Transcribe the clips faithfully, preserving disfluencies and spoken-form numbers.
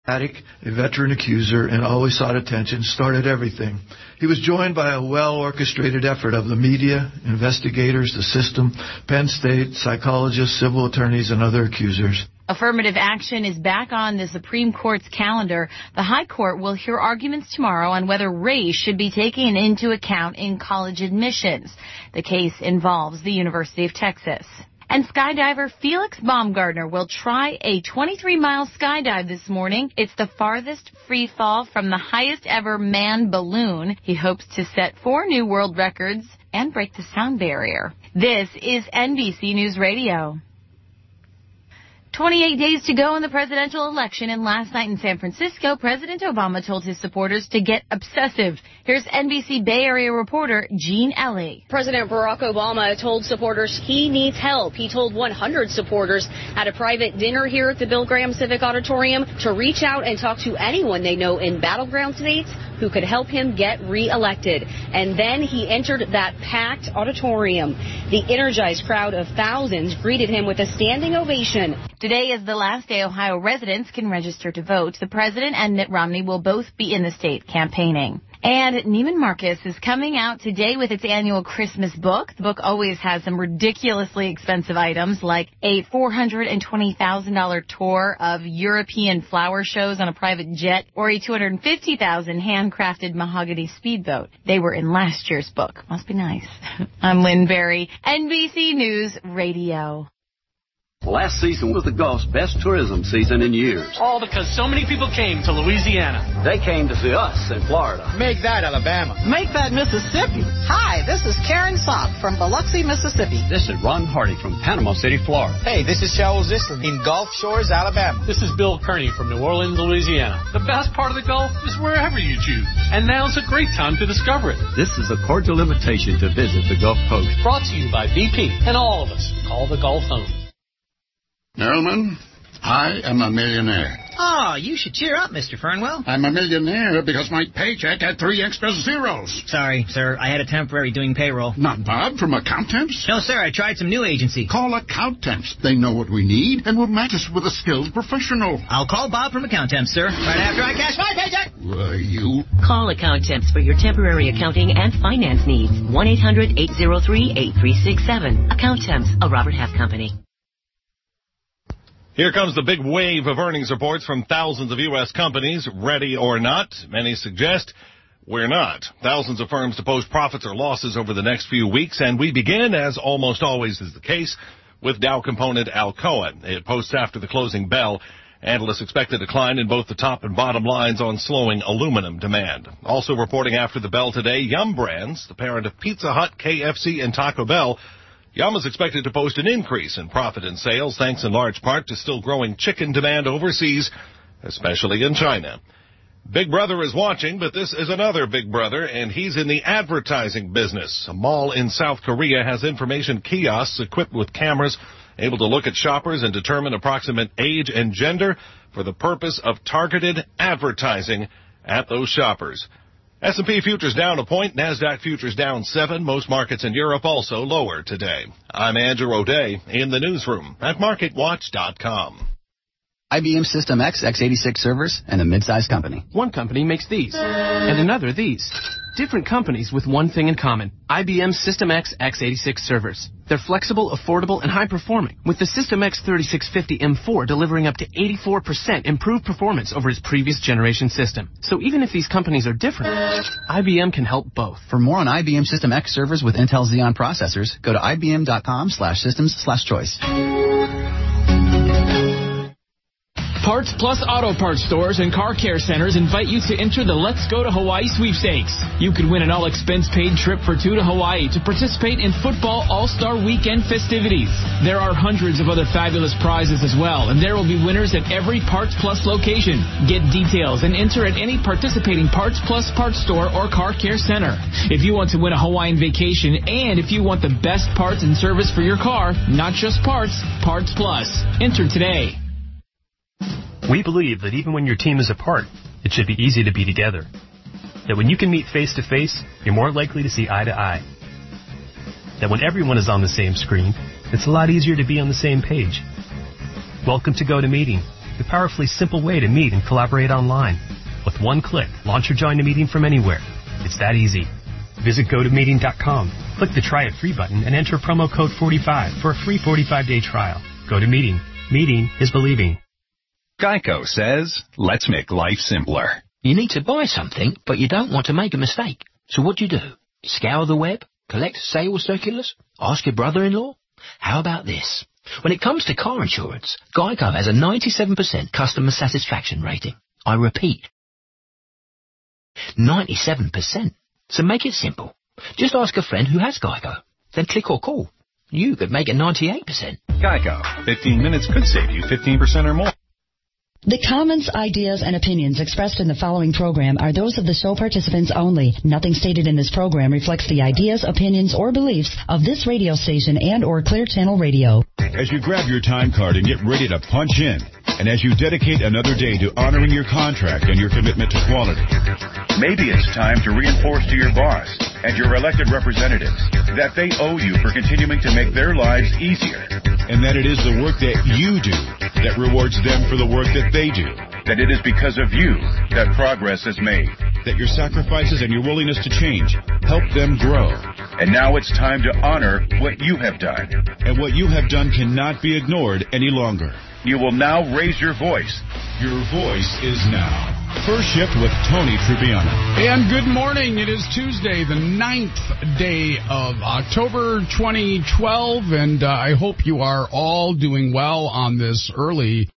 A veteran accuser and always sought attention, started everything. He was joined by a well-orchestrated effort of the media, investigators, the system, Penn State, psychologists, civil attorneys, and other accusers. Affirmative action is back on the Supreme Court's calendar. The High Court will hear arguments tomorrow on whether race should be taken into account in college admissions. The case involves the University of Texas. And skydiver Felix Baumgartner will try a twenty-three mile skydive this morning. It's the farthest free fall from the highest ever manned balloon. He hopes to set four new world records and break the sound barrier. This is N B C News Radio. twenty-eight days to go in the presidential election, and last night in San Francisco, President Obama told his supporters to get obsessive. Here's N B C Bay Area reporter Gene Ellie. President Barack Obama told supporters he needs help. He told one hundred supporters at a private dinner here at the Bill Graham Civic Auditorium to reach out and talk to anyone they know in battleground states who could help him get reelected. And then he entered that packed auditorium. The energized crowd of thousands greeted him with a standing ovation. Today is the last day Ohio residents can register to vote. The president and Mitt Romney will both be in the state campaigning. And Neiman Marcus is coming out today with its annual Christmas book. The book always has some ridiculously expensive items like a four hundred twenty thousand dollars tour of European flower shows on a private jet or a two hundred fifty thousand dollars handcrafted mahogany speedboat. They were in last year's book. Must be nice. I'm Lynn Berry, N B C News Radio. Last season was the Gulf's best tourism season in years. All because so many people came to Louisiana. They came to see us in Florida. Make that Alabama. Make that Mississippi. Hi, this is Karen Sock from Biloxi, Mississippi. This is Ron Hardy from Panama City, Florida. Hey, this is Shaul Zisler in Gulf Shores, Alabama. This is Bill Kearney from New Orleans, Louisiana. The best part of the Gulf is wherever you choose. And now's a great time to discover it. This is a cordial invitation to visit the Gulf Coast. Brought to you by B P and all of us. Call the Gulf home. Nerlman, I am a millionaire. Oh, you should cheer up, Mister Fernwell. I'm a millionaire because my paycheck had three extra zeros. Sorry, sir. I had a temporary doing payroll. Not Bob from Accountemps? No, sir. I tried some new agency. Call Accountemps. They know what we need and will match us with a skilled professional. I'll call Bob from Accountemps, sir. Right after I cash my paycheck. Why, you... Call Accountemps for your temporary accounting and finance needs. one eight hundred eight oh three eight three six seven. Accountemps, a Robert Half company. Here comes the big wave of earnings reports from thousands of U S companies, ready or not. Many suggest we're not. Thousands of firms to post profits or losses over the next few weeks, and we begin, as almost always is the case, with Dow component Alcoa. It posts after the closing bell. Analysts expect a decline in both the top and bottom lines on slowing aluminum demand. Also reporting after the bell today, Yum! Brands, the parent of Pizza Hut, K F C, and Taco Bell, Yum! Is expected to post an increase in profit and sales, thanks in large part to still growing chicken demand overseas, especially in China. Big Brother is watching, but this is another Big Brother, and he's in the advertising business. A mall in South Korea has information kiosks equipped with cameras able to look at shoppers and determine approximate age and gender for the purpose of targeted advertising at those shoppers. S and P futures down a point, NASDAQ futures down seven. Most markets in Europe also lower today. I'm Andrew O'Day in the newsroom at market watch dot com. I B M System X x eighty-six servers and a mid-sized company. One company makes these, and another these. Different companies with one thing in common. I B M System X x eighty-six servers. They're flexible, affordable, and high-performing, with the System X thirty-six fifty M four delivering up to eighty-four percent improved performance over its previous generation system. So even if these companies are different, I B M can help both. For more on I B M System X servers with Intel Xeon processors, go to ibm.com slash systems slash choice. Parts Plus Auto Parts stores and car care centers invite you to enter the Let's Go to Hawaii sweepstakes. You could win an all-expense-paid trip for two to Hawaii to participate in football All-Star Weekend festivities. There are hundreds of other fabulous prizes as well, and there will be winners at every Parts Plus location. Get details and enter at any participating Parts Plus parts store or car care center. If you want to win a Hawaiian vacation and if you want the best parts and service for your car, not just parts, Parts Plus. Enter today. We believe that even when your team is apart, it should be easy to be together. That when you can meet face-to-face, you're more likely to see eye to eye. That when everyone is on the same screen, it's a lot easier to be on the same page. Welcome to GoToMeeting, the powerfully simple way to meet and collaborate online. With one click, launch or join a meeting from anywhere. It's that easy. Visit go to meeting dot com, click the Try It Free button, and enter promo code forty-five for a free forty-five day trial. Go to Meeting. Meeting is believing. Geico says, let's make life simpler. You need to buy something, but you don't want to make a mistake. So what do you do? Scour the web? Collect sales circulars? Ask your brother-in-law? How about this? When it comes to car insurance, Geico has a ninety-seven percent customer satisfaction rating. I repeat, ninety-seven percent. So make it simple. Just ask a friend who has Geico. Then click or call. You could make it ninety-eight percent. Geico. fifteen minutes could save you fifteen percent or more. The comments, ideas, and opinions expressed in the following program are those of the show participants only. Nothing stated in this program reflects the ideas, opinions, or beliefs of this radio station and or Clear Channel Radio. As you grab your time card and get ready to punch in, and as you dedicate another day to honoring your contract and your commitment to quality, maybe it's time to reinforce to your boss and your elected representatives that they owe you for continuing to make their lives easier, and that it is the work that you do that rewards them for the work that they do, that it is because of you that progress is made, that your sacrifices and your willingness to change help them grow. And now it's time to honor what you have done. And what you have done cannot be ignored any longer. You will now raise your voice. Your voice is now. First Shift with Tony Trubiano. And good morning. It is Tuesday, the ninth day of October twenty twelve, and uh, I hope you are all doing well on this early,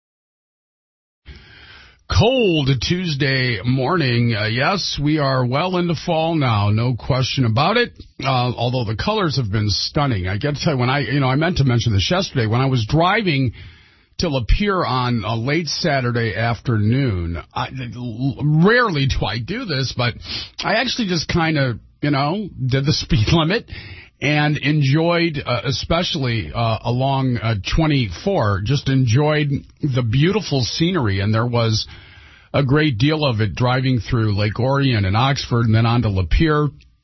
cold Tuesday morning. Uh, yes, we are well into fall now, no question about it, uh, although the colors have been stunning. I got to tell you, when I, you know, I meant to mention this yesterday, when I was driving to Lapeer on a late Saturday afternoon. I, rarely do I do this, but I actually just kind of, you know, did the speed limit and enjoyed, uh, especially uh, along uh, twenty-four, just enjoyed the beautiful scenery. And there was a great deal of it driving through Lake Orion and Oxford and then on to Lapeer.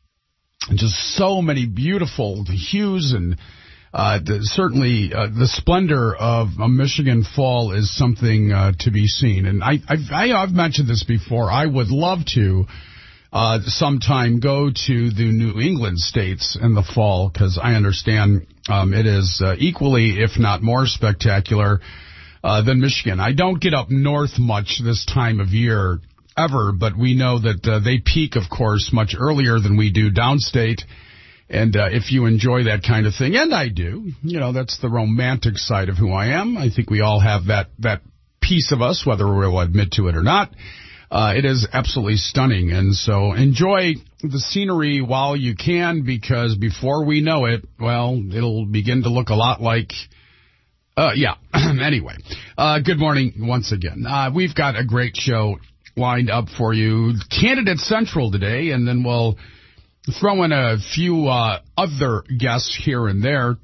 Just so many beautiful hues and Uh, the, certainly, uh, the splendor of a Michigan fall is something uh, to be seen. And I, I've, I, I've mentioned this before. I would love to uh, sometime go to the New England states in the fall, because I understand um, it is uh, equally, if not more spectacular uh, than Michigan. I don't get up north much this time of year ever, but we know that uh, they peak, of course, much earlier than we do downstate. And uh, if you enjoy that kind of thing, and I do, you know, that's the romantic side of who I am. I think we all have that, that piece of us, whether we'll admit to it or not. Uh, it is absolutely stunning. And so enjoy the scenery while you can, because before we know it, well, it'll begin to look a lot like, uh, yeah. Anyway, uh, good morning once again. Uh, we've got a great show lined up for you. Candidate Central today, and then we'll throw in a few uh, other guests here and there,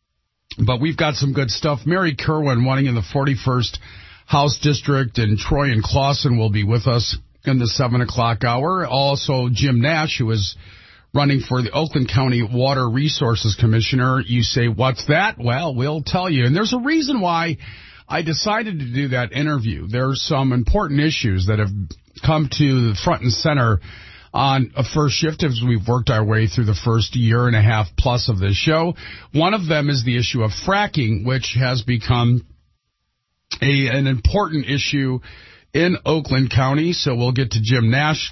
but we've got some good stuff. Mary Kerwin, running in the forty-first House District, and Troy and Clausen will be with us in the seven o'clock hour. Also, Jim Nash, who is running for the Oakland County Water Resources Commissioner. You say, what's that? Well, we'll tell you. And there's a reason why I decided to do that interview. There's some important issues that have come to the front and center on a First Shift as we've worked our way through the first year and a half plus of this show. One of them is the issue of fracking, which has become a, an important issue in Oakland County. So we'll get to Jim Nash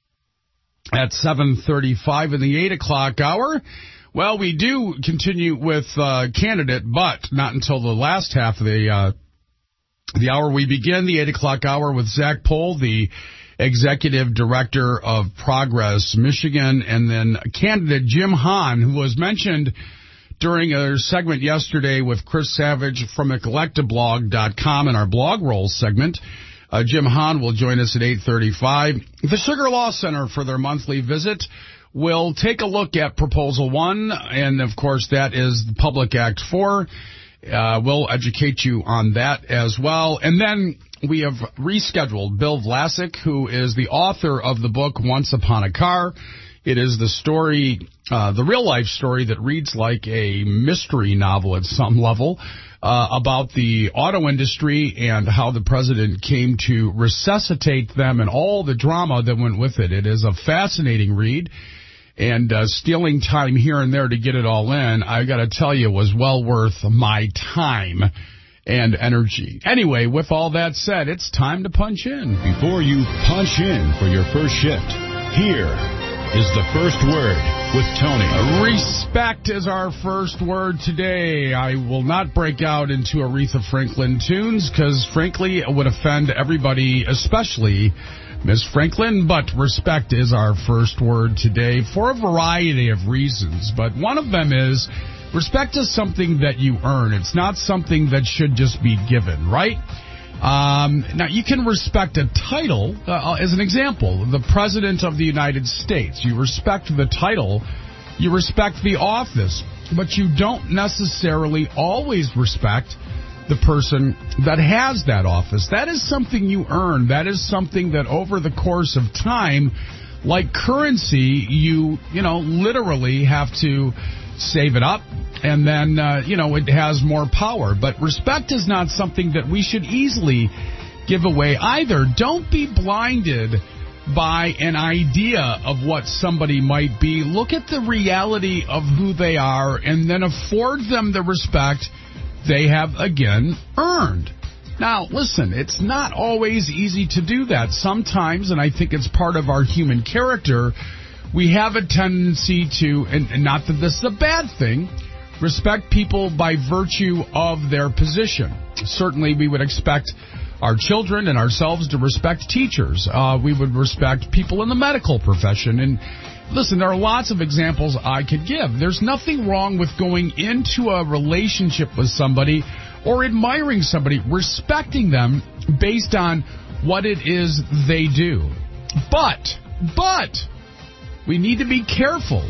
at seven thirty-five in the eight o'clock hour. Well, we do continue with uh, candidate, but not until the last half of the, uh, the hour. We begin the eight o'clock hour with Zach Pohl, the Executive Director of Progress Michigan, and then candidate Jim Hahn, who was mentioned during a segment yesterday with Chris Savage from eclectablog dot com in our blog roll segment. Uh, Jim Hahn will join us at eight thirty-five. The Sugar Law Center, for their monthly visit, will take a look at Proposal one, and of course that is the Public Act four. Uh, we'll educate you on that as well. And then we have rescheduled Bill Vlasic, who is the author of the book Once Upon a Car. It is the story, uh, the real-life story that reads like a mystery novel at some level uh, about the auto industry and how the president came to resuscitate them and all the drama that went with it. It is a fascinating read, and uh, stealing time here and there to get it all in, I got to tell you, was well worth my time and energy. Anyway, with all that said, it's time to punch in. Before you punch in for your first shift, here is the first word with Tony. Respect is our first word today. I will not break out into Aretha Franklin tunes because, frankly, it would offend everybody, especially Miss Franklin. But respect is our first word today for a variety of reasons. But one of them is respect is something that you earn. It's not something that should just be given, right? Um, now, you can respect a title, uh, as an example, the President of the United States. You respect the title, you respect the office, but you don't necessarily always respect the person that has that office. That is something you earn. That is something that over the course of time, like currency, you, you know, literally have to save it up, and then, uh, you know, it has more power. But respect is not something that we should easily give away either. Don't be blinded by an idea of what somebody might be. Look at the reality of who they are and then afford them the respect they have, again, earned. Now, listen, it's not always easy to do that. Sometimes, and I think it's part of our human character, we have a tendency to, and, and not that this is a bad thing, respect people by virtue of their position. Certainly, we would expect our children and ourselves to respect teachers. Uh, we would respect people in the medical profession. And listen, there are lots of examples I could give. There's nothing wrong with going into a relationship with somebody or admiring somebody, respecting them based on what it is they do. But, but... we need to be careful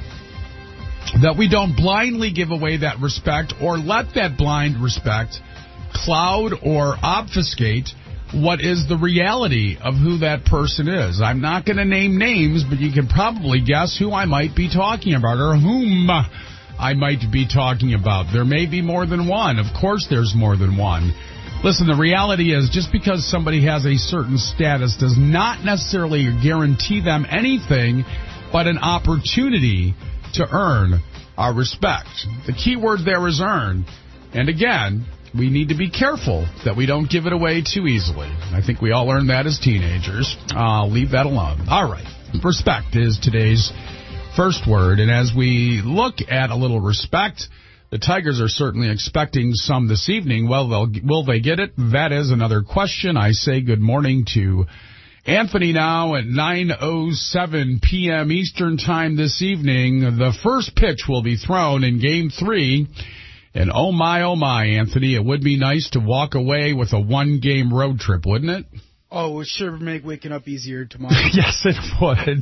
that we don't blindly give away that respect or let that blind respect cloud or obfuscate what is the reality of who that person is. I'm not going to name names, but you can probably guess who I might be talking about or whom I might be talking about. There may be more than one. Of course there's more than one. Listen, the reality is just because somebody has a certain status does not necessarily guarantee them anything but an opportunity to earn our respect. The key word there is earn. And again, we need to be careful that we don't give it away too easily. I think we all learned that as teenagers. I'll leave that alone. All right. Respect is today's first word. And as we look at a little respect, the Tigers are certainly expecting some this evening. Well, they'll, will they get it? That is another question. I say good morning to Anthony now at nine oh seven p.m. Eastern Time this evening. The first pitch will be thrown in Game three. And oh my, oh my, Anthony, it would be nice to walk away with a one-game road trip, wouldn't it? Oh, it would sure make waking up easier tomorrow. Yes, it would.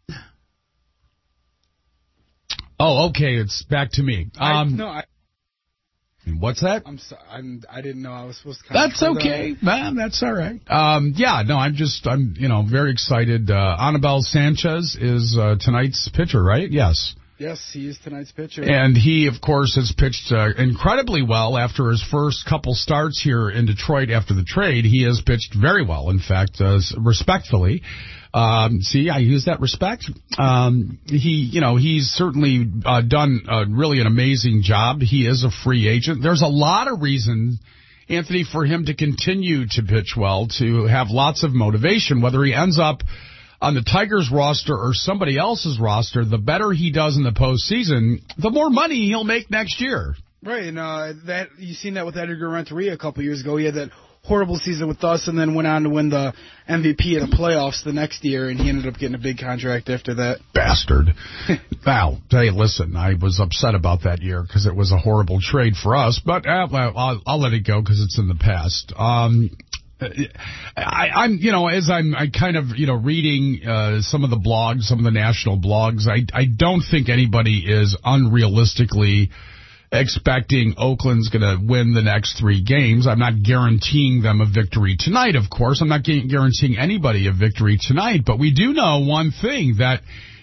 Oh, okay, it's back to me. Um, I, no, I... What's that? I'm sorry. I'm, I didn't know I was supposed to. That's okay, that. man. That's all right. Um, yeah, no, I'm just, I'm, you know, very excited. Uh, Anibal Sanchez is uh, tonight's pitcher, right? Yes. Yes, he is tonight's pitcher. And he, of course, has pitched uh, incredibly well after his first couple starts here in Detroit after the trade. He has pitched very well, in fact, uh, respectfully. Um, see, I use that respect. Um, he, you know, he's certainly uh, done uh, really an amazing job. He is a free agent. There's a lot of reason, Anthony, for him to continue to pitch well, to have lots of motivation, whether he ends up on the Tigers roster or somebody else's roster. The better he does in the postseason, the more money he'll make next year. Right, and uh, that you seen that with Edgar Renteria a couple years ago. He had that horrible season with us and then went on to win the M V P in the playoffs the next year, and he ended up getting a big contract after that. Bastard. Val, hey, listen, I was upset about that year because it was a horrible trade for us, but uh, well, I'll, I'll let it go because it's in the past. Um, I, I'm, you know, as I'm I kind of, you know, reading uh, some of the blogs, some of the national blogs, I, I don't think anybody is unrealistically expecting Oakland's going to win the next three games. I'm not guaranteeing them a victory tonight, of course. I'm not guaranteeing anybody a victory tonight, but we do know one thing, that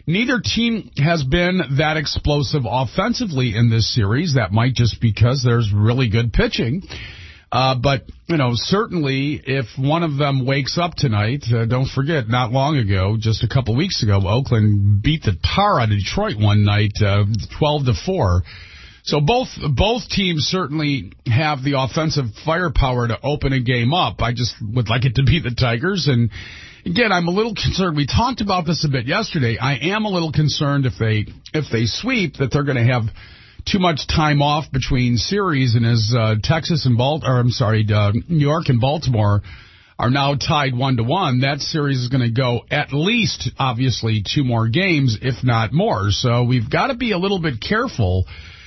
Neither team has been that explosive offensively in this series. That might just because there's really good pitching. Uh, but, you know, certainly if one of them wakes up tonight, uh, don't forget, not long ago, just a couple weeks ago, Oakland beat the tar out of Detroit one night, uh, twelve to four. So both both teams certainly have the offensive firepower to open a game up. I just would like it to be the Tigers. And again, I'm a little concerned. We talked about this a bit yesterday. I am a little concerned if they if they sweep that they're going to have too much time off between series, and as uh, Texas and Balt, or I'm sorry, uh, New York and Baltimore are now tied one to one. That series is going to go at least, obviously, two more games, if not more. So we've got to be a little bit careful,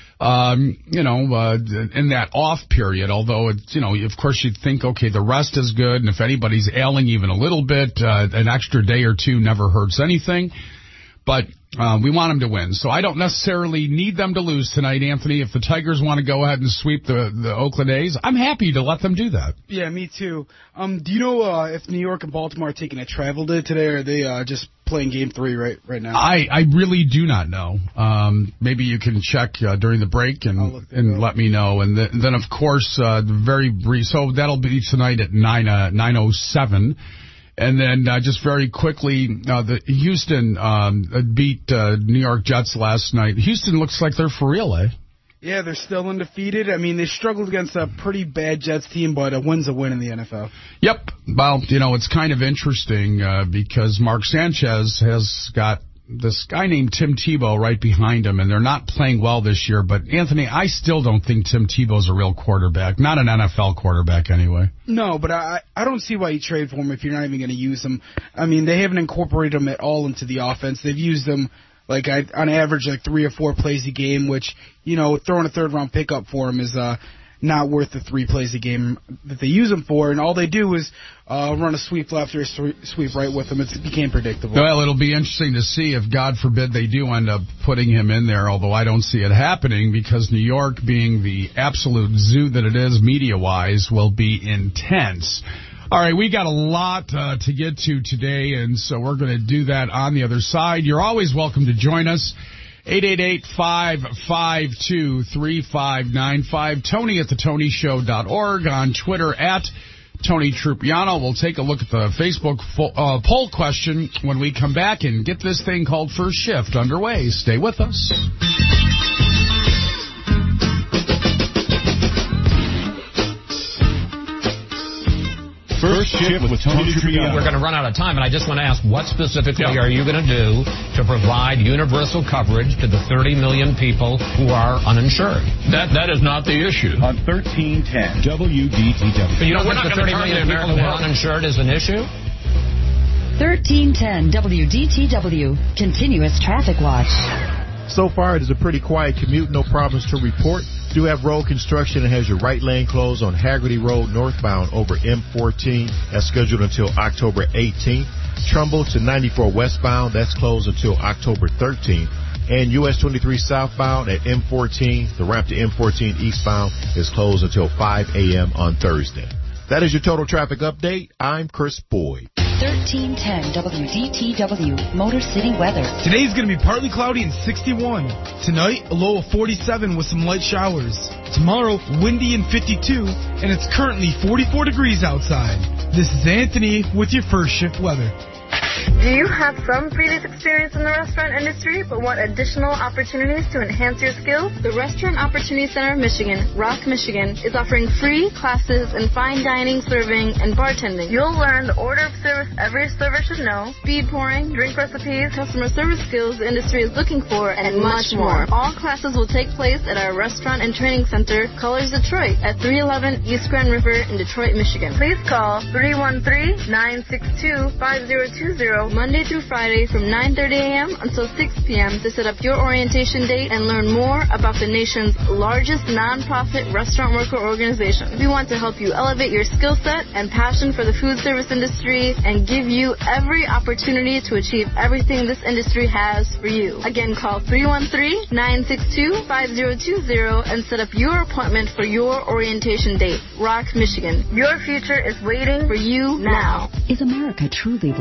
um, you know, uh, in that off period. Although it's, you know, of course you'd think, okay, the rest is good, and if anybody's ailing even a little bit, uh, an extra day or two never hurts anything. But uh, we want them to win. So I don't necessarily need them to lose tonight, Anthony. If the Tigers want to go ahead and sweep the, the Oakland A's, I'm happy to let them do that. Yeah, me too. Um, do you know uh, if New York and Baltimore are taking a travel day today, or are they uh, just playing game three right right now? I, I really do not know. Um, maybe you can check uh, during the break and and let me know. And th- then, of course, uh, very brief. So that'll be tonight at nine uh, nine oh seven. And then uh, just very quickly, uh, the Houston um, beat uh, New York Jets last night. Houston looks like they're for real, eh? Yeah, they're still undefeated. I mean, they struggled against a pretty bad Jets team, but a win's a win in the N F L. Yep. Well, you know, it's kind of interesting uh, because Mark Sanchez has got this guy named Tim Tebow right behind him, and they're not playing well this year. But, Anthony, I still don't think Tim Tebow's a real quarterback, not an N F L quarterback anyway. No, but I I don't see why you trade for him if you're not even going to use him. I mean, they haven't incorporated him at all into the offense. They've used him, like, I, on average, like three or four plays a game, which, you know, throwing a third-round pickup for him is uh, not worth the three plays a game that they use him for. And all they do is uh, run a sweep left or a sweep right with him. It became predictable. Well, it'll be interesting to see if, God forbid, they do end up putting him in there, although I don't see it happening because New York, being the absolute zoo that it is media-wise, will be intense. All right, we got a lot uh, to get to today, and so we're going to do that on the other side. You're always welcome to join us. eight eight eight, five five two, three five nine five. Tony at the tony show dot org. On Twitter at Tony Trupiano. We'll take a look at the Facebook fo- uh, poll question when we come back and get this thing called First Shift underway. Stay with us. First Shift with Tony Trupiano. We're going to run out of time, and I just want to ask, what specifically yeah. are you going to do to provide universal coverage to the thirty million people who are uninsured? That That is not the issue. On thirteen ten W D T W. But you don't think the thirty million people who are uninsured is an issue? thirteen ten W D T W. Continuous Traffic Watch. So far, it is a pretty quiet commute, no problems to report. Do have road construction and has your right lane closed on Haggerty Road northbound over M fourteen. That's scheduled until October eighteenth. Trumbull to ninety-four westbound, that's closed until October thirteenth. And U S twenty-three southbound at M fourteen, the ramp to M fourteen eastbound is closed until five a.m. on Thursday. That is your total traffic update. I'm Chris Boyd. thirteen ten W D T W, Motor City weather. Today's going to be partly cloudy and sixty-one. Tonight, a low of forty-seven with some light showers. Tomorrow, windy and fifty-two, and it's currently forty-four degrees outside. This is Anthony with your First Shift weather. Do you have some previous experience in the restaurant industry but want additional opportunities to enhance your skills? The Restaurant Opportunity Center of Michigan, Rock, Michigan, is offering free classes in fine dining, serving, and bartending. You'll learn the order of service every server should know, speed pouring, drink recipes, customer service skills the industry is looking for, and, and much more. All classes will take place at our Restaurant and Training Center, Colors Detroit, at three eleven East Grand River in Detroit, Michigan. Please call three one three, nine six two, five zero two zero Monday through Friday from nine thirty a.m. until six p.m. to set up your orientation date and learn more about the nation's largest nonprofit restaurant worker organization. We want to help you elevate your skill set and passion for the food service industry and give you every opportunity to achieve everything this industry has for you. Again, call three one three, nine six two, five zero two zero and set up your appointment for your orientation date. Rock, Michigan. Your future is waiting for you now. Is America truly the land of the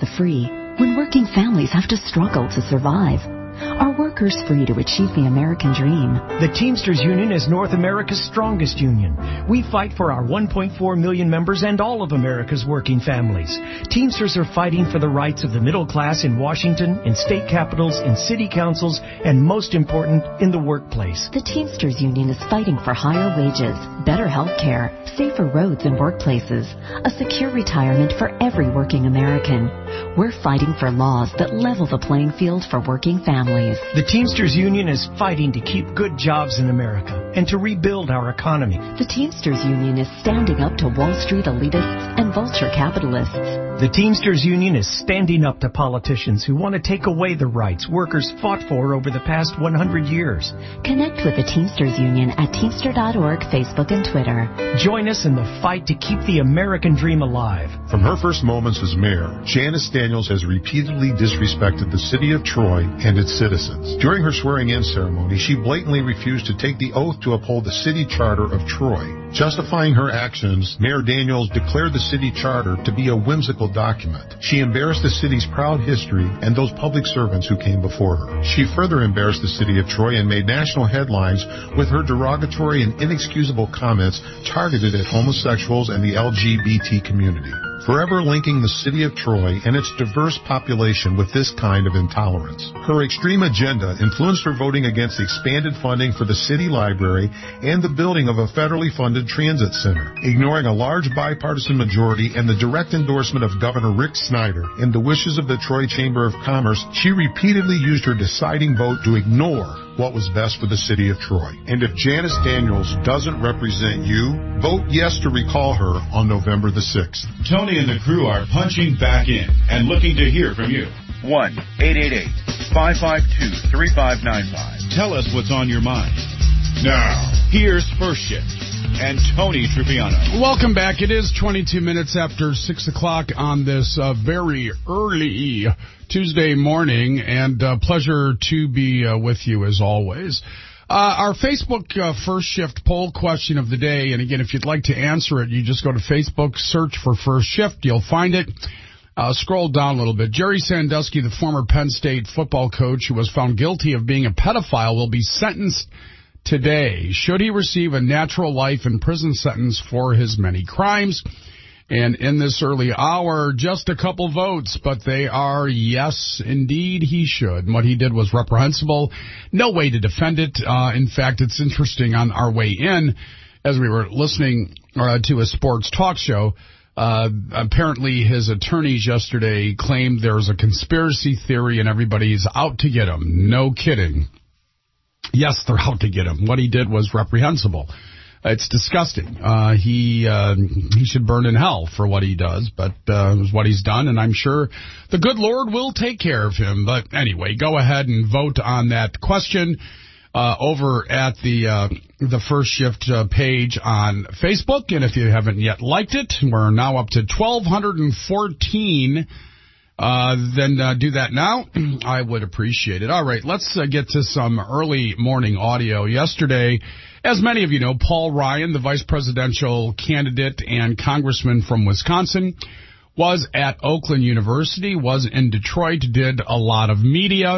the free when working families have to struggle to survive? Are workers free to achieve the American dream? The Teamsters Union is North America's strongest union. We fight for our one point four million members and all of America's working families. Teamsters are fighting for the rights of the middle class in Washington, in state capitals, in city councils, and most important, in the workplace. The Teamsters Union is fighting for higher wages, better health care, safer roads and workplaces, a secure retirement for every working American. We're fighting for laws that level the playing field for working families. The Teamsters Union is fighting to keep good jobs in America and to rebuild our economy. The Teamsters Union is standing up to Wall Street elitists and vulture capitalists. The Teamsters Union is standing up to politicians who want to take away the rights workers fought for over the past one hundred years. Connect with the Teamsters Union at Teamster dot org, Facebook, and Twitter. Join us in the fight to keep the American dream alive. From her first moments as mayor, Janice Daniels has repeatedly disrespected the city of Troy and its citizens. During her swearing-in ceremony, she blatantly refused to take the oath to uphold the city charter of Troy. Justifying her actions, Mayor Daniels declared the city charter to be a whimsical document. She embarrassed the city's proud history and those public servants who came before her. She further embarrassed the city of Troy and made national headlines with her derogatory and inexcusable comments targeted at homosexuals and the L G B T community, forever linking the city of Troy and its diverse population with this kind of intolerance. Her extreme agenda influenced her voting against expanded funding for the city library and the building of a federally funded transit center. Ignoring a large bipartisan majority and the direct endorsement of Governor Rick Snyder and the wishes of the Troy Chamber of Commerce, she repeatedly used her deciding vote to ignore what was best for the city of Troy. And if Janice Daniels doesn't represent you, vote yes to recall her on November the sixth. Tony and the crew are punching back in and looking to hear from you. one eight eight eight, five five two, three five nine five. Tell us what's on your mind. Now, here's First Shift and Tony Triviano. Welcome back. It is twenty-two minutes after six o'clock on this uh, very early Tuesday morning, and uh, pleasure to be uh, with you as always. Uh, our Facebook uh, First Shift poll question of the day, and again, if you'd like to answer it, you just go to Facebook, search for First Shift, you'll find it. Uh, scroll down a little bit. Jerry Sandusky, the former Penn State football coach who was found guilty of being a pedophile, will be sentenced today. Should he receive a natural life in prison sentence for his many crimes? And in this early hour, just a couple votes, but they are yes, indeed, he should. What he did was reprehensible. No way to defend it. Uh, in fact, it's interesting on our way in, as we were listening uh, to a sports talk show, uh, apparently his attorneys yesterday claimed there's a conspiracy theory and everybody's out to get him. No kidding. Yes, they're out to get him. What he did was reprehensible. It's disgusting. Uh, he uh, he should burn in hell for what he does, but uh, it was what he's done, and I'm sure the good Lord will take care of him. But anyway, go ahead and vote on that question uh, over at the uh, the First Shift uh, page on Facebook. And if you haven't yet liked it, we're now up to twelve fourteen. Uh, then uh, do that now. I would appreciate it. All right, let's uh, get to some early morning audio. Yesterday, as many of you know, Paul Ryan, the vice presidential candidate and congressman from Wisconsin, was at Oakland University, was in Detroit, did a lot of media.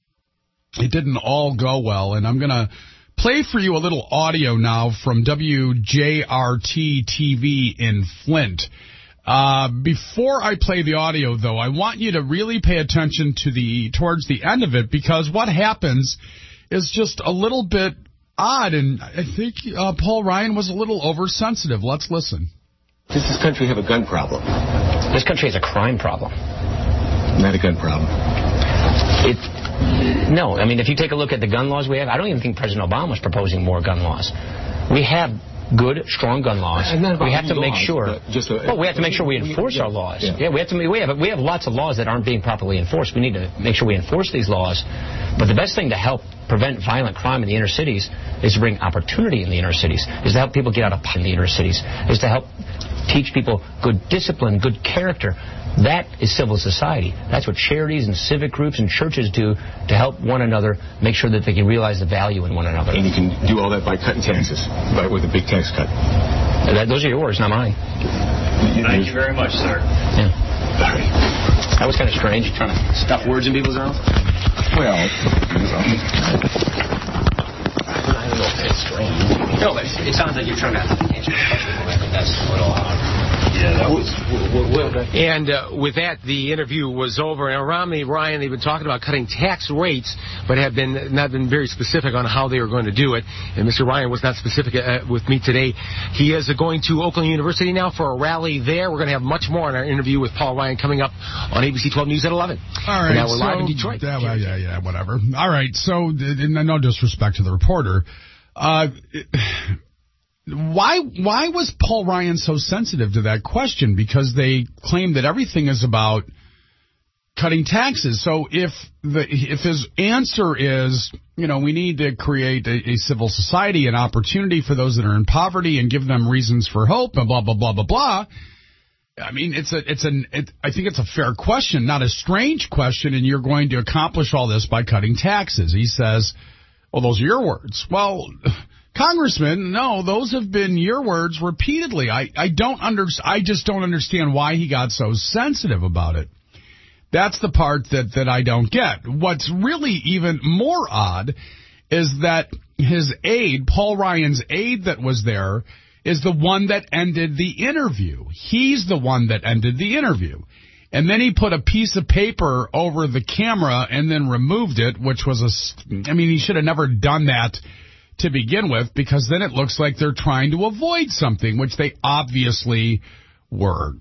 It didn't all go well, and I'm going to play for you a little audio now from W J R T T V in Flint. Uh, before I play the audio, though, I want you to really pay attention to the towards the end of it, because what happens is just a little bit odd, and I think uh, Paul Ryan was a little oversensitive. Let's listen. Does this country have a gun problem? This country has a crime problem. Not a gun problem. It, no, I mean, if you take a look at the gun laws we have, I don't even think President Obama was proposing more gun laws. We have good, strong gun laws. We have to make laws, sure. Just a, well, we have to make sure we enforce yeah, our laws. Yeah. yeah, we have to. We have we have lots of laws that aren't being properly enforced. We need to make sure we enforce these laws. But the best thing to help prevent violent crime in the inner cities is to bring opportunity in the inner cities. Is to help people get out of poverty in the inner cities. Is to help teach people good discipline, good character. That is civil society. That's what charities and civic groups and churches do to help one another make sure that they can realize the value in one another. And you can do all that by cutting taxes, by, with a big tax cut. That, those are yours, not mine. Thank you very much, sir. Yeah. All right. I was kind of strange. You're trying to stuff words in people's mouths? Well, I don't know if it's strange. No, but it sounds like you're trying to answer the question. I think that's a little odd. Yeah, that was... And uh, with that, the interview was over. And Romney, Ryan, they've been talking about cutting tax rates, but have been not been very specific on how they were going to do it. And Mister Ryan was not specific uh, with me today. He is uh, going to Oakland University now for a rally there. We're going to have much more in our interview with Paul Ryan coming up on A B C twelve News at eleven. All right. And now we're so, live in Detroit. Yeah, well, yeah, yeah, whatever. All right. So, no disrespect to the reporter. Uh... Why why was Paul Ryan so sensitive to that question? Because they claim that everything is about cutting taxes. So if the if his answer is, you know, we need to create a, a civil society, an opportunity for those that are in poverty and give them reasons for hope and blah, blah, blah, blah, blah. I mean, it's a it's an it, I think it's a fair question, not a strange question, and you're going to accomplish all this by cutting taxes. He says, well, those are your words. Well, Congressman, no, those have been your words repeatedly. I, I don't under, I just don't understand why he got so sensitive about it. That's the part that, that I don't get. What's really even more odd is that his aide, Paul Ryan's aide that was there, is the one that ended the interview. He's the one that ended the interview. And then he put a piece of paper over the camera and then removed it, which was a, I mean, he should have never done that to begin with, because then it looks like they're trying to avoid something, which they obviously were.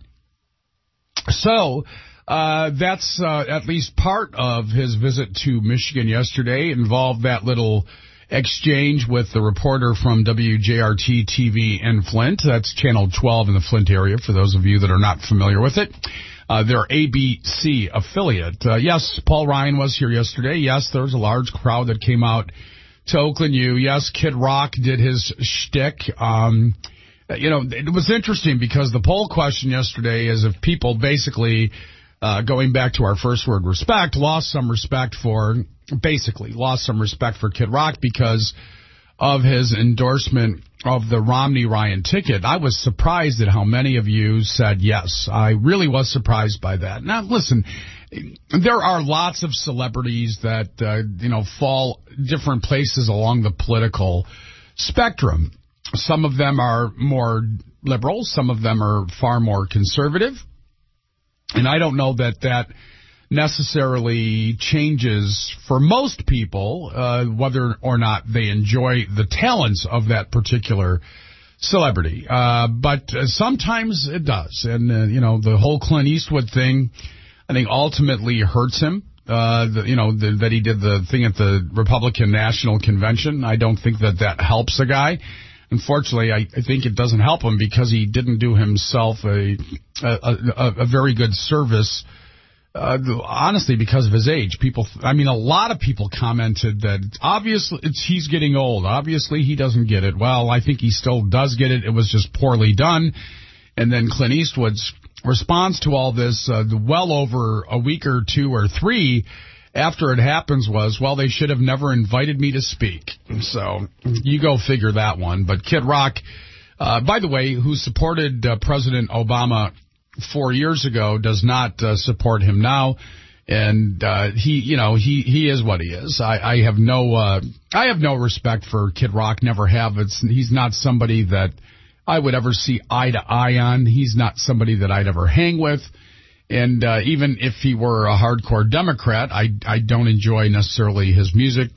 So uh, that's uh, at least part of his visit to Michigan yesterday, involved that little exchange with the reporter from W J R T T V in Flint. That's Channel twelve in the Flint area, for those of you that are not familiar with it. Uh, their A B C affiliate. Uh, yes, Paul Ryan was here yesterday. Yes, there was a large crowd that came out to Oakland U. Yes, Kid Rock did his shtick. Um, you know, it was interesting because the poll question yesterday is if people basically, uh, going back to our first word, respect, lost some respect for, basically lost some respect for Kid Rock because of his endorsement of the Romney-Ryan ticket. I was surprised at how many of you said yes. I really was surprised by that. Now, listen, there are lots of celebrities that, uh, you know, fall different places along the political spectrum. Some of them are more liberal. Some of them are far more conservative. And I don't know that that necessarily changes for most people, uh, whether or not they enjoy the talents of that particular celebrity. Uh, but uh, sometimes it does. And, uh, you know, the whole Clint Eastwood thing, I think ultimately hurts him. Uh, the, you know, the, that he did the thing at the Republican National Convention. I don't think that that helps a guy. Unfortunately, I, I think it doesn't help him because he didn't do himself a a, a, a very good service. Uh, honestly, because of his age, people, I mean, a lot of people commented that obviously it's, he's getting old. Obviously, he doesn't get it. Well, I think he still does get it. It was just poorly done. And then Clint Eastwood's response to all this, uh, well over a week or two or three after it happens was, well, they should have never invited me to speak. So you go figure that one. But Kid Rock, uh, by the way, who supported uh, President Obama four years ago, does not uh, support him now, and uh, he, you know, he, he is what he is. I, I have no, uh, I have no respect for Kid Rock. Never have. It's he's not somebody that I would ever see eye to eye on. He's not somebody that I'd ever hang with, and uh, even if he were a hardcore Democrat, I, I don't enjoy necessarily his music.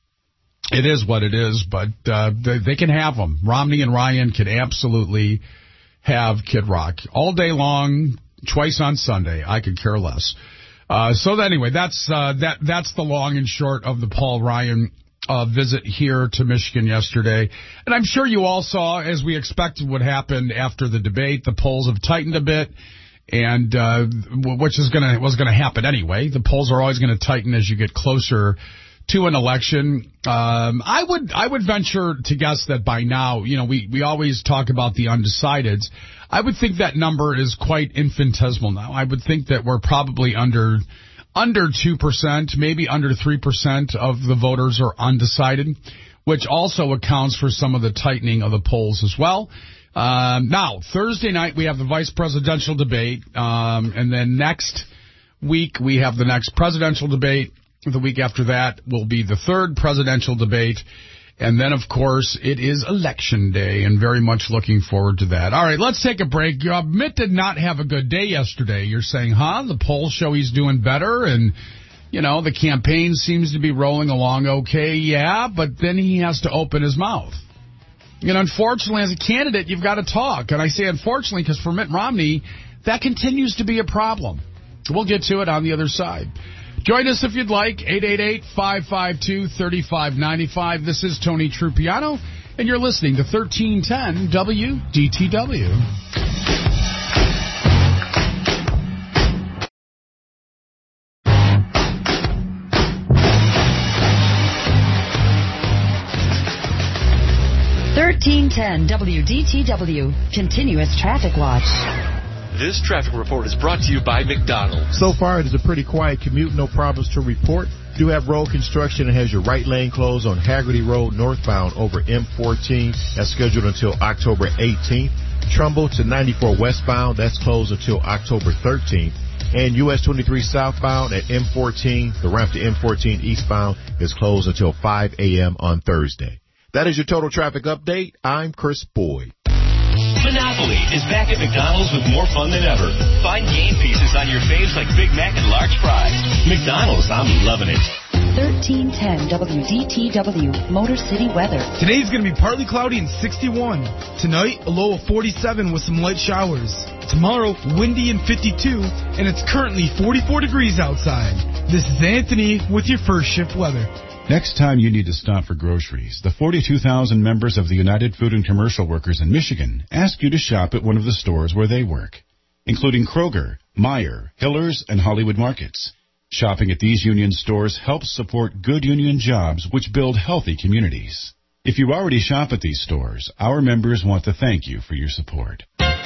It is what it is, but uh, they, they can have him. Romney and Ryan can absolutely have Kid Rock all day long, twice on Sunday. I could care less. Uh, so anyway, that's uh, that that's the long and short of the Paul Ryan uh, visit here to Michigan yesterday. And I'm sure you all saw, as we expected would happen after the debate, the polls have tightened a bit, and uh, which is gonna was going to happen anyway. The polls are always going to tighten as you get closer to an election. Um, I would I would venture to guess that by now, you know, we, we always talk about the undecideds. I would think that number is quite infinitesimal now. I would think that we're probably under under two percent, maybe under three percent of the voters are undecided, which also accounts for some of the tightening of the polls as well. Um, now, Thursday night, we have the vice presidential debate, um, and then next week, we have the next presidential debate. The week after that will be the third presidential debate. And then, of course, it is Election Day, and very much looking forward to that. All right, let's take a break. You Mitt did not have a good day yesterday. You're saying, huh? The polls show he's doing better, and, you know, the campaign seems to be rolling along okay. Yeah, but then he has to open his mouth. And unfortunately, as a candidate, you've got to talk. And I say unfortunately because for Mitt Romney, that continues to be a problem. We'll get to it on the other side. Join us if you'd like, eight eight eight, five five two, three five nine five. This is Tony Trupiano, and you're listening to thirteen ten W D T W. thirteen ten W D T W, Continuous Traffic Watch. This traffic report is brought to you by McDonald's. So far, it is a pretty quiet commute. No problems to report. Do have road construction and has your right lane closed on Haggerty Road northbound over M fourteen. That's scheduled until October eighteenth. Trumbull to ninety-four westbound. That's closed until October thirteenth. And U S twenty-three southbound at M fourteen. The ramp to M fourteen eastbound is closed until five a.m. on Thursday. That is your total traffic update. I'm Chris Boyd. Monopoly is back at McDonald's with more fun than ever. Find game pieces on your faves like Big Mac and large fries. McDonald's, I'm loving it. thirteen ten W D T W, Motor City weather. Today's going to be partly cloudy and sixty-one. Tonight, a low of forty-seven with some light showers. Tomorrow, windy and fifty-two, and it's currently forty-four degrees outside. This is Anthony with your first shift weather. Next time you need to stop for groceries, the forty-two thousand members of the United Food and Commercial Workers in Michigan ask you to shop at one of the stores where they work, including Kroger, Meijer, Hiller's, and Hollywood Markets. Shopping at these union stores helps support good union jobs which build healthy communities. If you already shop at these stores, our members want to thank you for your support.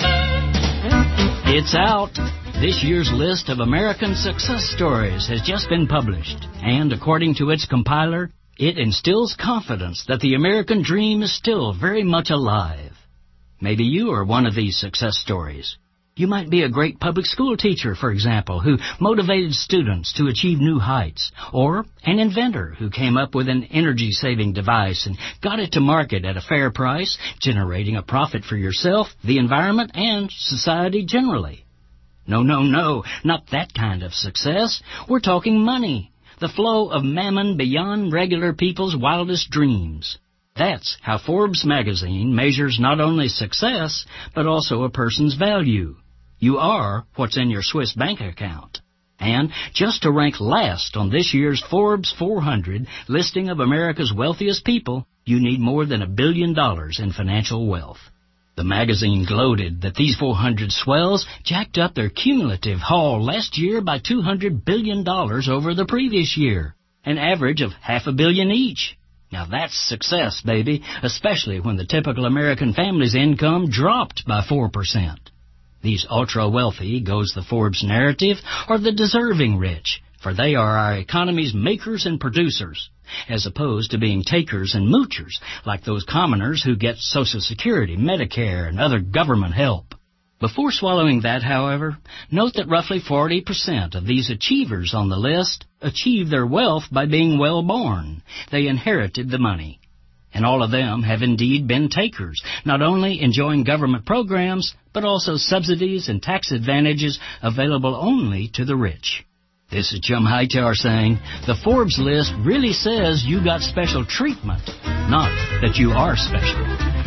It's out. This year's list of American success stories has just been published, and according to its compiler, it instills confidence that the American dream is still very much alive. Maybe you are one of these success stories. You might be a great public school teacher, for example, who motivated students to achieve new heights, or an inventor who came up with an energy-saving device and got it to market at a fair price, generating a profit for yourself, the environment, and society generally. No, no, no, not that kind of success. We're talking money, the flow of mammon beyond regular people's wildest dreams. That's how Forbes magazine measures not only success, but also a person's value. You are what's in your Swiss bank account. And just to rank last on this year's Forbes four hundred listing of America's wealthiest people, you need more than a billion dollars in financial wealth. The magazine gloated that these four hundred swells jacked up their cumulative haul last year by two hundred billion dollars over the previous year, an average of half a billion each. Now that's success, baby, especially when the typical American family's income dropped by four percent. These ultra-wealthy, goes the Forbes narrative, are the deserving rich, for they are our economy's makers and producers, as opposed to being takers and moochers like those commoners who get Social Security, Medicare, and other government help. Before swallowing that, however, note that roughly forty percent of these achievers on the list achieved their wealth by being well-born. They inherited the money. And all of them have indeed been takers, not only enjoying government programs, but also subsidies and tax advantages available only to the rich. This is Jim Hightower saying, the Forbes list really says you got special treatment, not that you are special.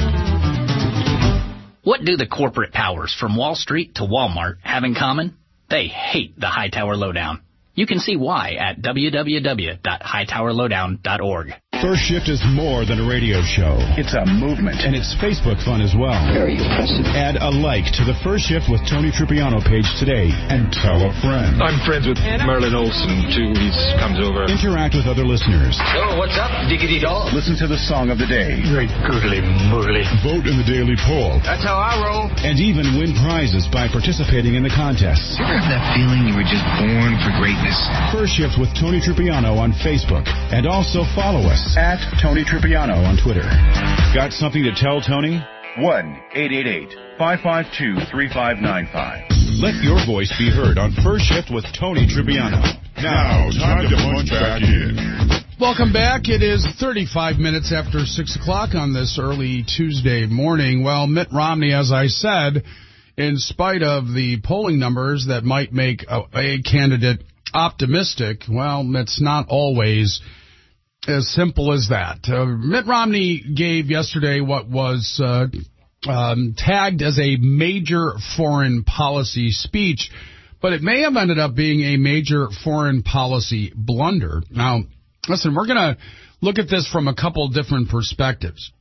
What do the corporate powers from Wall Street to Walmart have in common? They hate the Hightower Lowdown. You can see why at w w w dot hightower lowdown dot org. First Shift is more than a radio show. It's a movement. And it's Facebook fun as well. Very impressive. Add a like to the First Shift with Tony Trupiano page today and tell a friend. I'm friends with Merlin Olsen, too. He comes over. Interact with other listeners. So, what's up, diggity dog? Listen to the song of the day. Very goodly moodly. Vote in the daily poll. That's how I roll. And even win prizes by participating in the contests. You ever have that feeling you were just born for greatness? First Shift with Tony Trupiano on Facebook. And also follow us at Tony Trupiano on Twitter. Got something to tell Tony? one eight eight eight, five five two, three five nine five. Let your voice be heard on First Shift with Tony Tribbiano. Now, time to punch back in. Welcome back. It is thirty-five minutes after six o'clock on this early Tuesday morning. Well, Mitt Romney, as I said, in spite of the polling numbers that might make a, a candidate optimistic, well, it's not always as simple as that. Uh, Mitt Romney gave yesterday what was uh, um, tagged as a major foreign policy speech, but it may have ended up being a major foreign policy blunder. Now, listen, we're going to look at this from a couple different perspectives.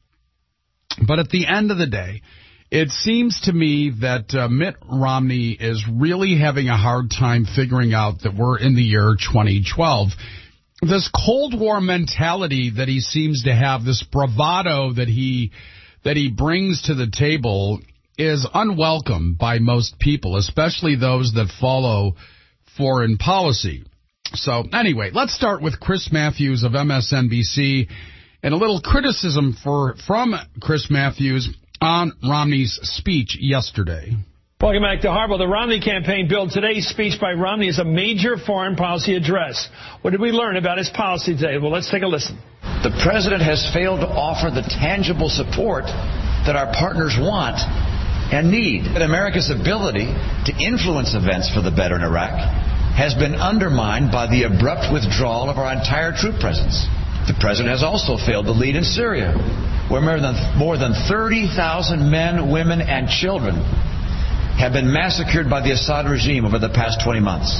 But at the end of the day, it seems to me that uh, Mitt Romney is really having a hard time figuring out that we're in the year twenty twelve. This Cold War mentality that he seems to have, this bravado that he that he brings to the table, is unwelcome by most people, especially those that follow foreign policy. So anyway, let's start with Chris Matthews of M S N B C and a little criticism for from Chris Matthews on Romney's speech yesterday. Welcome back to Harbaugh. The Romney campaign billed today's speech by Romney as a major foreign policy address. What did we learn about his policy today? Well, let's take a listen. The president has failed to offer the tangible support that our partners want and need. And America's ability to influence events for the better in Iraq has been undermined by the abrupt withdrawal of our entire troop presence. The president has also failed to lead in Syria, where more than, more than thirty thousand men, women, and children have been massacred by the Assad regime over the past twenty months.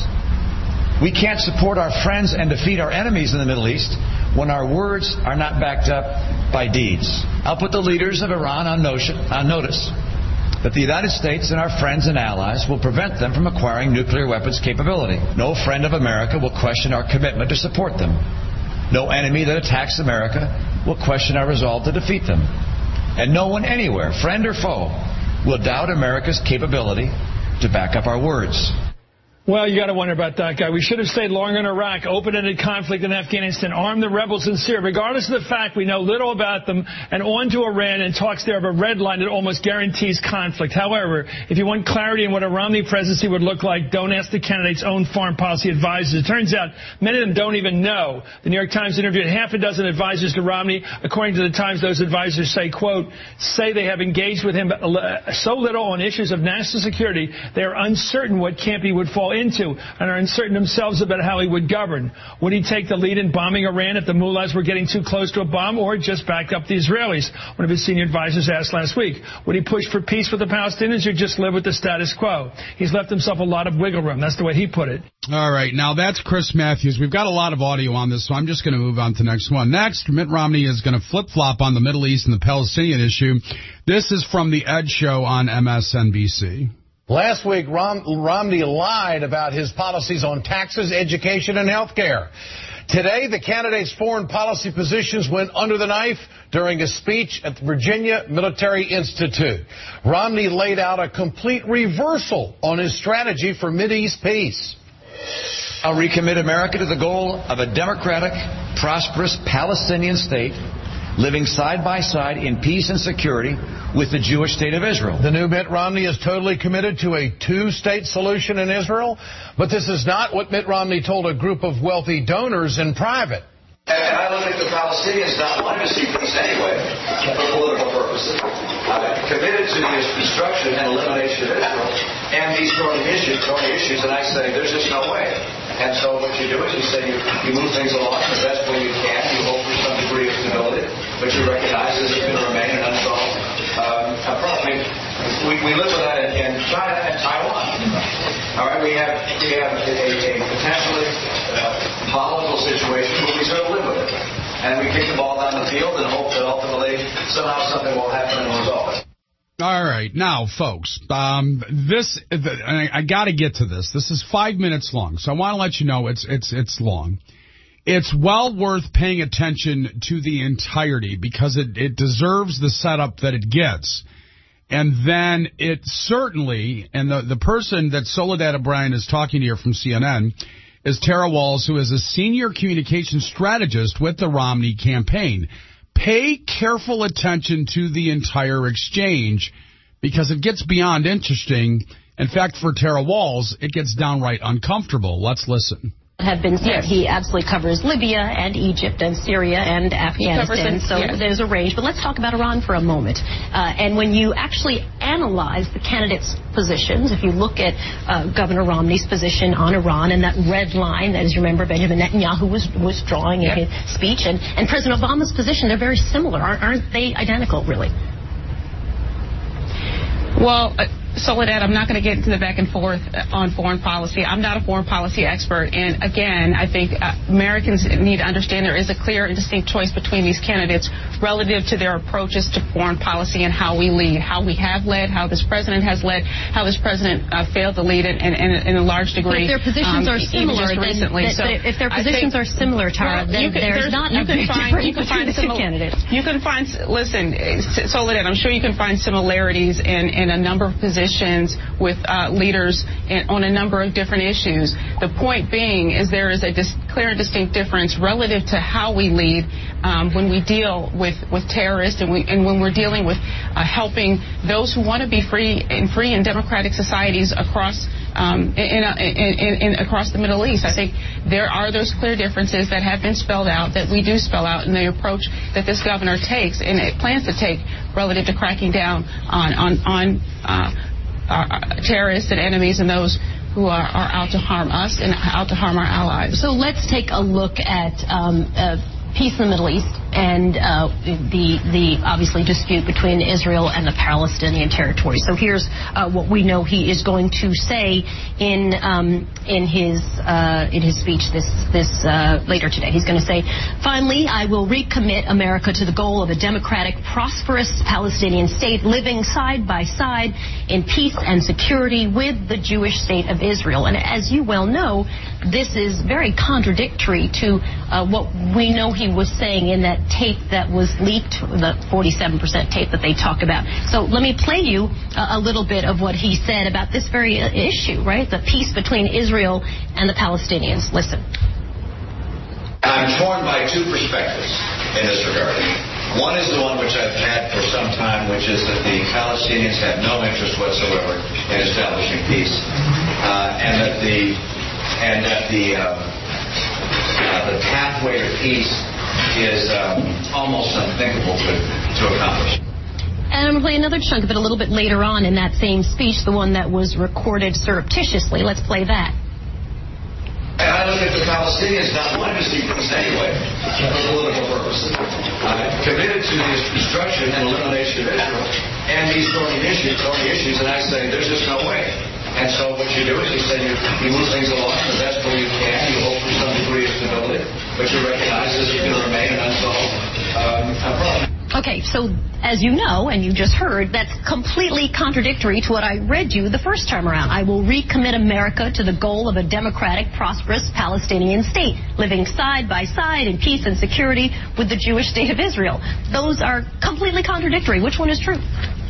We can't support our friends and defeat our enemies in the Middle East when our words are not backed up by deeds. I'll put the leaders of Iran on, notion, on notice that the United States and our friends and allies will prevent them from acquiring nuclear weapons capability. No friend of America will question our commitment to support them. No enemy that attacks America will question our resolve to defeat them. And no one anywhere, friend or foe, will doubt America's capability to back up our words. Well, you got to wonder about that guy. We should have stayed longer in Iraq, open-ended conflict in Afghanistan, armed the rebels in Syria, regardless of the fact we know little about them, and on to Iran and talks there of a red line that almost guarantees conflict. However, if you want clarity on what a Romney presidency would look like, don't ask the candidate's own foreign policy advisors. It turns out many of them don't even know. The New York Times interviewed half a dozen advisors to Romney. According to the Times, those advisors say, quote, say they have engaged with him so little on issues of national security, they are uncertain what camp he would fall into and are uncertain themselves about how he would govern. Would he take the lead in bombing Iran if the mullahs were getting too close to a bomb, or just back up the Israelis? One of his senior advisors asked last week. Would he push for peace with the Palestinians or just live with the status quo? He's left himself a lot of wiggle room. That's the way he put it. All right. Now, that's Chris Matthews. We've got a lot of audio on this, so I'm just going to move on to the next one. Next, Mitt Romney is going to flip-flop on the Middle East and the Palestinian issue. This is from The Ed Show on M S N B C. Last week, Rom- Romney lied about his policies on taxes, education, and health care. Today, the candidate's foreign policy positions went under the knife during a speech at the Virginia Military Institute. Romney laid out a complete reversal on his strategy for Mideast peace. I'll recommit America to the goal of a democratic, prosperous Palestinian state living side by side in peace and security with the Jewish state of Israel. The new Mitt Romney is totally committed to a two-state solution in Israel, but this is not what Mitt Romney told a group of wealthy donors in private. And I don't think the Palestinians not wanting to see peace anyway, for political purposes. I'm committed to the destruction and elimination of Israel and these thorny issues, thorny issues, and I say there's just no way. And so what you do is you say you, you move things along the best way you can. You hope for some degree of stability, but you recognize this is going to remain an unsolved um, problem. We, we live with that in, in China and Taiwan. All right, we have we have a, a potentially uh, volatile situation, but we sort of live with it, and we kick the ball down the field and hope that ultimately somehow something will happen and resolve it. All right. Now, folks, um, this, I, I got to get to this. This is five minutes long, so I want to let you know it's, it's, it's long. It's well worth paying attention to the entirety because it, it deserves the setup that it gets. And then it certainly, and the, the person that Soledad O'Brien is talking to here from C N N is Tara Walls, who is a senior communications strategist with the Romney campaign. Pay careful attention to the entire exchange because it gets beyond interesting In fact, for Tara Walls, it gets downright uncomfortable. Let's listen. Have been said. Yes. He absolutely covers Libya and Egypt and Syria and Afghanistan, it, so yes. there's a range. But let's talk about Iran for a moment. Uh, and when you actually analyze the candidates' positions, if you look at uh, Governor Romney's position on Iran and that red line, as you remember, Benjamin Netanyahu was was drawing in yep. his speech, and, and President Obama's position, they're very similar. Aren't, aren't they identical, really? Well, uh, Soledad, I'm not going to get into the back and forth on foreign policy. I'm not a foreign policy expert. And again, I think uh, Americans need to understand there is a clear and distinct choice between these candidates relative to their approaches to foreign policy and how we lead, how we have led, how this president has led, how this president uh, failed to lead it in, in, in a large degree. But if their positions um, are similar, just then, recently. that, so if their positions think, are similar, Tara, well, then can, there's not you a can big find, difference you can between find the two simil- candidates. You can find, listen, Soledad, I'm sure you can find similarities in, in a number of positions with uh, leaders in, on a number of different issues. The point being is there is a dis- clear and distinct difference relative to how we lead um, when we deal with, with terrorists and, we, and when we're dealing with uh, helping those who want to be free and free and democratic societies across um, in, in, in, in across the Middle East. I think there are those clear differences that have been spelled out, that we do spell out in the approach that this governor takes and it plans to take relative to cracking down on on on uh, Uh, terrorists and enemies and those who are, are out to harm us and out to harm our allies. So let's take a look at um, uh, peace in the Middle East and uh, the the obviously dispute between Israel and the Palestinian territory. So here's uh, what we know he is going to say in um, in his uh, in his speech this this uh, later today. He's going to say, "Finally, I will recommit America to the goal of a democratic, prosperous Palestinian state living side by side in peace and security with the Jewish state of Israel." And as you well know, this is very contradictory to uh, what we know he was saying in that tape that was leaked, the forty-seven percent tape that they talk about. So let me play you a, a little bit of what he said about this very uh, issue, right? The peace between Israel and the Palestinians. Listen. I'm torn by two perspectives in this regard. One is the one which I've had for some time, which is that the Palestinians have no interest whatsoever in establishing peace, uh, and that the and that the uh, uh, the pathway to peace is um, almost unthinkable to, to accomplish. And I'm going to play another chunk of it a little bit later on in that same speech, the one that was recorded surreptitiously. Let's play that. And I look at the Palestinians not wanting to see peace anyway, for political purposes, uh, committed to the destruction and elimination of Israel and these thorny issues, thorny issues, and I say there's just no way. And so what you do is you say you, you move things along the best way you can. You hope for some degree of stability, but you recognize this is going to remain an unsolved um, problem. Okay, so as you know, and you just heard, that's completely contradictory to what I read you the first time around. I will recommit America to the goal of a democratic, prosperous Palestinian state, living side by side in peace and security with the Jewish state of Israel. Those are completely contradictory. Which one is true?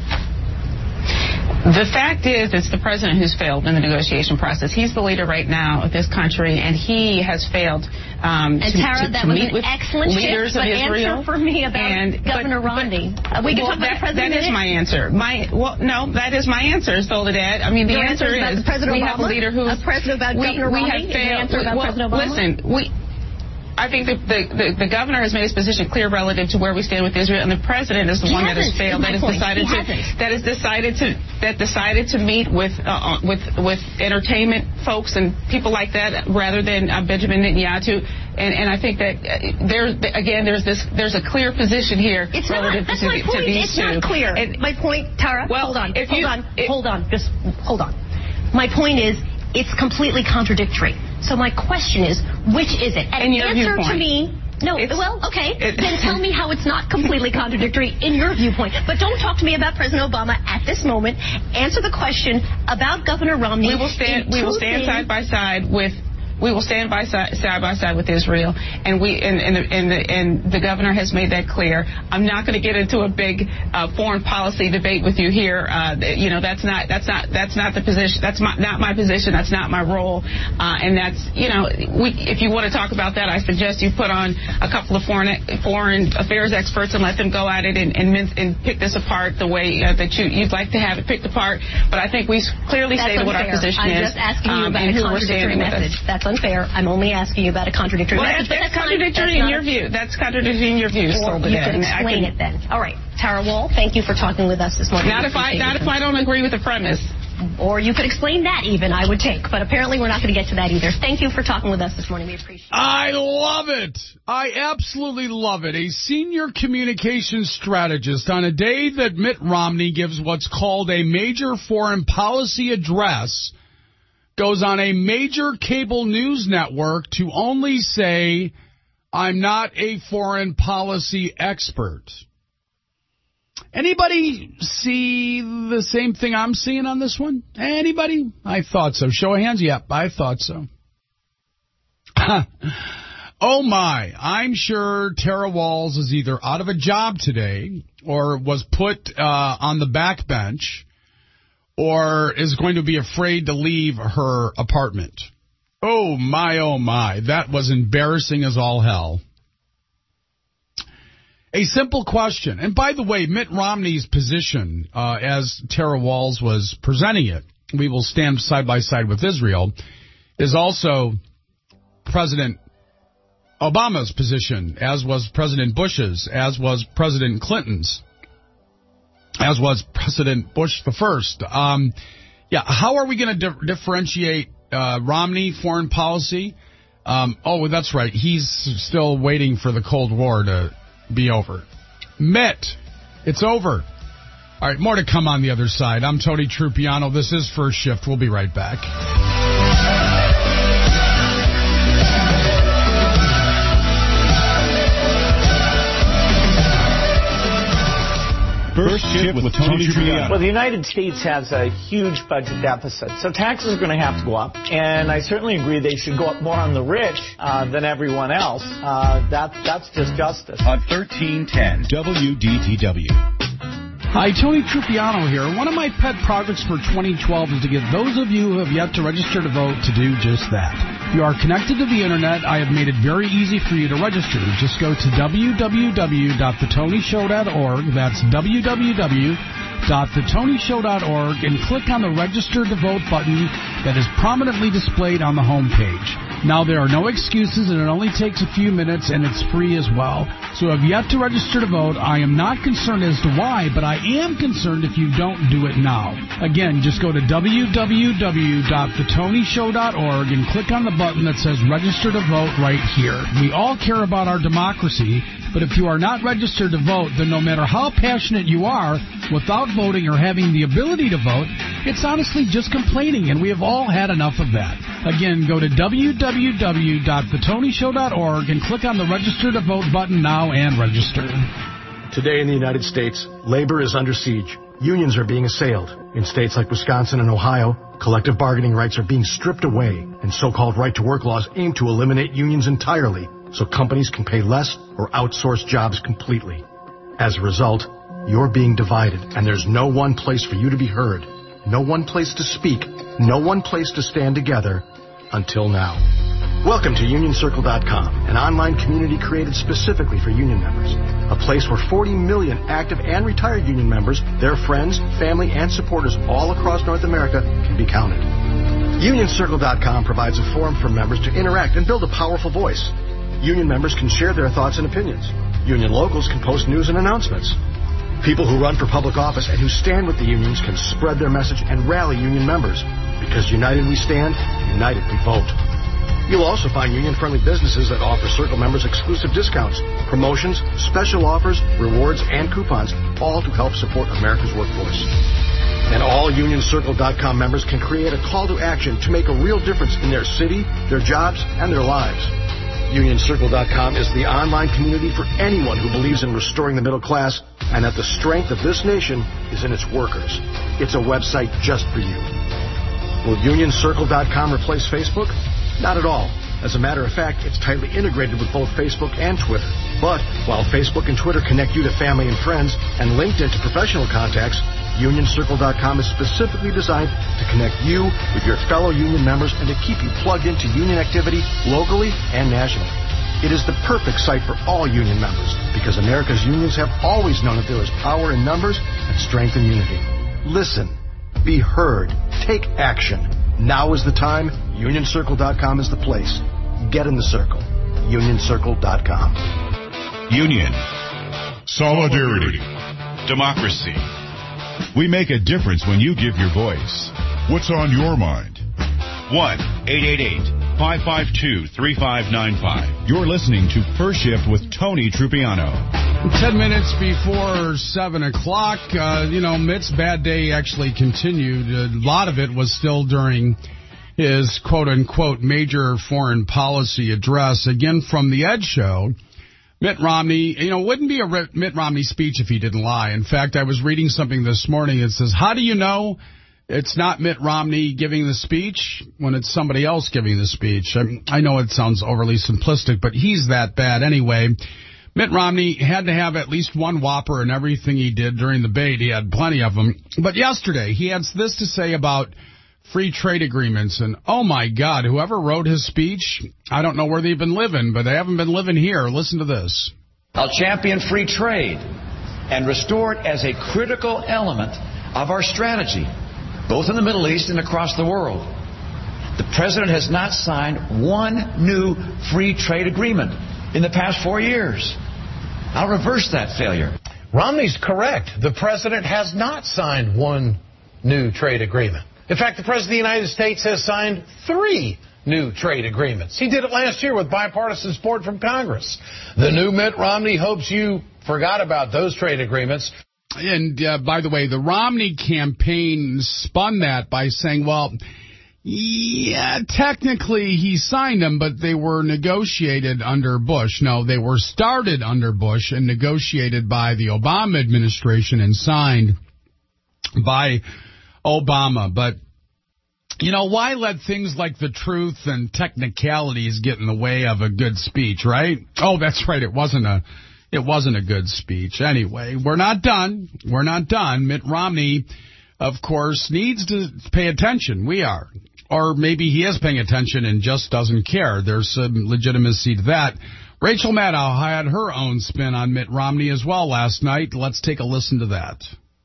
The fact is, it's the president who's failed in the negotiation process. He's the leader right now of this country, and he has failed um, and to, Tara, to, that to was meet an with excellent leaders shift, of but Israel. Answer for me about and, Governor but, Romney. But, uh, we can well, talk about that, the president. That is my answer. My well, no, that is my answer, Soledad. I mean, the Your answer, answer is, is about President we Obama? have a leader who's a president about we, Governor we Romney. have failed. Answer about well, President Obama? Listen, we. I think the, the, the, the governor has made his position clear relative to where we stand with Israel, and the president is the he one that has failed, that has point. decided he to hasn't. that has decided to that decided to meet with uh, with with entertainment folks and people like that rather than uh, Benjamin Netanyahu. And, and I think that uh, there again, there's this there's a clear position here it's relative not, that's to, my point. to these it's two. It's not clear. And, my point, Tara. Well, hold on. if hold you, on. It, hold on. Just hold on. My point is, it's completely contradictory. So my question is, which is it? And in your answer viewpoint. to me. No, It's, well, okay. It, then tell me how it's not completely contradictory in your viewpoint. But don't talk to me about President Obama at this moment. Answer the question about Governor Romney. We will stand. We will stand side by side with we will stand by side, side by side with Israel, and we and and the, and, the, and the governor has made that clear. I'm not going to get into a big uh, foreign policy debate with you here. Uh, you know, that's not that's not that's not the position. That's my, not my position. That's not my role. Uh, and that's you know, we, if you want to talk about that, I suggest you put on a couple of foreign foreign affairs experts and let them go at it and and, and pick this apart the way uh, that you you'd like to have it picked apart. But I think we clearly That's stated unfair. what our position I'm is. just asking you um, about and a who we're contradictory standing with message. us. That's unfair. I'm only asking you about a contradictory Well, message. that's, But that's contradictory in your view. That's contradictory in your view. Or you could explain it then. All right. Tara Wall, thank you for talking with us this morning. Not if I not if I don't agree with the premise. Or you could explain that even, I would take. But apparently we're not going to get to that either. Thank you for talking with us this morning. We appreciate it. I love it. I absolutely love it. A senior communications strategist on a day that Mitt Romney gives what's called a major foreign policy address goes on a major cable news network to only say, I'm not a foreign policy expert. Anybody see the same thing I'm seeing on this one? Anybody? I thought so. Show of hands. Yep, I thought so. Oh, my. I'm sure Tara Walls is either out of a job today or was put uh, on the back bench or is going to be afraid to leave her apartment. Oh, my, oh, my. That was embarrassing as all hell. A simple question. And by the way, Mitt Romney's position, uh, as Tara Walls was presenting it, we will stand side by side with Israel, is also President Obama's position, as was President Bush's, as was President Clinton's, as was President Bush the first. Um, yeah, how are we going to di- differentiate uh, Romney foreign policy? Um, oh, that's right. He's still waiting for the Cold War to be over. Mitt, it's over. All right, more to come on the other side. I'm Tony Trupiano. This is First Shift. We'll be right back. First Shift with Tony Trupiano. Well, the United States has a huge budget deficit, so taxes are going to have to go up. And I certainly agree they should go up more on the rich uh, than everyone else. Uh, that That's just justice. On thirteen ten W D T W. Hi, Tony Trupiano here. One of my pet projects for twenty twelve is to get those of you who have yet to register to vote to do just that. If you are connected to the Internet, I have made it very easy for you to register. Just go to w w w dot the tony show dot org. That's w w w dot the tony show dot org and click on the Register to Vote button that is prominently displayed on the home page. Now, there are no excuses, and it only takes a few minutes, and it's free as well. So if you have to register to vote, I am not concerned as to why, but I am concerned if you don't do it now. Again, just go to w w w dot the tony show dot org and click on the button that says Register to Vote right here. We all care about our democracy, but if you are not registered to vote, then no matter how passionate you are, without voting or having the ability to vote, it's honestly just complaining, and we have all had enough of that. Again, go to w w w dot the tony show dot org and click on the Register to Vote button now and register. Today in the United States, labor is under siege. Unions are being assailed. In states like Wisconsin and Ohio, collective bargaining rights are being stripped away, and so-called right-to-work laws aim to eliminate unions entirely so companies can pay less or outsource jobs completely. As a result, you're being divided, and there's no one place for you to be heard, no one place to speak, no one place to stand together until now. Welcome to Union Circle dot com, an online community created specifically for union members. A place where forty million active and retired union members, their friends, family, and supporters all across North America can be counted. Union Circle dot com provides a forum for members to interact and build a powerful voice. Union members can share their thoughts and opinions. Union locals can post news and announcements. People who run for public office and who stand with the unions can spread their message and rally union members. Because united we stand, united we vote. You'll also find union-friendly businesses that offer Circle members exclusive discounts, promotions, special offers, rewards, and coupons, all to help support America's workforce. And all Union Circle dot com members can create a call to action to make a real difference in their city, their jobs, and their lives. Union Circle dot com is the online community for anyone who believes in restoring the middle class and that the strength of this nation is in its workers. It's a website just for you. Will Union Circle dot com replace Facebook? Not at all. As a matter of fact, it's tightly integrated with both Facebook and Twitter. But while Facebook and Twitter connect you to family and friends and LinkedIn to professional contacts, Union Circle dot com is specifically designed to connect you with your fellow union members and to keep you plugged into union activity locally and nationally. It is the perfect site for all union members because America's unions have always known that there is power in numbers and strength in unity. Listen, be heard, take action. Now is the time. Union Circle dot com is the place. Get in the circle. Union Circle dot com. Union. Solidarity. Democracy. We make a difference when you give your voice. What's on your mind? one eight eight eight, five five two, three five nine five. You're listening to First Shift with Tony Trupiano. Ten minutes before seven o'clock, uh, you know, Mitt's bad day actually continued. A lot of it was still during his quote-unquote major foreign policy address. Again, from the Ed Show, Mitt Romney, you know, it wouldn't be a Mitt Romney speech if he didn't lie. In fact, I was reading something this morning. It says, how do you know it's not Mitt Romney giving the speech when it's somebody else giving the speech? I mean, I know it sounds overly simplistic, but he's that bad anyway. Mitt Romney had to have at least one whopper in everything he did during the debate. He had plenty of them. But yesterday, he had this to say about free trade agreements. And, oh, my God, whoever wrote his speech, I don't know where they've been living, but they haven't been living here. Listen to this. I'll champion free trade and restore it as a critical element of our strategy, both in the Middle East and across the world. The president has not signed one new free trade agreement in the past four years. I'll reverse that failure. Romney's correct. The president has not signed one new trade agreement. In fact, the president of the United States has signed three new trade agreements. He did it last year with bipartisan support from Congress. The new Mitt Romney hopes you forgot about those trade agreements. And, uh, by the way, the Romney campaign spun that by saying, well, yeah, technically he signed them, but they were negotiated under Bush. No, they were started under Bush and negotiated by the Obama administration and signed by Obama. But, you know, why let things like the truth and technicalities get in the way of a good speech, right? Oh, that's right. It wasn't a it wasn't a good speech. Anyway, we're not done. We're not done. Mitt Romney, of course, needs to pay attention. We are. Or maybe he is paying attention and just doesn't care. There's some legitimacy to that. Rachel Maddow had her own spin on Mitt Romney as well last night. Let's take a listen to that.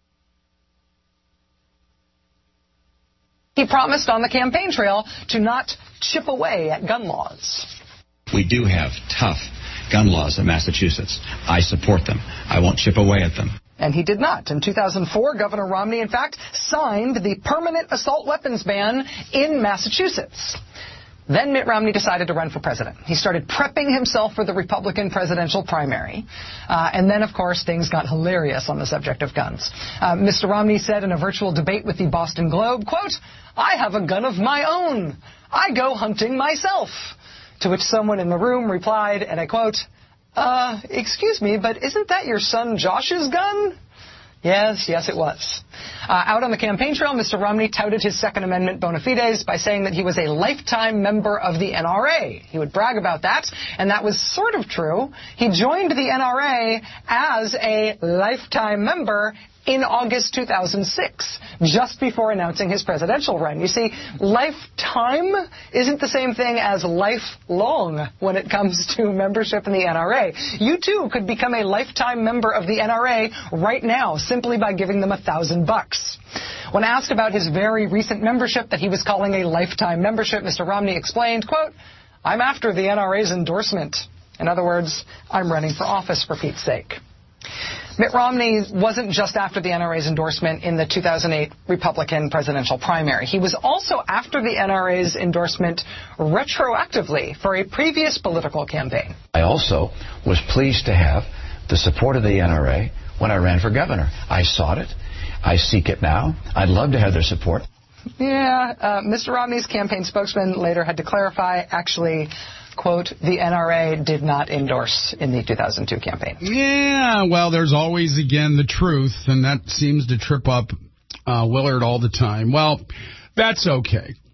He promised on the campaign trail to not chip away at gun laws. We do have tough gun laws in Massachusetts. I support them. I won't chip away at them. And he did not. In two thousand four, Governor Romney, in fact, signed the permanent assault weapons ban in Massachusetts. Then Mitt Romney decided to run for president. He started prepping himself for the Republican presidential primary. Uh, and then, of course, things got hilarious on the subject of guns. Uh, Mister Romney said in a virtual debate with the Boston Globe, quote, "I have a gun of my own. I go hunting myself." To which someone in the room replied, and I quote, uh, excuse me, but isn't that your son Josh's gun? Yes, yes, it was. Uh, out on the campaign trail, Mister Romney touted his Second Amendment bona fides by saying that he was a lifetime member of the N R A. He would brag about that, and that was sort of true. He joined the N R A as a lifetime member in August two thousand six, just before announcing his presidential run. You see, lifetime isn't the same thing as lifelong when it comes to membership in the N R A. You, too, could become a lifetime member of the N R A right now simply by giving them a thousand bucks. When asked about his very recent membership that he was calling a lifetime membership, Mister Romney explained, quote, "I'm after the N R A's endorsement. In other words, I'm running for office for Pete's sake." Mitt Romney wasn't just after the N R A's endorsement in the two thousand eight Republican presidential primary. He was also after the N R A's endorsement retroactively for a previous political campaign. I also was pleased to have the support of the N R A when I ran for governor. I sought it. I seek it now. I'd love to have their support. Yeah, uh, Mister Romney's campaign spokesman later had to clarify, actually, quote, the N R A did not endorse in the two thousand two campaign. Yeah, well, there's always, again, the truth, and that seems to trip up uh, Willard all the time. Well, that's okay.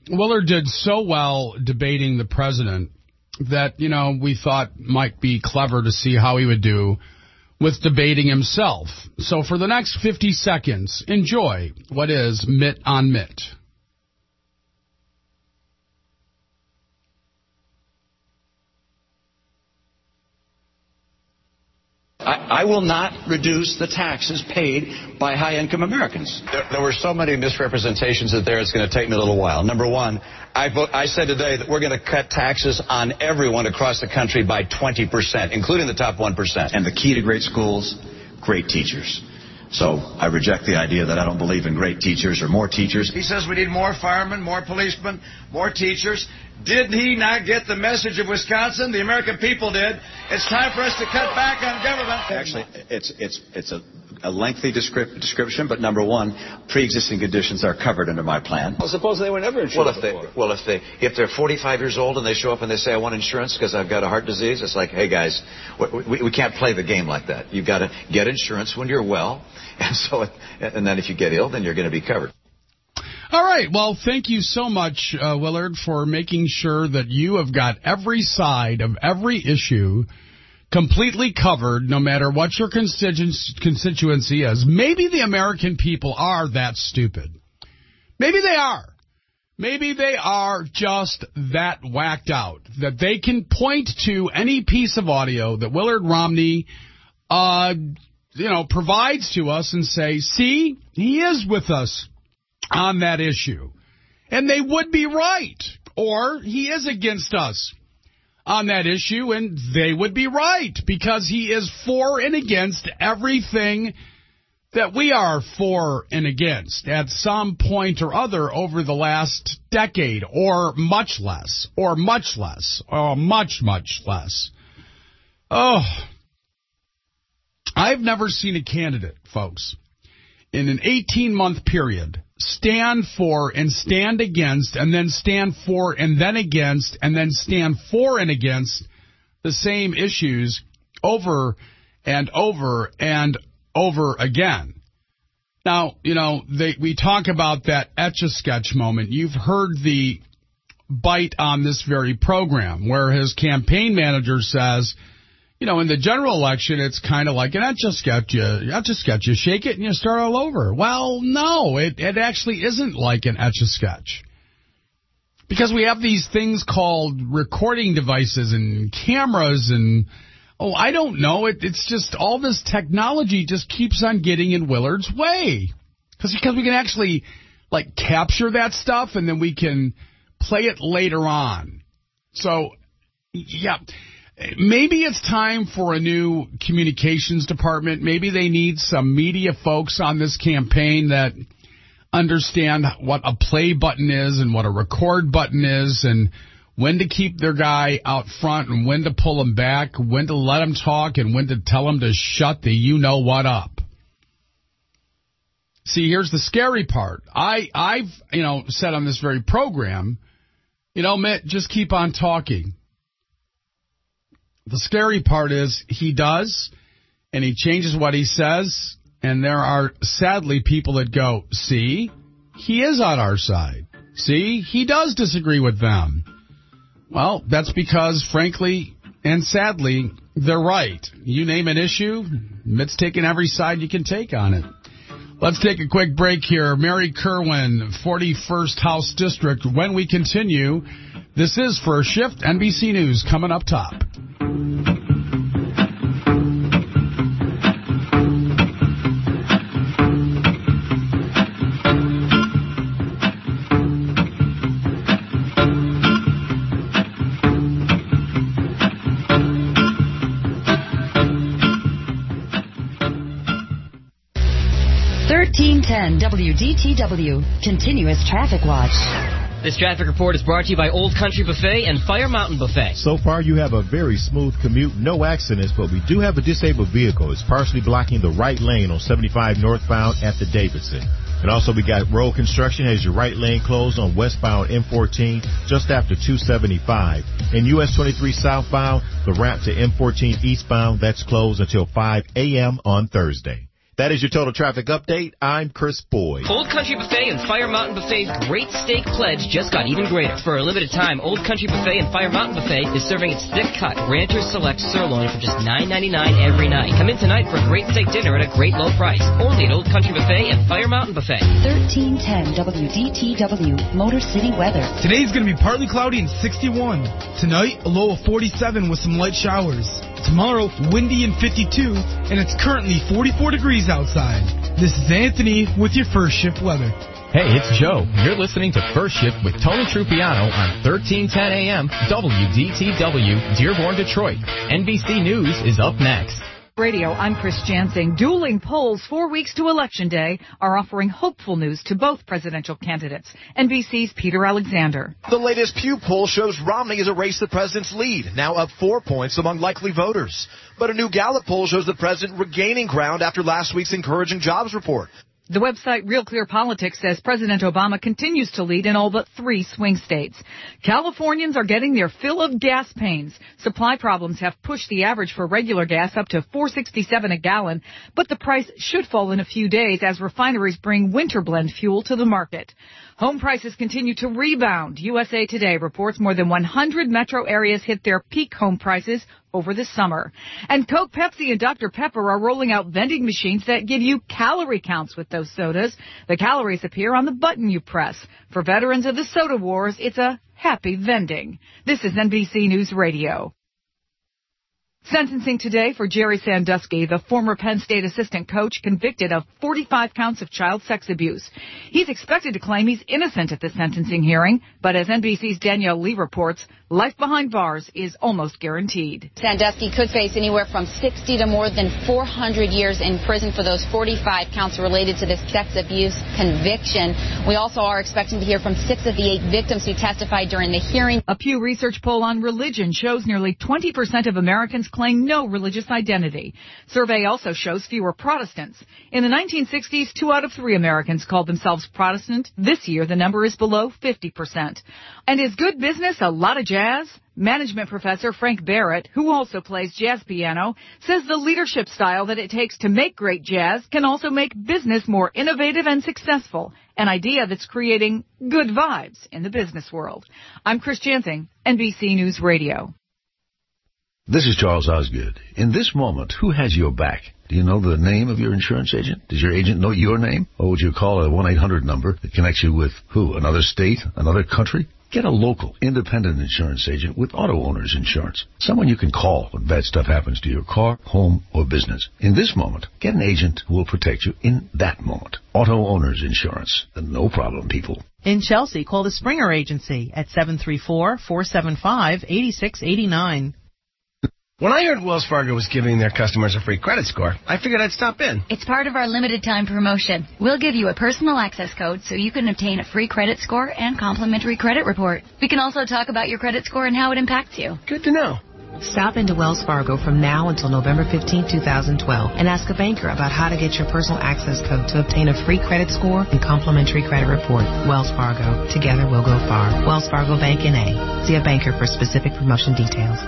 Willard did so well debating the president that, you know, we thought might be clever to see how he would do with debating himself. So for the next fifty seconds, enjoy what is Mitt on Mitt. I, I will not reduce the taxes paid by high-income Americans. There, there were so many misrepresentations that there, it's going to take me a little while. Number one, I, vote, I said today that we're going to cut taxes on everyone across the country by twenty percent, including the top one percent. And the key to great schools, great teachers. So I reject the idea that I don't believe in great teachers or more teachers. He says we need more firemen, more policemen, more teachers. Did he not get the message of Wisconsin? The American people did. It's time for us to cut back on government. Actually, it's it's it's a, a lengthy descrip- description, but number one, pre-existing conditions are covered under my plan. Well, suppose they were never insured well, if they, before. Well, if they if they're forty-five years old and they show up and they say, I want insurance because I've got a heart disease, it's like, hey, guys, we, we, we can't play the game like that. You've got to get insurance when you're well, and so and then if you get ill, then you're going to be covered. All right. Well, thank you so much, uh, Willard, for making sure that you have got every side of every issue completely covered, no matter what your constituency is. Maybe the American people are that stupid. Maybe they are. Maybe they are just that whacked out, that they can point to any piece of audio that Willard Romney, uh, you know, provides to us and say, see, he is with us on that issue. And they would be right. Or he is against us on that issue, and they would be right, because he is for and against everything that we are for and against at some point or other over the last decade, or much less, or much less, or much, much less. Oh, I've never seen a candidate, folks, in an eighteen-month period stand for and stand against and then stand for and then against and then stand for and against the same issues over and over and over again. Now, you know, they, we talk about that Etch-a-Sketch moment. You've heard the bite on this very program where his campaign manager says, you know, in the general election, it's kind of like an Etch-a-Sketch. You, Etch-a-Sketch, you shake it and you start all over. Well, no, it, it actually isn't like an Etch-a-Sketch. Because we have these things called recording devices and cameras and, oh, I don't know. It, it's just all this technology just keeps on getting in Willard's way. Because because we can actually, like, capture that stuff and then we can play it later on. So, yeah. Maybe it's time for a new communications department. Maybe they need some media folks on this campaign that understand what a play button is and what a record button is and when to keep their guy out front and when to pull him back, when to let him talk and when to tell him to shut the you-know-what up. See, here's the scary part. I, I've, you know, said on this very program, you know, Mitt, just keep on talking. The scary part is he does, and he changes what he says, and there are, sadly, people that go, see, he is on our side. See, he does disagree with them. Well, that's because, frankly, and sadly, they're right. You name an issue, Mitt's taking every side you can take on it. Let's take a quick break here. Mary Kerwin, forty-first House District. When we continue, this is First Shift, N B C News, coming up top. thirteen ten W D T W, Continuous Traffic Watch. This traffic report is brought to you by Old Country Buffet and Fire Mountain Buffet. So far, you have a very smooth commute, no accidents, but we do have a disabled vehicle. It's partially blocking the right lane on seventy-five northbound at the Davidson. And also, we got road construction has your right lane closed on westbound M fourteen just after two seventy-five. In U S twenty-three southbound, the ramp to M fourteen eastbound, that's closed until five a.m. on Thursday. That is your total traffic update. I'm Chris Boyd. Old Country Buffet and Fire Mountain Buffet's Great Steak Pledge just got even greater. For a limited time, Old Country Buffet and Fire Mountain Buffet is serving its thick-cut Rancher's Select sirloin for just nine ninety-nine every night. Come in tonight for a great steak dinner at a great low price. Only at Old Country Buffet and Fire Mountain Buffet. thirteen ten W D T W, Motor City weather. Today's going to be partly cloudy and sixty-one. Tonight, a low of forty-seven with some light showers. Tomorrow, windy and fifty-two, and it's currently forty-four degrees outside. This is Anthony with your First Shift weather. Hey, it's Joe. You're listening to First Shift with Tony Trupiano on thirteen ten A M W D T W, Dearborn, Detroit. N B C News is up next. Radio, I'm Chris Jansing. Dueling polls four weeks to Election Day are offering hopeful news to both presidential candidates. N B C's Peter Alexander. The latest Pew poll shows Romney has erased the president's lead, now up four points among likely voters. But a new Gallup poll shows the president regaining ground after last week's encouraging jobs report. The website Real Clear Politics says President Obama continues to lead in all but three swing states. Californians are getting their fill of gas pains. Supply problems have pushed the average for regular gas up to four sixty-seven a gallon, but the price should fall in a few days as refineries bring winter blend fuel to the market. Home prices continue to rebound. U S A Today reports more than one hundred metro areas hit their peak home prices over the summer. And Coke, Pepsi, and Doctor Pepper are rolling out vending machines that give you calorie counts with those sodas. The calories appear on the button you press. For veterans of the soda wars, it's a happy vending. This is N B C News Radio. Sentencing today for Jerry Sandusky, the former Penn State assistant coach convicted of forty-five counts of child sex abuse. He's expected to claim he's innocent at the sentencing hearing, but as N B C's Danielle Lee reports, life behind bars is almost guaranteed. Sandusky could face anywhere from sixty to more than four hundred years in prison for those forty-five counts related to this sex abuse conviction. We also are expecting to hear from six of the eight victims who testified during the hearing. A Pew Research poll on religion shows nearly twenty percent of Americans claim no religious identity. Survey also shows fewer Protestants. In the nineteen sixties, two out of three Americans called themselves Protestant. This year, the number is below fifty percent. And is good business a lot of jazz? Management professor Frank Barrett, who also plays jazz piano, says the leadership style that it takes to make great jazz can also make business more innovative and successful, an idea that's creating good vibes in the business world. I'm Chris Jansing, N B C News Radio. This is Charles Osgood. In this moment, who has your back? Do you know the name of your insurance agent? Does your agent know your name? Or would you call a one eight hundred number that connects you with who? Another state? Another country? Get a local, independent insurance agent with Auto Owners Insurance. Someone you can call when bad stuff happens to your car, home, or business. In this moment, get an agent who will protect you in that moment. Auto Owners Insurance. The no problem people. In Chelsea, call the Springer Agency at seven three four, four seven five, eight six eight nine. When I heard Wells Fargo was giving their customers a free credit score, I figured I'd stop in. It's part of our limited time promotion. We'll give you a personal access code so you can obtain a free credit score and complimentary credit report. We can also talk about your credit score and how it impacts you. Good to know. Stop into Wells Fargo from now until November fifteenth, twenty twelve, and ask a banker about how to get your personal access code to obtain a free credit score and complimentary credit report. Wells Fargo. Together we'll go far. Wells Fargo Bank N A. See a banker for specific promotion details.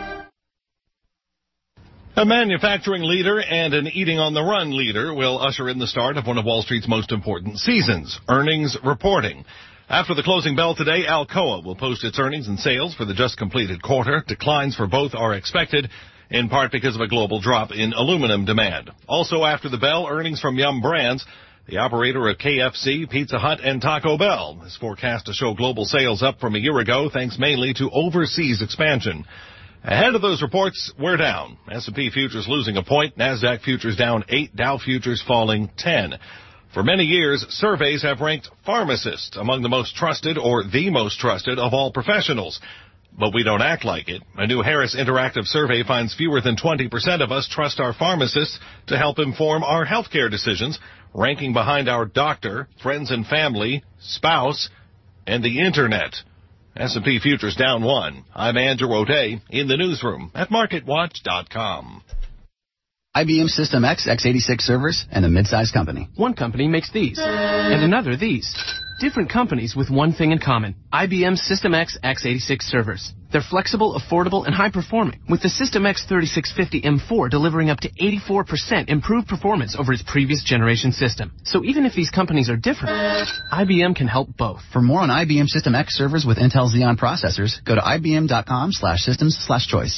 A manufacturing leader and an eating on the run leader will usher in the start of one of Wall Street's most important seasons, earnings reporting. After the closing bell today, Alcoa will post its earnings and sales for the just completed quarter. Declines for both are expected, in part because of a global drop in aluminum demand. Also after the bell, earnings from Yum Brands, the operator of K F C, Pizza Hut, and Taco Bell, is forecast to show global sales up from a year ago, thanks mainly to overseas expansion. Ahead of those reports, we're down. S and P futures losing a point, NASDAQ futures down eight, Dow futures falling ten. For many years, surveys have ranked pharmacists among the most trusted or the most trusted of all professionals. But we don't act like it. A new Harris Interactive survey finds fewer than twenty percent of us trust our pharmacists to help inform our healthcare decisions, ranking behind our doctor, friends and family, spouse, and the Internet. S and P futures down one. I'm Andrew O'Day in the newsroom at market watch dot com. I B M System X x eighty-six servers and a mid-sized company. One company makes these, and another these. Different companies with one thing in common. I B M System X x eighty-six servers. They're flexible, affordable, and high-performing, with the System X thirty-six fifty M four delivering up to eighty-four percent improved performance over its previous generation system. So even if these companies are different, I B M can help both. For more on I B M System X servers with Intel Xeon processors, go to ibm.com slash systems slash choice.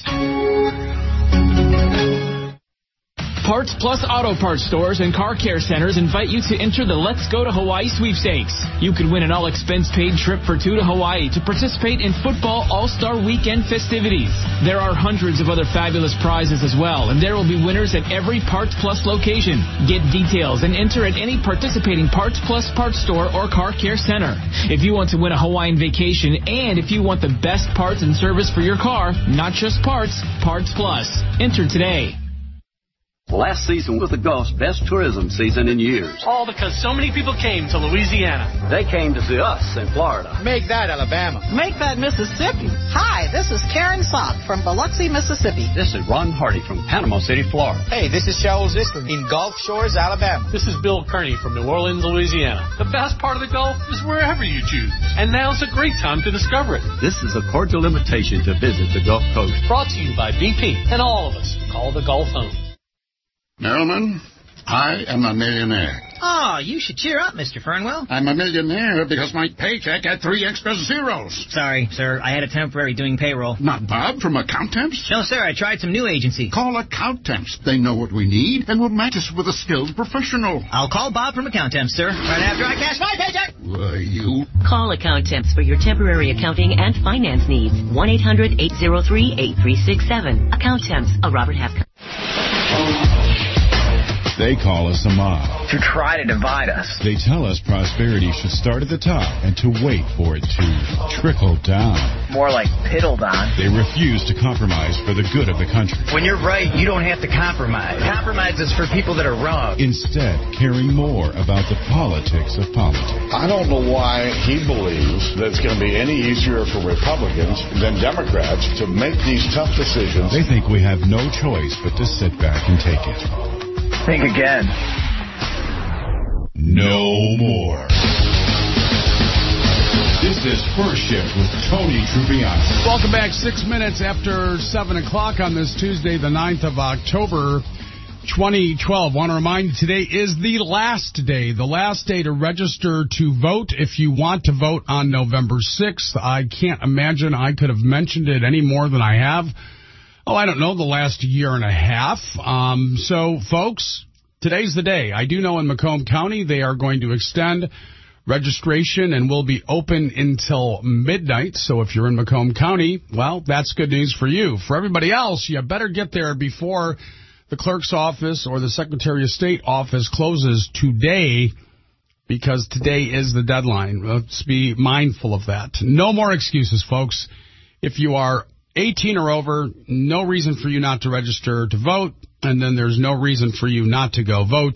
Parts Plus Auto Parts stores and car care centers invite you to enter the Let's Go to Hawaii sweepstakes. You could win an all-expense-paid trip for two to Hawaii to participate in football All-Star Weekend festivities. There are hundreds of other fabulous prizes as well, and there will be winners at every Parts Plus location. Get details and enter at any participating Parts Plus parts store or car care center. If you want to win a Hawaiian vacation and if you want the best parts and service for your car, not just parts, Parts Plus. Enter today. Last season was the Gulf's best tourism season in years. All because so many people came to Louisiana. They came to see us in Florida. Make that Alabama. Make that Mississippi. Hi, this is Karen Sock from Biloxi, Mississippi. This is Ron Hardy from Panama City, Florida. Hey, this is Charles Island in Gulf Shores, Alabama. This is Bill Kearney from New Orleans, Louisiana. The best part of the Gulf is wherever you choose. And now's a great time to discover it. This is a cordial invitation to visit the Gulf Coast. Brought to you by B P and all of us. Call the Gulf home. Merriman, I am a millionaire. Oh, you should cheer up, Mister Fernwell. I'm a millionaire because my paycheck had three extra zeros. Sorry, sir. I had a temporary doing payroll. Not Bob from Accountemps? No, sir. I tried some new agency. Call Accountemps. They know what we need and will match us with a skilled professional. I'll call Bob from Accountemps, sir, right after I cash my paycheck. Why, you... Call Accountemps for your temporary accounting and finance needs. one eight hundred eight oh three eight three six seven. Accountemps, a Robert Half company. They call us a mob. To try to divide us. They tell us prosperity should start at the top and to wait for it to trickle down. More like piddle down. They refuse to compromise for the good of the country. When you're right, you don't have to compromise. Compromise is for people that are wrong. Instead, caring more about the politics of politics. I don't know why he believes that it's going to be any easier for Republicans than Democrats to make these tough decisions. They think we have no choice but to sit back and take it. Think again. No more. This is First Shift with Tony Trupiano. Welcome back. Six minutes after seven o'clock on this Tuesday, the ninth of October, twenty twelve. Want to remind you, today is the last day, the last day to register to vote if you want to vote on November sixth. I can't imagine I could have mentioned it any more than I have. Oh, I don't know, the last year and a half. Um, so, folks, today's the day. I do know in Macomb County they are going to extend registration and will be open until midnight. So if you're in Macomb County, well, that's good news for you. For everybody else, you better get there before the clerk's office or the Secretary of State office closes today, because today is the deadline. Let's be mindful of that. No more excuses, folks. If you are eighteen or over, no reason for you not to register to vote, and then there's no reason for you not to go vote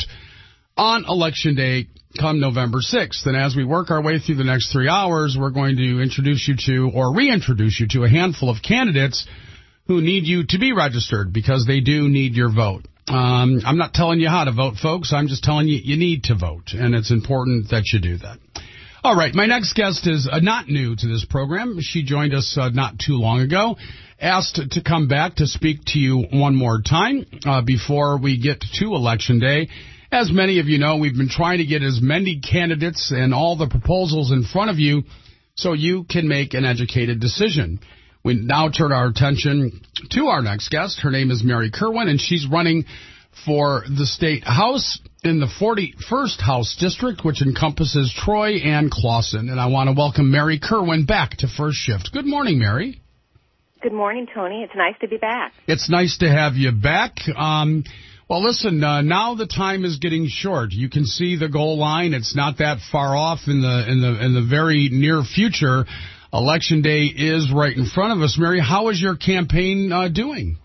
on Election Day come November sixth. And as we work our way through the next three hours, we're going to introduce you to, or reintroduce you to, a handful of candidates who need you to be registered, because they do need your vote. Um, I'm not telling you how to vote, folks. I'm just telling you you need to vote, and it's important that you do that. All right, my next guest is uh, not new to this program. She joined us uh, not too long ago, asked to come back to speak to you one more time uh, before we get to Election Day. As many of you know, we've been trying to get as many candidates and all the proposals in front of you so you can make an educated decision. We now turn our attention to our next guest. Her name is Mary Kerwin, and she's running for the State House in the forty-first House District, which encompasses Troy and Clawson. And I want to welcome Mary Kerwin back to First Shift. Good morning, Mary. Good morning, Tony. It's nice to be back. It's nice to have you back. Um, well, listen, uh, now the time is getting short. You can see the goal line. It's not that far off in the in the in the very near future. Election Day is right in front of us. Mary, how is your campaign uh, doing?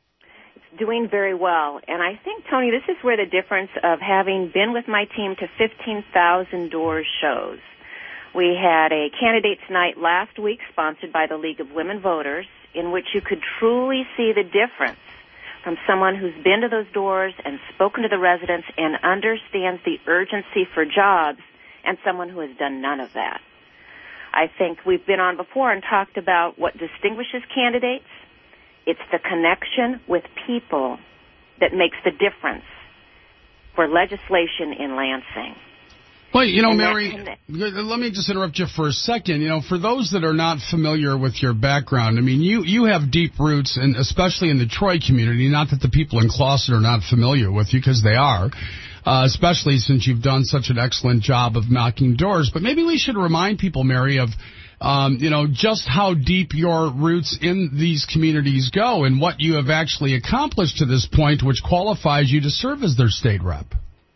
Doing very well. And I think, Tony, this is where the difference of having been with my team to fifteen thousand doors shows. We had a candidates night last week sponsored by the League of Women Voters, in which you could truly see the difference from someone who's been to those doors and spoken to the residents and understands the urgency for jobs, and someone who has done none of that. I think we've been on before and talked about what distinguishes candidates. It's the connection with people that makes the difference for legislation in Lansing. Well, you know, And Mary, that- let me just interrupt you for a second. You know, for those that are not familiar with your background, I mean, you, you have deep roots, and especially in the Troy community. Not that the people in Clawson are not familiar with you, because they are, uh, especially since you've done such an excellent job of knocking doors. But maybe we should remind people, Mary, of, um, you know, just how deep your roots in these communities go and what you have actually accomplished to this point, which qualifies you to serve as their state rep.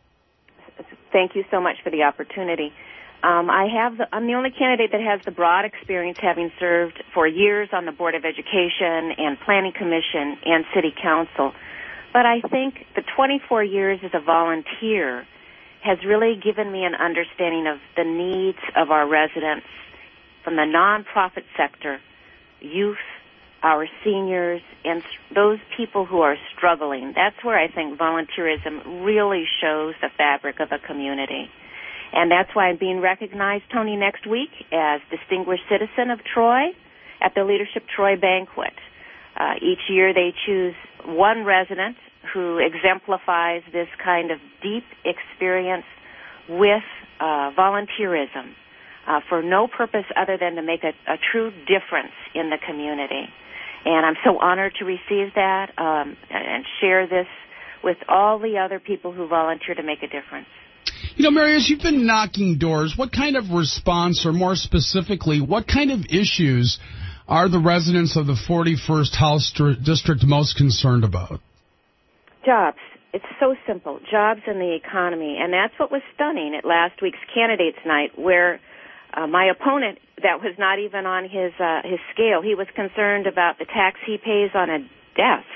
Thank you so much for the opportunity. Um, I have the, I'm the only candidate that has the broad experience, having served for years on the Board of Education and Planning Commission and City Council. But I think the twenty-four years as a volunteer has really given me an understanding of the needs of our residents from the nonprofit sector, youth, our seniors, and those people who are struggling. That's where I think volunteerism really shows the fabric of a community. And that's why I'm being recognized, Tony, next week as Distinguished Citizen of Troy at the Leadership Troy Banquet. Uh, each year they choose one resident who exemplifies this kind of deep experience with uh, volunteerism uh, for no purpose other than to make a, a true difference in the community. And I'm so honored to receive that um, and share this with all the other people who volunteer to make a difference. You know, Mary, as you've been knocking doors, what kind of response, or more specifically, what kind of issues are the residents of the forty-first House District most concerned about? Jobs. It's so simple. Jobs and the economy. And that's what was stunning at last week's candidates night, where uh, my opponent, that was not even on his uh, his scale, he was concerned about the tax he pays on a desk.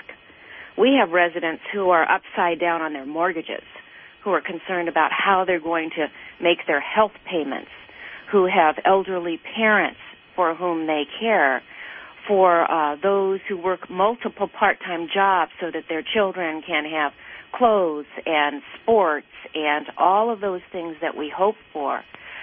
We have residents who are upside down on their mortgages, who are concerned about how they're going to make their health payments, who have elderly parents for whom they care, for uh, those who work multiple part-time jobs so that their children can have clothes and sports and all of those things that we hope for.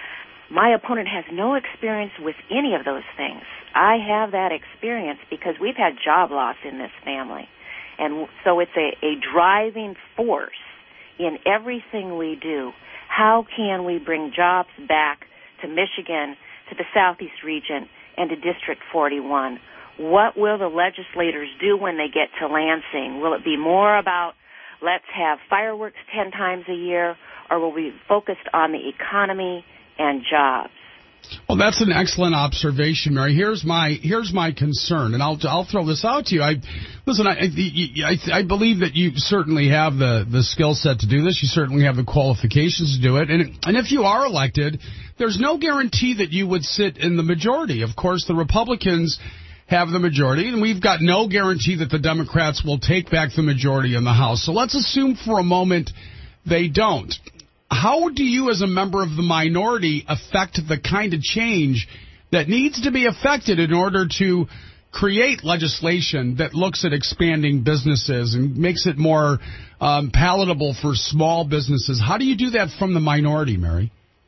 My opponent has no experience with any of those things. I have that experience because we've had job loss in this family. And so it's a, a driving force in everything we do. How can we bring jobs back to Michigan, to the Southeast region, and to District forty-one? What will the legislators do when they get to Lansing? Will it be more about let's have fireworks ten times a year, or will we be focused on the economy and jobs? Well, that's an excellent observation, Mary. Here's my here's my concern, and I'll I'll throw this out to you. I listen. I I, I believe that you certainly have the, the skill set to do this. You certainly have the qualifications to do it. And and if you are elected, there's no guarantee that you would sit in the majority. Of course, the Republicans have the majority, and we've got no guarantee that the Democrats will take back the majority in the House. So let's assume for a moment they don't. How do you, as a member of the minority, affect the kind of change that needs to be affected in order to create legislation that looks at expanding businesses and makes it more um, palatable for small businesses? How do you do that from the minority, Mary?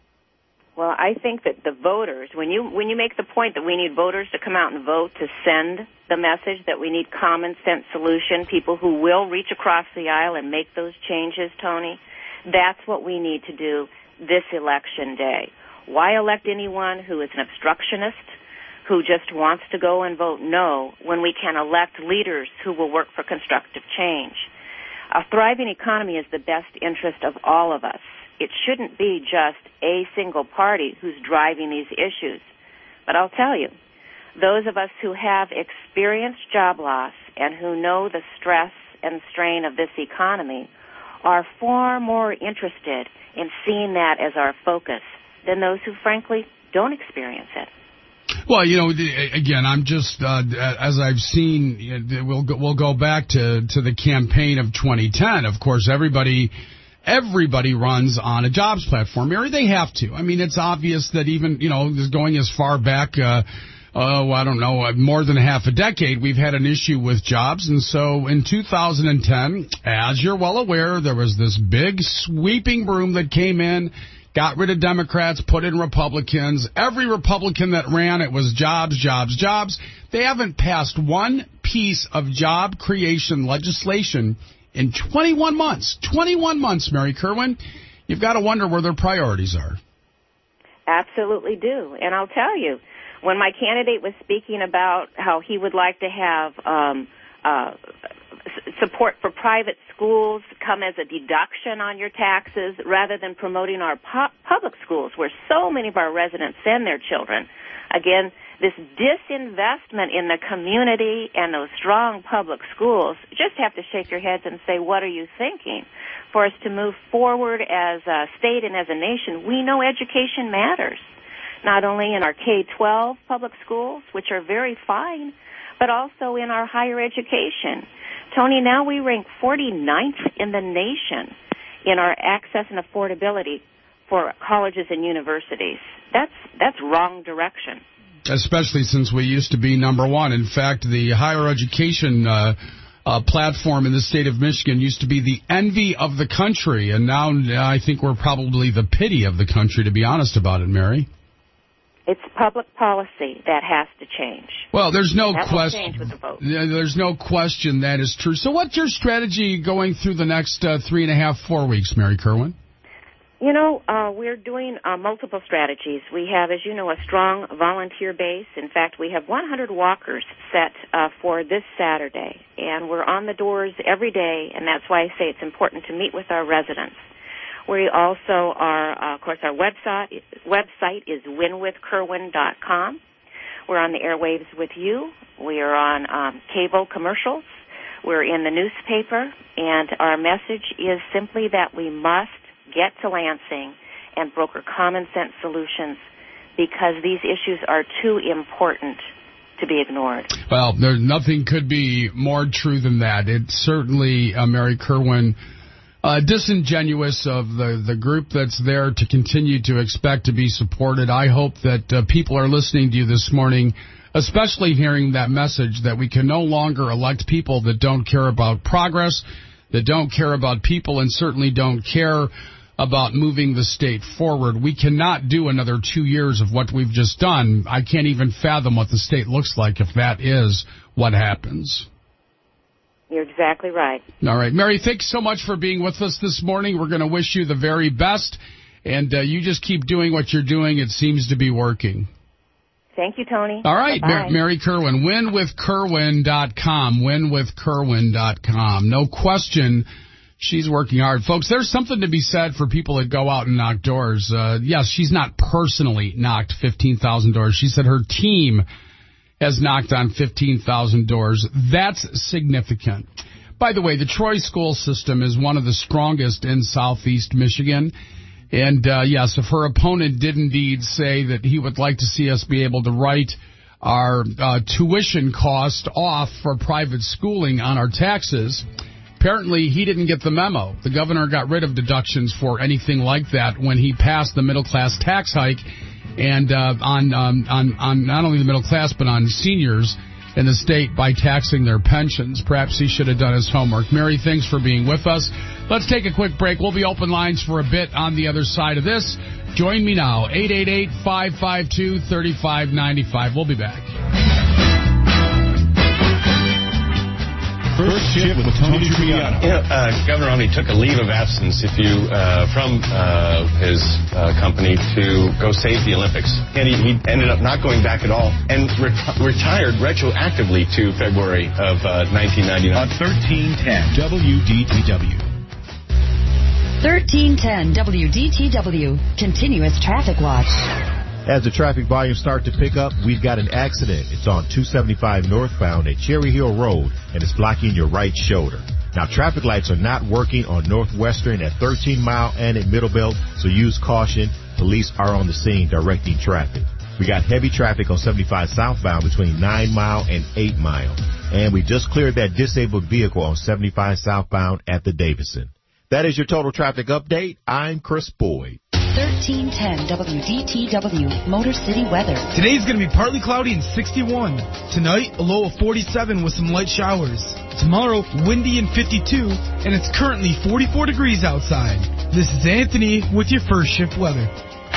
Well, I think that the voters, when you when you make the point that we need voters to come out and vote to send the message that we need common sense solution, people who will reach across the aisle and make those changes, Tony, that's what we need to do this election day. Why elect anyone who is an obstructionist, who just wants to go and vote no, when we can elect leaders who will work for constructive change? A thriving economy is the best interest of all of us. It shouldn't be just a single party who's driving these issues. But I'll tell you, those of us who have experienced job loss and who know the stress and strain of this economy are far more interested in seeing that as our focus than those who, frankly, don't experience it. Well, you know, again, I'm just, uh, as I've seen, we'll go, we'll go back to, to the campaign of twenty ten. Of course, everybody... Everybody runs on a jobs platform, Mary. They have to. I mean, it's obvious that even, you know, going as far back uh, oh, I don't know, more than half a decade, we've had an issue with jobs. And so in two thousand ten, as you're well aware, there was this big sweeping broom that came in, got rid of Democrats, put in Republicans. Every Republican that ran, it was jobs, jobs, jobs. They haven't passed one piece of job creation legislation in twenty-one months. twenty-one months, Mary Kerwin. You've got to wonder where their priorities are. Absolutely do. And I'll tell you, when my candidate was speaking about how he would like to have um, uh, support for private schools come as a deduction on your taxes rather than promoting our pu- public schools where so many of our residents send their children, again, this disinvestment in the community and those strong public schools, you just have to shake your heads and say, what are you thinking? For us to move forward as a state and as a nation, we know education matters, not only in our K twelve public schools, which are very fine, but also in our higher education. Tony, now we rank forty-ninth in the nation in our access and affordability for colleges and universities. That's that's wrong direction. Especially since we used to be number one. In fact, the higher education uh, uh, platform in the state of Michigan used to be the envy of the country, and now I think we're probably the pity of the country, to be honest about it, Mary. It's public policy that has to change. Well, there's no that question. Will change with the vote. There's no question that is true. So what's your strategy going through the next uh, three and a half, four weeks, Mary Kerwin? You know, uh, we're doing uh, multiple strategies. We have, as you know, a strong volunteer base. In fact, we have one hundred walkers set uh, for this Saturday, and we're on the doors every day, and that's why I say it's important to meet with our residents. We also are, uh, of course, our website website is win with kerwin dot com. We're on the airwaves with you. We are on um, cable commercials. We're in the newspaper, and our message is simply that we must get to Lansing and broker common sense solutions because these issues are too important to be ignored. Well, there, nothing could be more true than that. It's certainly, uh, Mary Kerwin, uh, disingenuous of the, the group that's there to continue to expect to be supported. I hope that uh, people are listening to you this morning, especially hearing that message that we can no longer elect people that don't care about progress, that don't care about people, and certainly don't care about moving the state forward. We cannot do another two years of what we've just done. I can't even fathom what the state looks like if that is what happens. You're exactly right. All right. Mary, thanks so much for being with us this morning. We're going to wish you the very best, and uh, you just keep doing what you're doing. It seems to be working. Thank you, Tony. All right, Mar- Mary Kerwin, win with kerwin dot com, win with kerwin dot com. No question, she's working hard. Folks, there's something to be said for people that go out and knock doors. Uh, yes, she's not personally knocked fifteen thousand doors. She said her team has knocked on fifteen thousand doors. That's significant. By the way, the Troy school system is one of the strongest in southeast Michigan. And, uh, yes, if her opponent did indeed say that he would like to see us be able to write our uh, tuition cost off for private schooling on our taxes, apparently he didn't get the memo. The governor got rid of deductions for anything like that when he passed the middle-class tax hike and uh, on, um, on, on not only the middle class but on seniors in the state by taxing their pensions. Perhaps he should have done his homework. Mary, thanks for being with us. Let's take a quick break. We'll be open lines for a bit on the other side of this. Join me now, eight eight eight, five five two, three five nine five. We'll be back. First Shift with Tony Triano. You know, uh, Governor Romney took a leave of absence, if you, uh, from uh, his uh, company to go save the Olympics, and he, he ended up not going back at all and ret- retired retroactively to February of uh, nineteen ninety-nine. On thirteen ten W D T W. thirteen ten W D T W. Continuous Traffic Watch. As the traffic volumes start to pick up, we've got an accident. It's on two seventy-five northbound at Cherry Hill Road, and it's blocking your right shoulder. Now, traffic lights are not working on Northwestern at thirteen mile and at Middlebelt, so use caution. Police are on the scene directing traffic. We got heavy traffic on seventy-five southbound between nine mile and eight mile. And we just cleared that disabled vehicle on seventy-five southbound at the Davidson. That is your total traffic update. I'm Chris Boyd. thirteen ten W D T W Motor City weather. Today's going to be partly cloudy and sixty-one. Tonight, a low of forty-seven with some light showers. Tomorrow, windy and fifty-two, and it's currently forty-four degrees outside. This is Anthony with your first shift weather.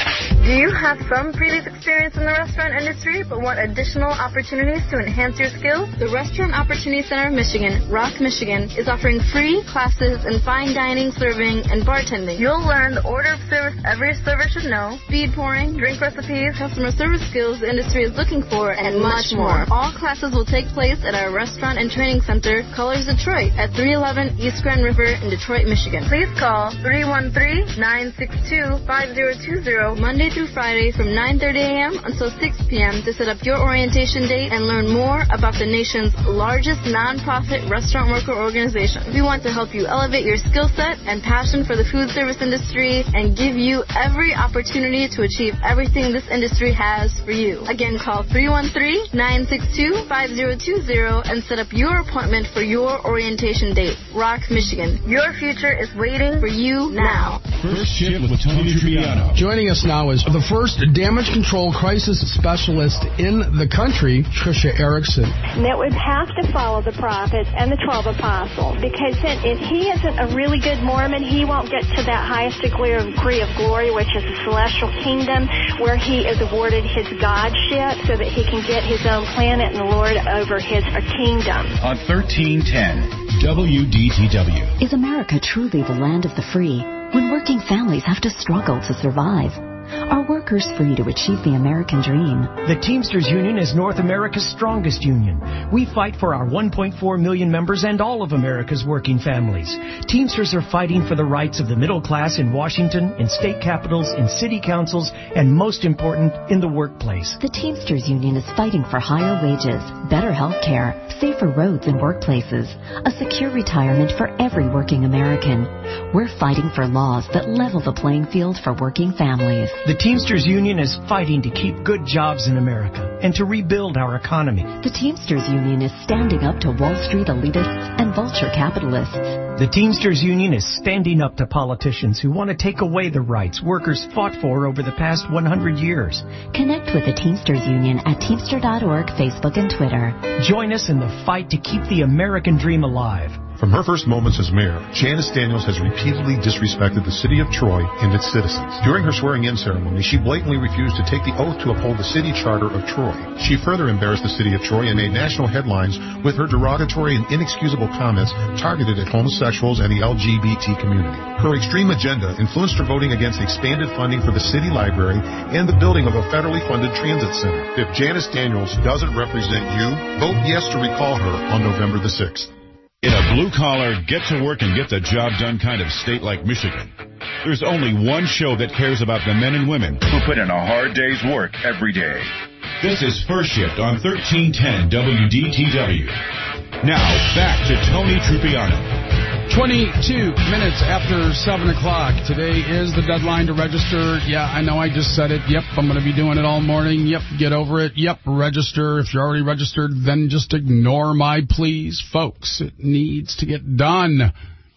Do you have some previous experience in the restaurant industry but want additional opportunities to enhance your skills? The Restaurant Opportunity Center of Michigan, Rock, Michigan, is offering free classes in fine dining, serving, and bartending. You'll learn the order of service every server should know, speed pouring, drink recipes, customer service skills the industry is looking for, and much more. All classes will take place at our restaurant and training center, Colors Detroit, at three eleven East Grand River in Detroit, Michigan. Please call three one three, nine six two, five zero two zero Monday through Friday from nine thirty a.m. until six p.m. to set up your orientation date and learn more about the nation's largest nonprofit restaurant worker organization. We want to help you elevate your skill set and passion for the food service industry and give you every opportunity to achieve everything this industry has for you. Again, call three one three, nine six two, five zero two zero and set up your appointment for your orientation date. Rock, Michigan. Your future is waiting for you now. First Shift with Tony Trippiano. Joining us now is the first damage control crisis specialist in the country, Tricia Erickson. That would have to follow the prophets and the twelve apostles, because then if he isn't a really good Mormon, he won't get to that highest degree of glory, which is the celestial kingdom, where he is awarded his godship so that he can get his own planet and lord over his kingdom. On thirteen ten W D T W. Is America truly the land of the free when working families have to struggle to survive? Are workers free to achieve the American dream? The Teamsters Union is North America's strongest union. We fight for our one point four million members and all of America's working families. Teamsters are fighting for the rights of the middle class in Washington, in state capitals, in city councils, and most important, in the workplace. The Teamsters Union is fighting for higher wages, better health care, safer roads and workplaces, a secure retirement for every working American. We're fighting for laws that level the playing field for working families. The Teamsters Union is fighting to keep good jobs in America and to rebuild our economy. The Teamsters Union is standing up to Wall Street elitists and vulture capitalists. The Teamsters Union is standing up to politicians who want to take away the rights workers fought for over the past one hundred years. Connect with the Teamsters Union at Teamster dot org, Facebook, and Twitter. Join us in the fight to keep the American dream alive. From her first moments as mayor, Janice Daniels has repeatedly disrespected the city of Troy and its citizens. During her swearing-in ceremony, she blatantly refused to take the oath to uphold the city charter of Troy. She further embarrassed the city of Troy and made national headlines with her derogatory and inexcusable comments targeted at homosexuals and the L G B T community. Her extreme agenda influenced her voting against expanded funding for the city library and the building of a federally funded transit center. If Janice Daniels doesn't represent you, vote yes to recall her on November the sixth. In a blue-collar, get-to-work and get-the-job done kind of state like Michigan, there's only one show that cares about the men and women who put in a hard day's work every day. This is First Shift on thirteen ten W D T W. Now, back to Tony Trippiano. twenty-two minutes after seven o'clock. Today is the deadline to register. Yeah, I know I just said it. Yep, I'm going to be doing it all morning. Yep, get over it. Yep, register. If you're already registered, then just ignore my pleas. Folks, it needs to get done.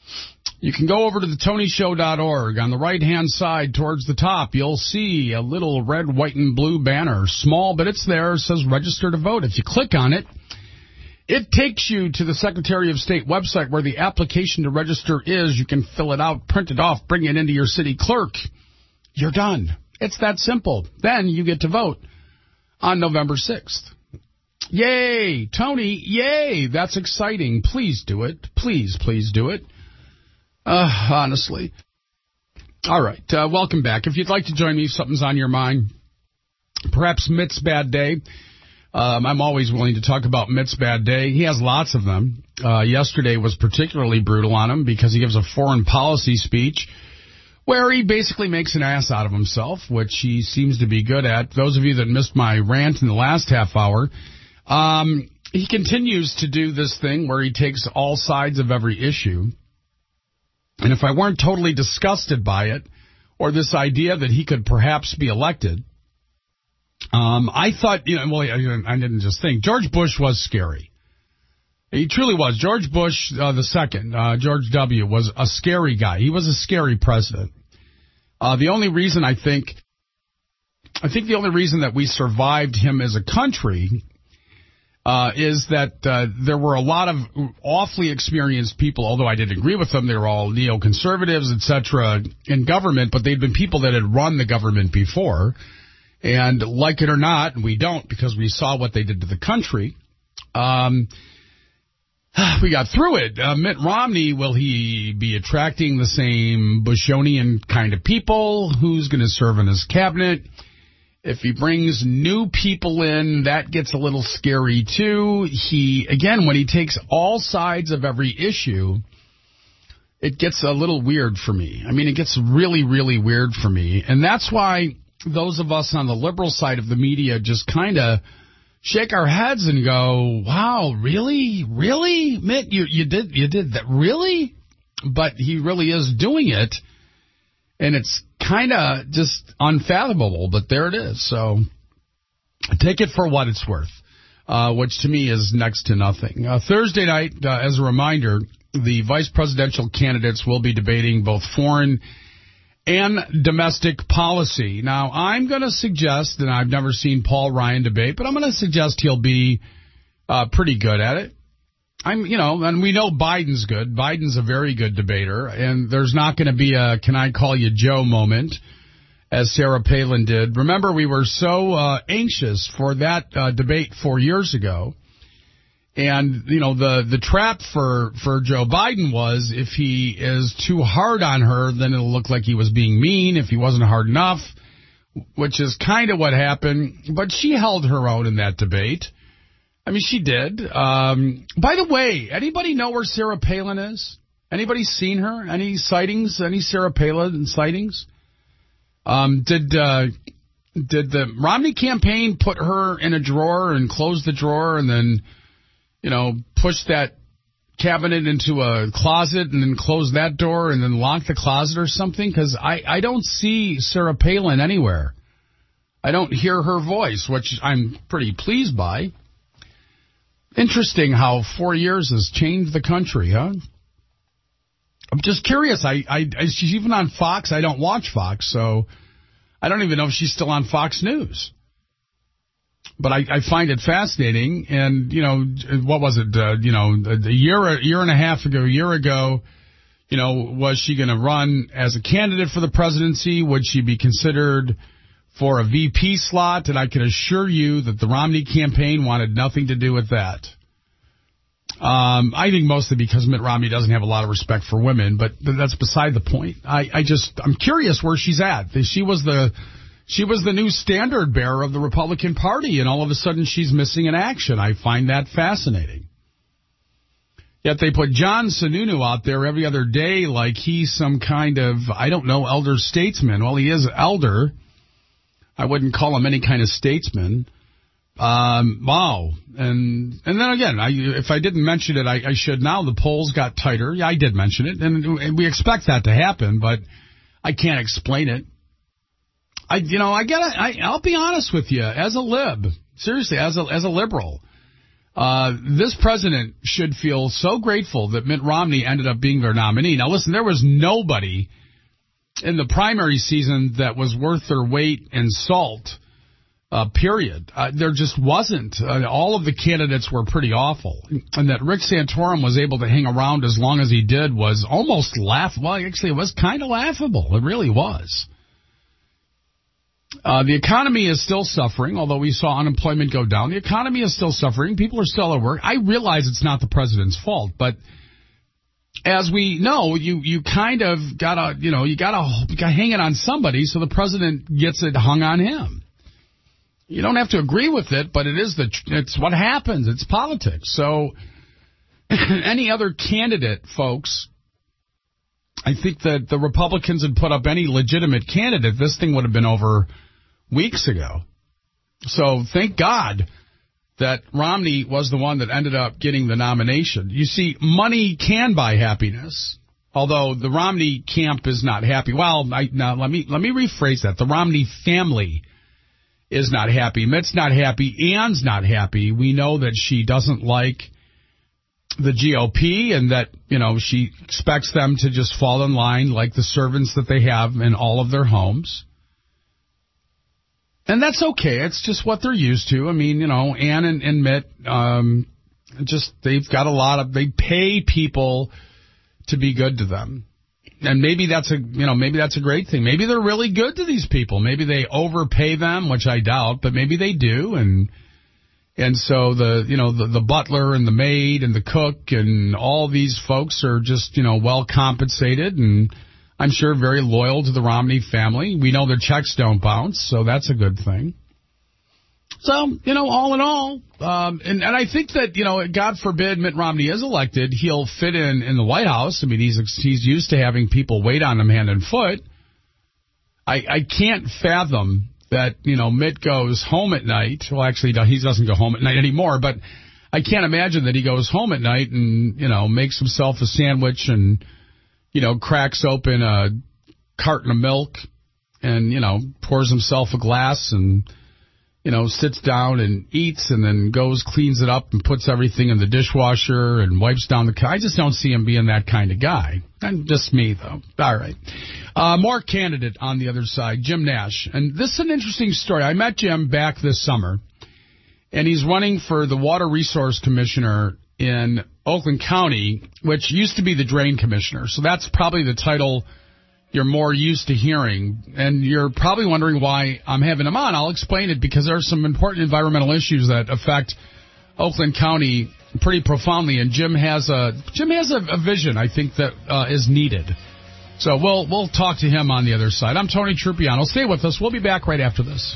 You can go over to the tony show dot org. On the right-hand side towards the top, you'll see a little red, white, and blue banner. Small, but it's there. It says register to vote. If you click on it, it takes you to the Secretary of State website where the application to register is. You can fill it out, print it off, bring it into your city clerk. You're done. It's that simple. Then you get to vote on November sixth. Yay! Tony, yay! That's exciting. Please do it. Please, please do it. Uh, honestly. All right. Uh, welcome back. If you'd like to join me, if something's on your mind, perhaps Mitt's bad day. Um, I'm always willing to talk about Mitt's bad day. He has lots of them. Uh, yesterday was particularly brutal on him because he gives a foreign policy speech where he basically makes an ass out of himself, which he seems to be good at. Those of you that missed my rant in the last half hour, um, he continues to do this thing where he takes all sides of every issue. And if I weren't totally disgusted by it, or this idea that he could perhaps be elected, Um, I thought, you know, well, I didn't just think. George Bush was scary. He truly was. George Bush, uh, the second, uh, George W., was a scary guy. He was a scary president. Uh, the only reason I think, I think the only reason that we survived him as a country uh, is that uh, there were a lot of awfully experienced people, although I didn't agree with them. They were all neoconservatives, et cetera, in government, but they'd been people that had run the government before. And like it or not, and we don't because we saw what they did to the country, um, we got through it. Uh, Mitt Romney, will he be attracting the same Bushonian kind of people? Who's going to serve in his cabinet? If he brings new people in, that gets a little scary, too. He, again, when he takes all sides of every issue, it gets a little weird for me. I mean, it gets really, really weird for me. And that's why those of us on the liberal side of the media just kind of shake our heads and go, wow, really? Really? Mitt, you, you did you did that? Really? But he really is doing it. And it's kind of just unfathomable, but there it is. So take it for what it's worth, uh, which to me is next to nothing. Uh, Thursday night, uh, as a reminder, the vice presidential candidates will be debating both foreign and domestic policy. Now, I'm going to suggest, and I've never seen Paul Ryan debate, but I'm going to suggest he'll be uh, pretty good at it. I'm, you know, and we know Biden's good. Biden's a very good debater, and there's not going to be a "can I call you Joe" moment, as Sarah Palin did. Remember, we were so uh, anxious for that uh, debate four years ago, and you know, the the trap for for Joe Biden was if he is too hard on her, then it'll look like he was being mean. If he wasn't hard enough, which is kind of what happened, but she held her own in that debate. I mean, she did. Um, by the way, anybody know where Sarah Palin is? Anybody seen her? Any sightings? Any Sarah Palin sightings? Um, did uh, did the Romney campaign put her in a drawer and close the drawer and then, you know, push that cabinet into a closet and then close that door and then lock the closet or something? Because I, I don't see Sarah Palin anywhere. I don't hear her voice, which I'm pretty pleased by. Interesting how four years has changed the country, huh? I'm just curious. I, I, she's even on Fox. I don't watch Fox, so I don't even know if she's still on Fox News. But I, I find it fascinating. And, you know, what was it, uh, you know, a year, a year and a half ago, a year ago, you know, was she going to run as a candidate for the presidency? Would she be considered for a V P slot? And I can assure you that the Romney campaign wanted nothing to do with that. Um, I think mostly because Mitt Romney doesn't have a lot of respect for women, but that's beside the point. I, I just, I'm curious where she's at. She was the, she was the new standard bearer of the Republican Party, and all of a sudden she's missing in action. I find that fascinating. Yet they put John Sununu out there every other day like he's some kind of, I don't know, elder statesman. Well, he is elder. I wouldn't call him any kind of statesman. Um, wow. And and then again, I, if I didn't mention it, I, I should now. The polls got tighter. Yeah, I did mention it. And, and we expect that to happen, but I can't explain it. I, you know, I gotta, I, I'll be honest with you. As a lib, seriously, as a, as a liberal, uh, this president should feel so grateful that Mitt Romney ended up being their nominee. Now, listen, there was nobody in the primary season that was worth their weight in salt, uh, period. Uh, there just wasn't. Uh, all of the candidates were pretty awful. And that Rick Santorum was able to hang around as long as he did was almost laughable. Well, actually, it was kind of laughable. It really was. Uh, the economy is still suffering, although we saw unemployment go down. The economy is still suffering. People are still at work. I realize it's not the president's fault, but as we know, you, you kind of gotta, you know, you gotta, you gotta hang it on somebody, so the president gets it hung on him. You don't have to agree with it, but it is the, it's what happens. It's politics. So any other candidate, folks, I think that the Republicans had put up any legitimate candidate, this thing would have been over weeks ago. So thank God that Romney was the one that ended up getting the nomination. You see, money can buy happiness, although the Romney camp is not happy. Well, I, now let me let me rephrase that. The Romney family is not happy. Mitt's not happy. Ann's not happy. We know that she doesn't like the G O P, and that, you know, she expects them to just fall in line like the servants that they have in all of their homes. And that's okay. It's just what they're used to. I mean, you know, Ann and, and Mitt, um, just, they've got a lot of, they pay people to be good to them. And maybe that's a, you know, maybe that's a great thing. Maybe they're really good to these people. Maybe they overpay them, which I doubt, but maybe they do. And, and so the, you know, the, the butler and the maid and the cook and all these folks are just, you know, well compensated and I'm sure very loyal to the Romney family. We know their checks don't bounce, so that's a good thing. So, you know, all in all, um, and, and I think that, you know, God forbid Mitt Romney is elected, he'll fit in in the White House. I mean, he's he's used to having people wait on him hand and foot. I, I can't fathom that, you know, Mitt goes home at night. Well, actually, he doesn't go home at night anymore, but I can't imagine that he goes home at night and, you know, makes himself a sandwich and, you know, cracks open a carton of milk and, you know, pours himself a glass and, you know, sits down and eats and then goes, cleans it up and puts everything in the dishwasher and wipes down the car. I just don't see him being that kind of guy. And just me, though. All right. Uh, more candidate on the other side, Jim Nash. And this is an interesting story. I met Jim back this summer, and he's running for the Water Resource Commissioner in Oakland County, which used to be the Drain Commissioner. So that's probably the title you're more used to hearing. And you're probably wondering why I'm having him on. I'll explain it because there are some important environmental issues that affect Oakland County pretty profoundly. And Jim has a Jim has a, a vision, I think, that uh, is needed. So we'll we'll talk to him on the other side. I'm Tony Trupiano. Stay with us. We'll be back right after this.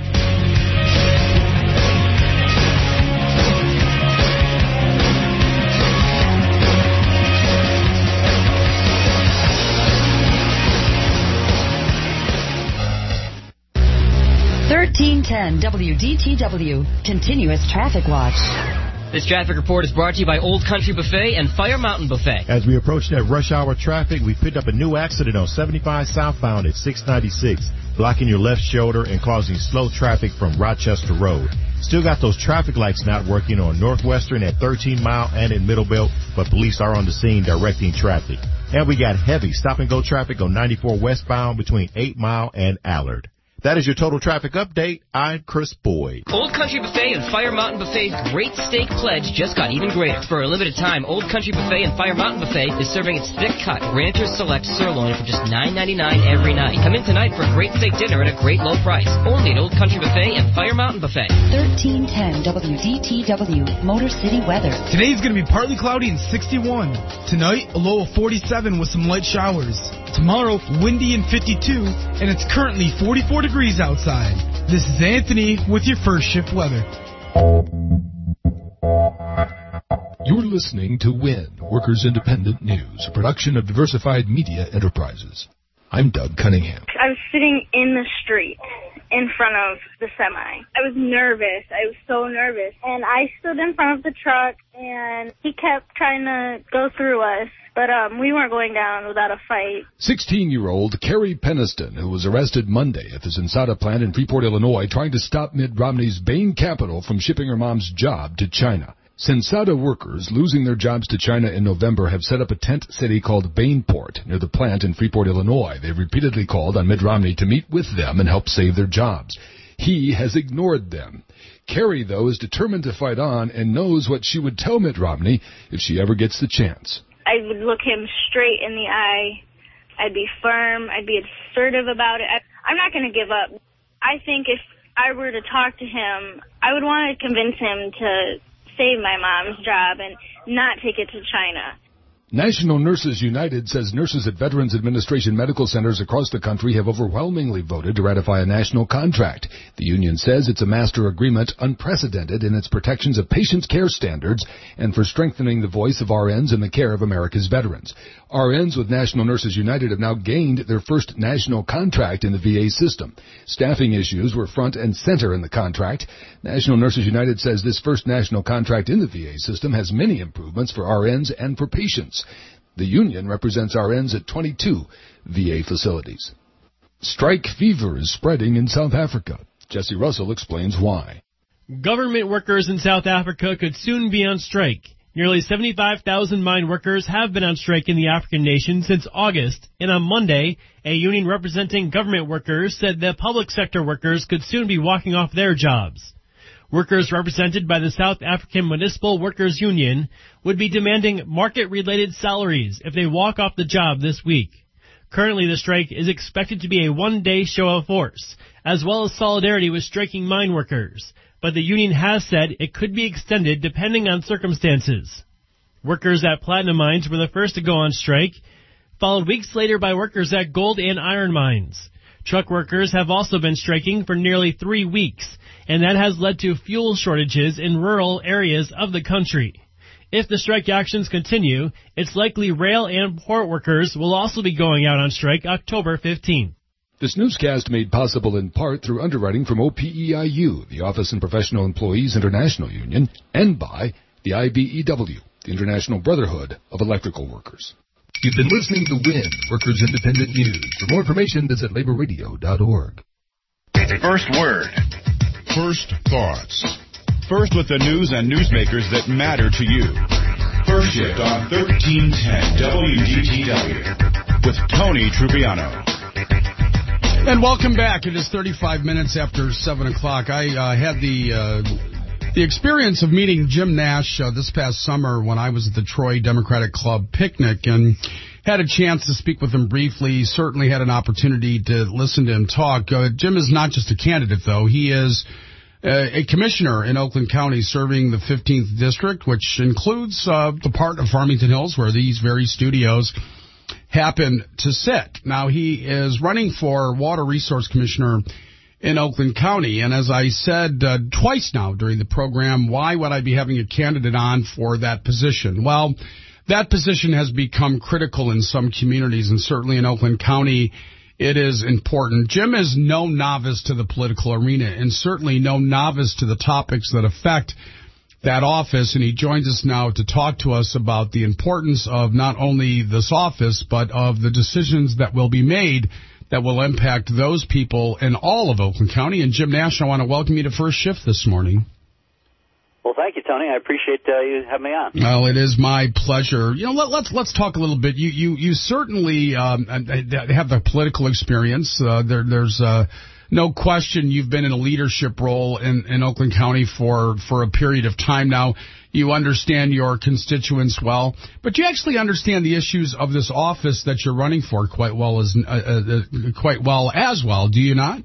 thirteen ten W D T W, Continuous Traffic Watch. This traffic report is brought to you by Old Country Buffet and Fire Mountain Buffet. As we approach that rush hour traffic, we picked up a new accident on seventy-five southbound at six ninety-six, blocking your left shoulder and causing slow traffic from Rochester Road. Still got those traffic lights not working on Northwestern at thirteen mile and in Middlebelt, but police are on the scene directing traffic. And we got heavy stop-and-go traffic on ninety-four westbound between eight mile and Allard. That is your total traffic update. I'm Chris Boyd. Old Country Buffet and Fire Mountain Buffet's Great Steak Pledge just got even greater. For a limited time, Old Country Buffet and Fire Mountain Buffet is serving its thick-cut Rancher's Select sirloin for just nine ninety-nine every night. Come in tonight for a great steak dinner at a great low price. Only at Old Country Buffet and Fire Mountain Buffet. thirteen ten W D T W, Motor City weather. Today's going to be partly cloudy and sixty-one. Tonight, a low of forty-seven with some light showers. Tomorrow, windy and fifty-two, and it's currently forty-four degrees outside. This is Anthony with your first shift weather. You're listening to W I N, Workers Independent News, a production of Diversified Media Enterprises. I'm Doug Cunningham. I was sitting in the street in front of the semi. I was nervous. I was so nervous. And I stood in front of the truck, and he kept trying to go through us. But um, we weren't going down without a fight. sixteen-year-old Carrie Peniston, who was arrested Monday at the Sensata plant in Freeport, Illinois, trying to stop Mitt Romney's Bain Capital from shipping her mom's job to China. Sensata workers losing their jobs to China in November have set up a tent city called Bainport near the plant in Freeport, Illinois. They've repeatedly called on Mitt Romney to meet with them and help save their jobs. He has ignored them. Carrie, though, is determined to fight on and knows what she would tell Mitt Romney if she ever gets the chance. I would look him straight in the eye. I'd be firm. I'd be assertive about it. I, I'm not going to give up. I think if I were to talk to him, I would want to convince him to save my mom's job and not take it to China. National Nurses United says nurses at Veterans Administration medical centers across the country have overwhelmingly voted to ratify a national contract. The union says it's a master agreement unprecedented in its protections of patients' care standards and for strengthening the voice of R Ns in the care of America's veterans. R Ns with National Nurses United have now gained their first national contract in the V A system. Staffing issues were front and center in the contract. National Nurses United says this first national contract in the V A system has many improvements for R Ns and for patients. The union represents R Ns at twenty-two V A facilities. Strike fever is spreading in South Africa. Jesse Russell explains why. Government workers in South Africa could soon be on strike. Nearly seventy-five thousand mine workers have been on strike in the African nation since August, and on Monday, a union representing government workers said that public sector workers could soon be walking off their jobs. Workers represented by the South African Municipal Workers Union would be demanding market-related salaries if they walk off the job this week. Currently, the strike is expected to be a one-day show of force, as well as solidarity with striking mine workers. But the union has said it could be extended depending on circumstances. Workers at platinum mines were the first to go on strike, followed weeks later by workers at gold and iron mines. Truck workers have also been striking for nearly three weeks, and that has led to fuel shortages in rural areas of the country. If the strike actions continue, it's likely rail and port workers will also be going out on strike October fifteenth. This newscast made possible in part through underwriting from O P E I U, the Office and Professional Employees International Union, and by the I B E W, the International Brotherhood of Electrical Workers. You've been listening to W I N, Workers Independent News. For more information, visit labor radio dot org. First word. First thoughts. First with the news and newsmakers that matter to you. First Shift on thirteen ten W D T W with Tony Trupiano. And welcome back. It is thirty-five minutes after seven o'clock. I uh, had the uh, the experience of meeting Jim Nash uh, this past summer when I was at the Troy Democratic Club picnic and had a chance to speak with him briefly. Certainly had an opportunity to listen to him talk. Uh, Jim is not just a candidate, though. He is uh, a commissioner in Oakland County serving the fifteenth District, which includes uh, the part of Farmington Hills where these very studios happen to sit. Now, he is running for Water Resource Commissioner in Oakland County, and as I said uh, twice now during the program, why would I be having a candidate on for that position? Well, that position has become critical in some communities, and certainly in Oakland County, it is important. Jim is no novice to the political arena, and certainly no novice to the topics that affect that office, and he joins us now to talk to us about the importance of not only this office, but of the decisions that will be made that will impact those people in all of Oakland County. And Jim Nash, I want to welcome you to First Shift this morning. Well, thank you, Tony. I appreciate uh, you having me on. Well, it is my pleasure. You know, let, let's let's talk a little bit. You you you certainly um, have the political experience. Uh, there there's uh, no question you've been in a leadership role in, in Oakland County for, for a period of time now. You understand your constituents well, but you actually understand the issues of this office that you're running for quite well as uh, uh, quite well as well. Do you not?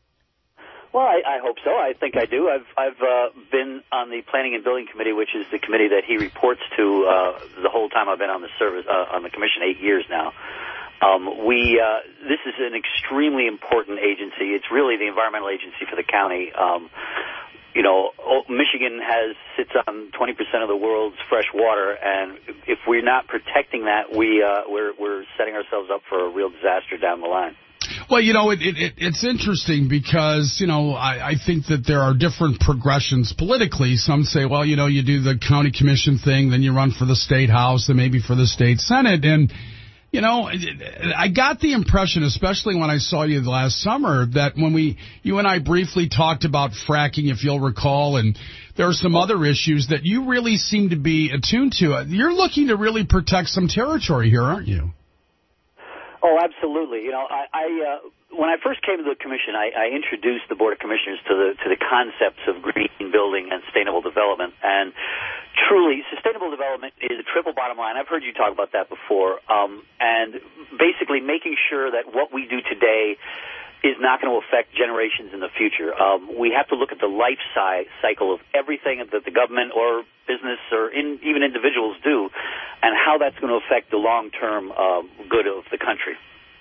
Well, I, I hope so. I think I do. I've I've uh, been on the Planning and Building Committee, which is the committee that he reports to uh, the whole time I've been on the service uh, on the commission, eight years now. Um, we uh, this is an extremely important agency. It's really the environmental agency for the county. Um, you know, Michigan has sits on twenty percent of the world's fresh water, and if we're not protecting that, we uh, we're we're setting ourselves up for a real disaster down the line. Well, you know, it, it, it's interesting because, you know, I, I think that there are different progressions politically. Some say, well, you know, you do the county commission thing, then you run for the state house, and maybe for the state senate. And, you know, I got the impression, especially when I saw you last summer, that when we, you and I briefly talked about fracking, if you'll recall, and there are some other issues that you really seem to be attuned to. You're looking to really protect some territory here, aren't you? Oh, absolutely. You know, I, I uh, when I first came to the commission, I, I introduced the Board of Commissioners to the to the concepts of green building and sustainable development. And truly, sustainable development is a triple bottom line. I've heard you talk about that before. Um, and basically making sure that what we do today is not going to affect generations in the future. Um, we have to look at the life cycle of everything that the government or business or in, even individuals do, and how that's going to affect the long-term uh, good of the country.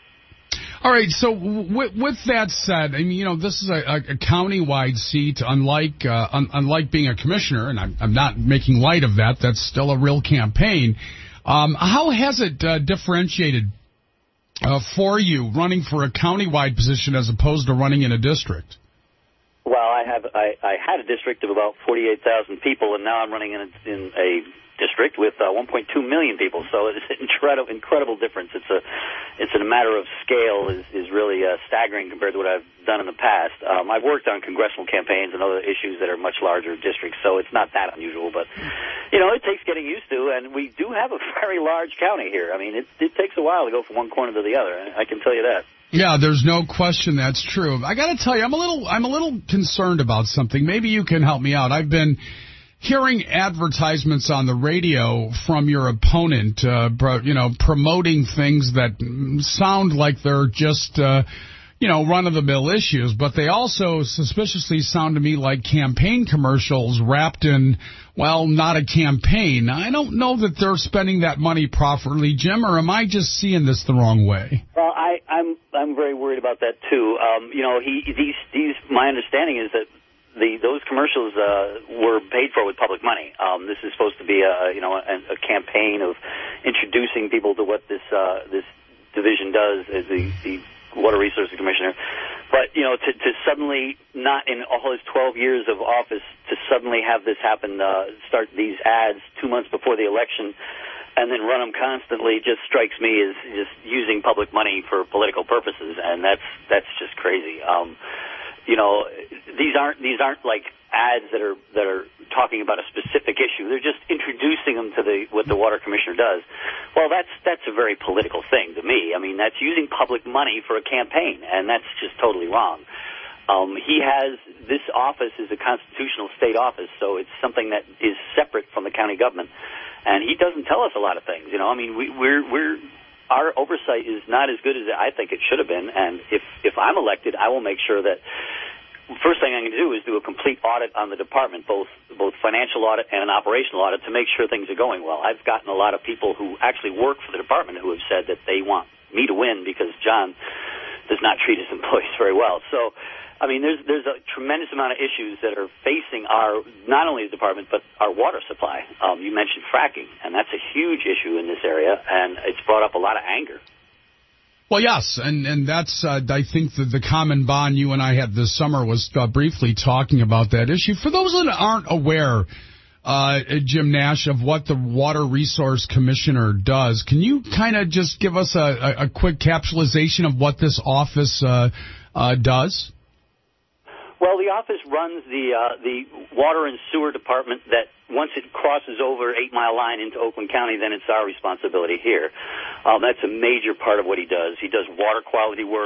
All right, so w- with that said, I mean, you know, this is a, a county-wide seat, unlike uh, un- unlike being a commissioner, and I'm, I'm not making light of that. That's still a real campaign. Um, how has it uh, differentiated Uh, for you running for a county-wide position as opposed to running in a district? Well, I have I, I had a district of about forty-eight thousand people, and now I'm running in a, in a district with uh, one point two million people. So it's an incredible, incredible difference. It's a, it's a matter of scale is is really uh, staggering compared to what I've done in the past. Um, I've worked on congressional campaigns and other issues that are much larger districts, so it's not that unusual. But you know, it takes getting used to, and we do have a very large county here. I mean, it it takes a while to go from one corner to the other. I can tell you that. Yeah, there's no question that's true. I got to tell you, I'm a little, I'm a little concerned about something. Maybe you can help me out. I've been hearing advertisements on the radio from your opponent, uh, pro, you know, promoting things that sound like they're just, uh, you know, run-of-the-mill issues, but they also suspiciously sound to me like campaign commercials wrapped in, well, not a campaign. I don't know that they're spending that money properly, Jim, or am I just seeing this the wrong way? Well, I, I'm I'm very worried about that too. Um, you know, he these these my understanding is that the those commercials uh, were paid for with public money. Um, this is supposed to be a you know a, a campaign of introducing people to what this uh, this division does as the the Water Resources Commissioner. But, you know, to, to suddenly not in all his twelve years of office, to suddenly have this happen, uh, start these ads two months before the election and then run them constantly just strikes me as just using public money for political purposes. And that's, that's just crazy. Um, you know, these aren't, these aren't like ads that are, that are talking about a specific issue. They're just introducing them to the, what the Water Commissioner does. Well, that's, that's a very political thing to me. I mean, that's using public money for a campaign, and that's just totally wrong. Um, he has, this office is a constitutional state office, so it's something that is separate from the county government. And he doesn't tell us a lot of things, you know. I mean, we, we're, we're, our oversight is not as good as I think it should have been, and if, if I'm elected, I will make sure that first thing I'm going to do is do a complete audit on the department, both both financial audit and an operational audit, to make sure things are going well. I've gotten a lot of people who actually work for the department who have said that they want me to win because John does not treat his employees very well. So, I mean, there's there's a tremendous amount of issues that are facing our, not only the department, but our water supply. Um, you mentioned fracking, and that's a huge issue in this area, and it's brought up a lot of anger. Well, yes, and, and that's, uh, I think, the, the common bond you and I had this summer was uh, briefly talking about that issue. For those that aren't aware, uh, Jim Nash, of what the Water Resource Commissioner does, can you kind of just give us a, a, a quick capsulization of what this office uh, uh, does? Well, the office runs the uh, the water and sewer department that once it crosses over Eight Mile Line into Oakland County, then it's our responsibility here. Um, that's a major part of what he does. He does water quality work,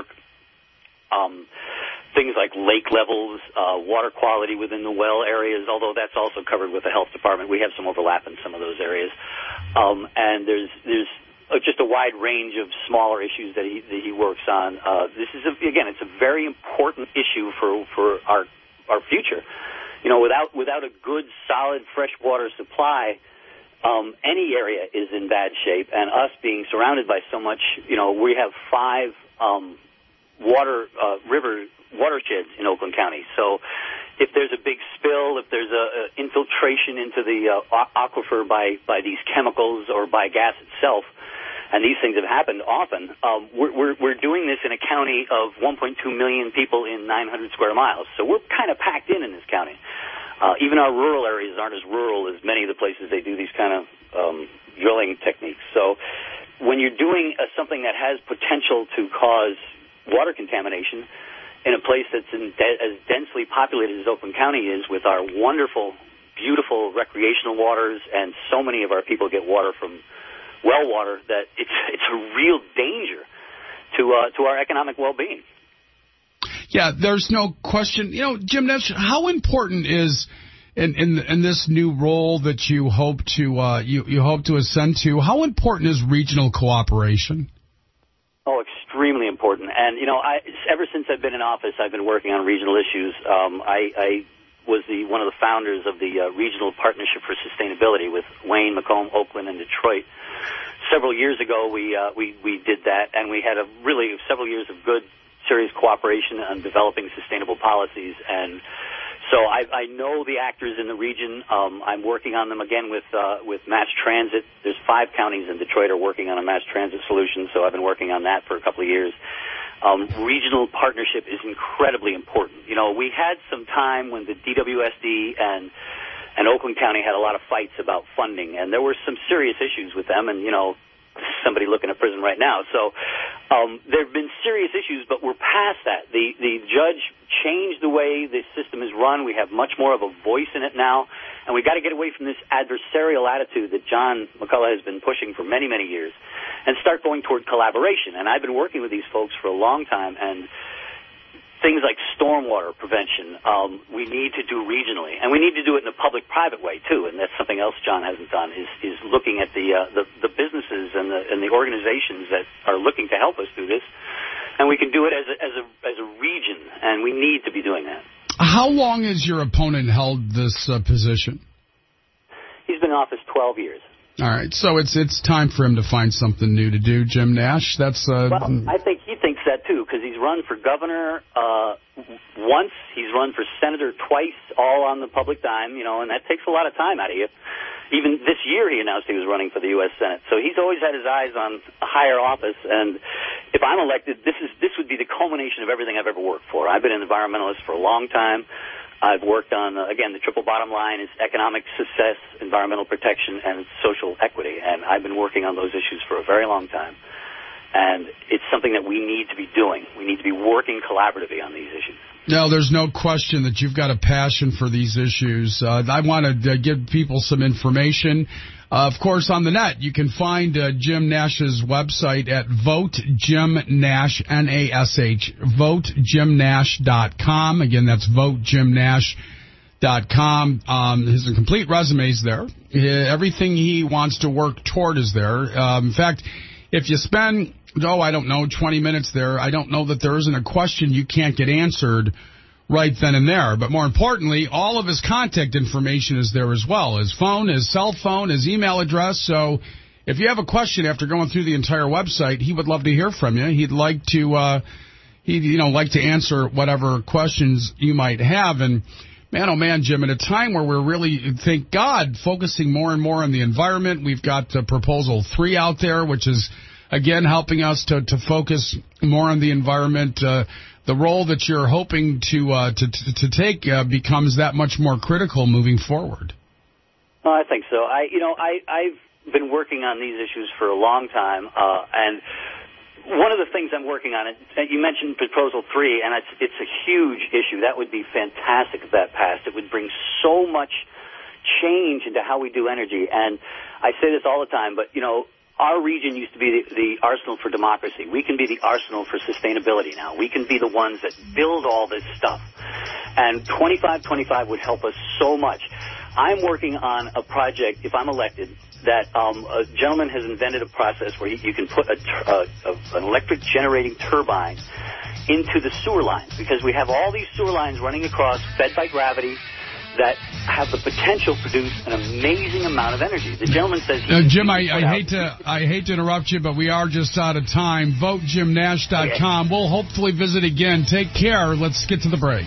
um, things like lake levels, uh, water quality within the well areas, although that's also covered with the health department. We have some overlap in some of those areas. Um, and there's there's Uh, just a wide range of smaller issues that he that he works on. Uh, this is a, again, it's a very important issue for for our our future. You know, without without a good, solid, fresh water supply, um, any area is in bad shape. And us being surrounded by so much, you know, we have five um, water uh, river watersheds in Oakland County. So if there's a big spill, if there's a, a infiltration into the uh, aquifer by by these chemicals or by gas itself, and these things have happened often, um, we're, we're, we're doing this in a county of one point two million people in nine hundred square miles. So we're kind of packed in in this county. Uh, even our rural areas aren't as rural as many of the places they do these kind of um, drilling techniques. So when you're doing uh, something that has potential to cause water contamination in a place that's in de- as densely populated as Oakland County is, with our wonderful, beautiful recreational waters, and so many of our people get water from well water, that it's it's a real danger to uh, to our economic well-being. Yeah, there's no question. You know, Jim Nash, how important is in in, in this new role that you hope to uh, you you hope to ascend to? How important is regional cooperation? Oh, extremely important. And you know, I ever since I've been in office, I've been working on regional issues. Um, I, I was the one of the founders of the uh, Regional Partnership for Sustainability with Wayne, Macomb, Oakland, and Detroit. Several years ago, we uh, we we did that, and we had a really several years of good, serious cooperation on developing sustainable policies. And so I, I know the actors in the region. Um, I'm working on them again with uh, with mass transit. There's five counties in Detroit are working on a mass transit solution, so I've been working on that for a couple of years. Um, regional partnership is incredibly important. You know, we had some time when the D W S D and and Oakland County had a lot of fights about funding, and there were some serious issues with them, and, you know, somebody looking at prison right now. So um, there have been serious issues, but we're past that. The the judge changed the way the system is run. We have much more of a voice in it now, and we've got to get away from this adversarial attitude that John McCullough has been pushing for many, many years and start going toward collaboration. And I've been working with these folks for a long time, and things like stormwater prevention, um, we need to do regionally, and we need to do it in a public-private way too. And that's something else John hasn't done is is looking at the uh, the, the businesses and the and the organizations that are looking to help us do this, and we can do it as a, as a as a region, and we need to be doing that. How long has your opponent held this uh, position? He's been in office twelve years. All right, so it's it's time for him to find something new to do, Jim Nash. That's uh, well, I think he thinks that too, because he's run for governor uh, once, he's run for senator twice, all on the public dime, you know, and that takes a lot of time out of you. Even this year, he announced he was running for the U S Senate, so he's always had his eyes on a higher office. And if I'm elected, this is this would be the culmination of everything I've ever worked for. I've been an environmentalist for a long time. I've worked on, uh, again, the triple bottom line is economic success, environmental protection, and social equity. And I've been working on those issues for a very long time. And it's something that we need to be doing. We need to be working collaboratively on these issues. No, there's no question that you've got a passion for these issues. Uh, I want to uh, give people some information. Uh, of course, on the net, you can find uh, Jim Nash's website at Vote Jim Nash, N A S H, vote jim nash dot com. Again, that's vote jim nash dot com. Um, his complete resume is there. Uh, everything he wants to work toward is there. Um, in fact, if you spend, oh, I don't know, twenty minutes there, I don't know that there isn't a question you can't get answered right then and there. But more importantly, all of his contact information is there as well. His phone, his cell phone, his email address. So if you have a question after going through the entire website, he would love to hear from you. He'd like to, uh, he'd, you know, like to answer whatever questions you might have. And man, oh man, Jim, at a time where we're really, thank God, focusing more and more on the environment, we've got uh, Proposal three out there, which is, again, helping us to, to focus more on the environment. Uh, the role that you're hoping to uh, to, to take uh, becomes that much more critical moving forward. Well, I think so. I, you know, I, I've been working on these issues for a long time, uh, and one of the things I'm working on, you mentioned Proposal three, and it's, it's a huge issue. That would be fantastic if that passed. It would bring so much change into how we do energy. And I say this all the time, but, you know, our region used to be the, the arsenal for democracy. We can be the arsenal for sustainability now. We can be the ones that build all this stuff. And twenty-five twenty-five would help us so much. I'm working on a project, if I'm elected, that um, a gentleman has invented a process where you, you can put a, a, a, an electric generating turbine into the sewer lines, because we have all these sewer lines running across, fed by gravity, that have the potential to produce an amazing amount of energy. The gentleman says... Uh, Jim, I, I hate to I hate to interrupt you, but we are just out of time. vote jim nash dot com. Okay. We'll hopefully visit again. Take care. Let's get to the break.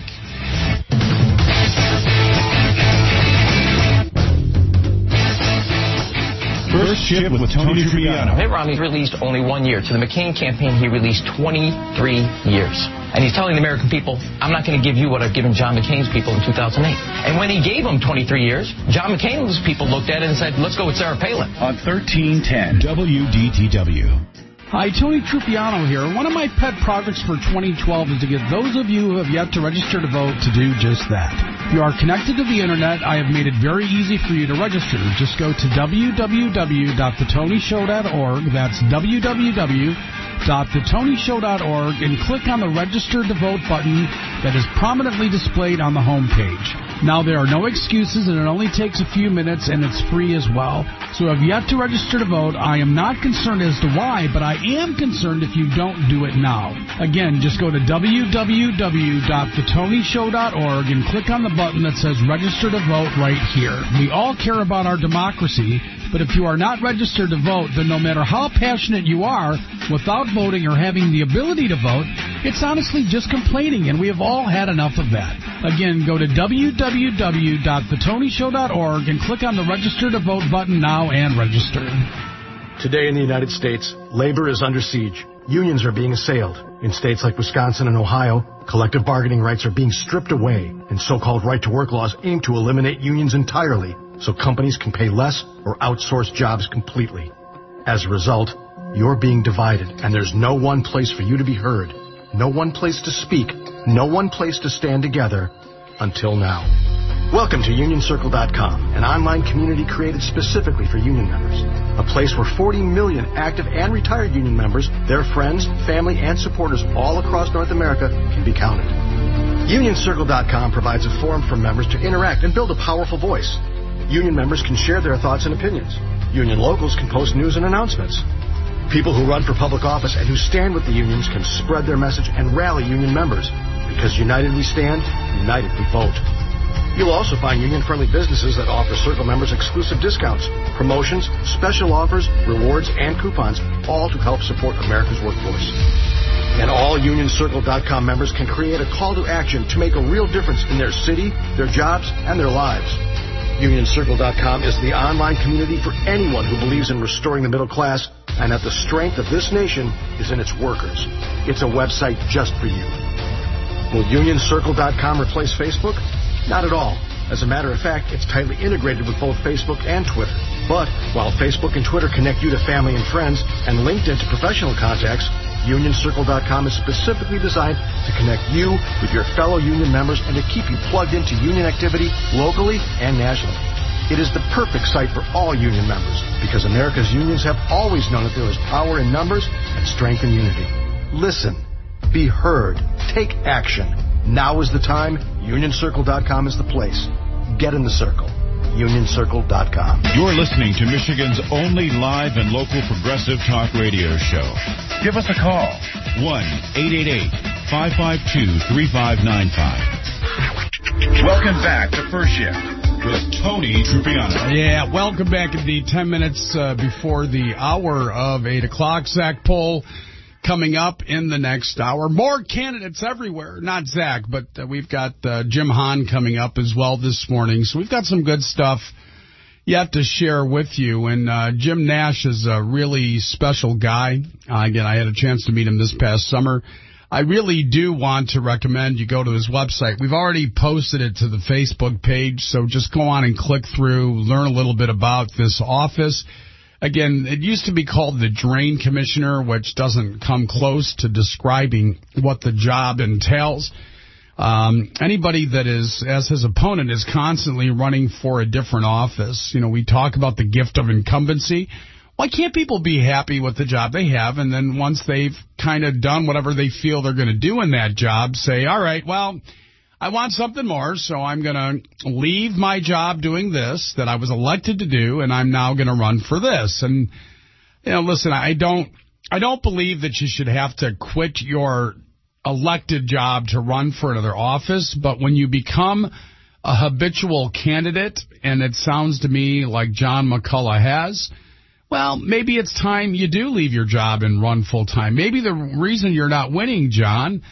First Shift with Tony Tripiano. Mitt Romney released only one year. To the McCain campaign, he released twenty-three years. And he's telling the American people, I'm not going to give you what I've given John McCain's people in two thousand eight. And when he gave them twenty-three years, John McCain's people looked at it and said, let's go with Sarah Palin. On thirteen ten W D T W. Hi, Tony Trupiano here. One of my pet projects for twenty twelve is to get those of you who have yet to register to vote to do just that. If you are connected to the Internet, I have made it very easy for you to register. Just go to w w w dot the tony show dot org. That's w w w dot the tony show dot org and click on the Register to Vote button that is prominently displayed on the home page. Now, there are no excuses, and it only takes a few minutes, and it's free as well. So if you have to register to vote, I am not concerned as to why, but I am concerned if you don't do it now. Again, just go to w w w dot the tony show dot org and click on the button that says Register to Vote right here. We all care about our democracy, but if you are not registered to vote, then no matter how passionate you are, without voting or having the ability to vote, it's honestly just complaining, and we have all had enough of that. Again, go to w w w dot the tony show dot org and click on the Register to Vote button now and register. Today in the United States, labor is under siege. Unions are being assailed. In states like Wisconsin and Ohio, collective bargaining rights are being stripped away, and so-called right-to-work laws aim to eliminate unions entirely so companies can pay less or outsource jobs completely. As a result, you're being divided, and there's no one place for you to be heard, no one place to speak, no one place to stand together until now. Welcome to Union Circle dot com, an online community created specifically for union members. A place where forty million active and retired union members, their friends, family, and supporters all across North America can be counted. Union Circle dot com provides a forum for members to interact and build a powerful voice. Union members can share their thoughts and opinions. Union locals can post news and announcements. People who run for public office and who stand with the unions can spread their message and rally union members. Because united we stand, united we vote. You'll also find union-friendly businesses that offer Circle members exclusive discounts, promotions, special offers, rewards, and coupons, all to help support America's workforce. And all Union Circle dot com members can create a call to action to make a real difference in their city, their jobs, and their lives. Union Circle dot com is the online community for anyone who believes in restoring the middle class and that the strength of this nation is in its workers. It's a website just for you. Will Union Circle dot com replace Facebook? Not at all. As a matter of fact, it's tightly integrated with both Facebook and Twitter. But while Facebook and Twitter connect you to family and friends and LinkedIn to professional contacts, Union Circle dot com is specifically designed to connect you with your fellow union members and to keep you plugged into union activity locally and nationally. It is the perfect site for all union members because America's unions have always known that there is power in numbers and strength in unity. Listen, be heard, take action. Now is the time. Union Circle dot com is the place. Get in the circle. Union Circle dot com. You're listening to Michigan's only live and local progressive talk radio show. Give us a call. one eight eight eight, five five two, three five nine five. Welcome back to First Shift with Tony Trupiano. Yeah, welcome back at the ten minutes uh, before the hour of eight o'clock. Zach Poll coming up in the next hour. More candidates everywhere. Not Zach, but uh, we've got uh, Jim Hahn coming up as well this morning. So we've got some good stuff yet to share with you. And uh, Jim Nash is a really special guy. Uh, again, I had a chance to meet him this past summer. I really do want to recommend you go to his website. We've already posted it to the Facebook page, so just go on and click through, learn a little bit about this office. Again, it used to be called the Drain Commissioner, which doesn't come close to describing what the job entails. Um, anybody that is, as his opponent, is constantly running for a different office. You know, we talk about the gift of incumbency. Why can't people be happy with the job they have, and then once they've kind of done whatever they feel they're going to do in that job, say, all right, well, I want something more, so I'm going to leave my job doing this that I was elected to do, and I'm now going to run for this. And, you know, listen, I don't I don't believe that you should have to quit your elected job to run for another office, but when you become a habitual candidate, and it sounds to me like John McCullough has, well, maybe it's time you do leave your job and run full-time. Maybe the reason you're not winning, John,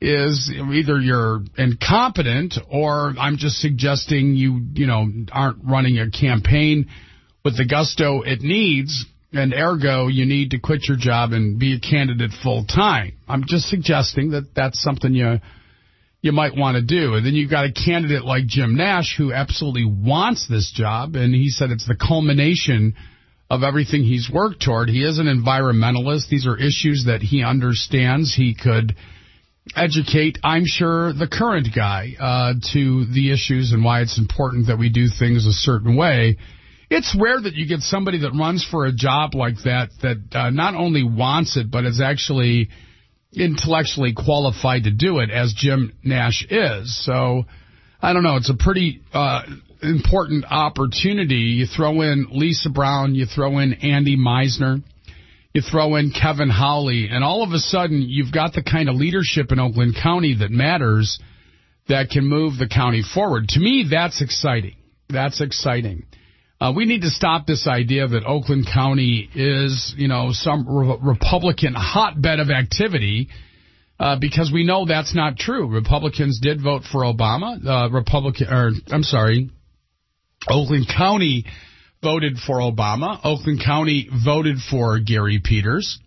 is either you're incompetent or I'm just suggesting you, you know, aren't running a campaign with the gusto it needs, and ergo you need to quit your job and be a candidate full time. I'm just suggesting that that's something you you might want to do. And then you've got a candidate like Jim Nash who absolutely wants this job, and he said it's the culmination of everything he's worked toward. He is an environmentalist. These are issues that he understands. He could educate, I'm sure, the current guy uh, to the issues and why it's important that we do things a certain way. It's rare that you get somebody that runs for a job like that that uh, not only wants it, but is actually intellectually qualified to do it, as Jim Nash is. So, I don't know, it's a pretty uh, important opportunity. You throw in Lisa Brown, you throw in Andy Meisner, you throw in Kevin Howley, and all of a sudden you've got the kind of leadership in Oakland County that matters, that can move the county forward. To me, that's exciting. That's exciting. Uh, we need to stop this idea that Oakland County is, you know, some re- Republican hotbed of activity, uh, because we know that's not true. Republicans did vote for Obama. Uh, Republican, or I'm sorry, Oakland County voted for Obama. Oakland County voted for Gary Peters.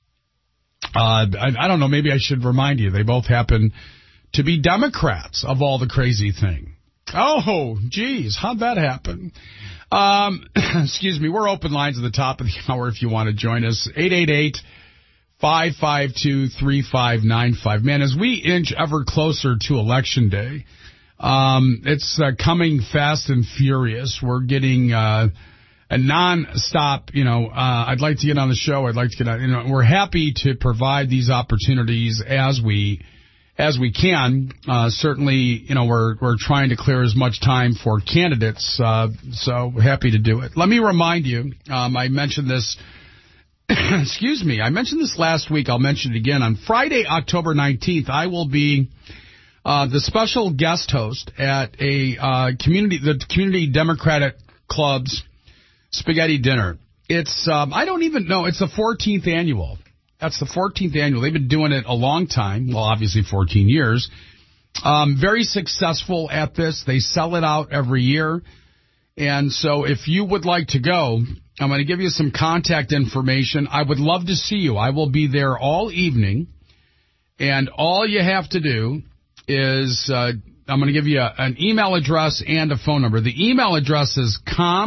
Uh, I, I don't know, maybe I should remind you, they both happen to be Democrats of all the crazy thing. Oh, geez, how'd that happen? Um, excuse me, we're open lines at the top of the hour if you want to join us. eight eight eight, five five two, three five nine five. Man, as we inch ever closer to Election Day, um, it's uh, coming fast and furious. We're getting uh, a non-stop, you know, uh, I'd like to get on the show. I'd like to get on, you know, we're happy to provide these opportunities as we As we can. Uh, certainly, you know, we're we're trying to clear as much time for candidates, uh, so happy to do it. Let me remind you, um, I mentioned this, excuse me, I mentioned this last week. I'll mention it again. On Friday, October nineteenth, I will be uh, the special guest host at a uh, community, the Community Democratic Club's Spaghetti Dinner. It's, um, I don't even know, it's the fourteenth annual. That's the fourteenth annual. They've been doing it a long time. Well, obviously fourteen years. Um, very successful at this. They sell it out every year. And so if you would like to go, I'm going to give you some contact information. I would love to see you. I will be there all evening. And all you have to do is, uh, I'm going to give you a, an email address and a phone number. The email address is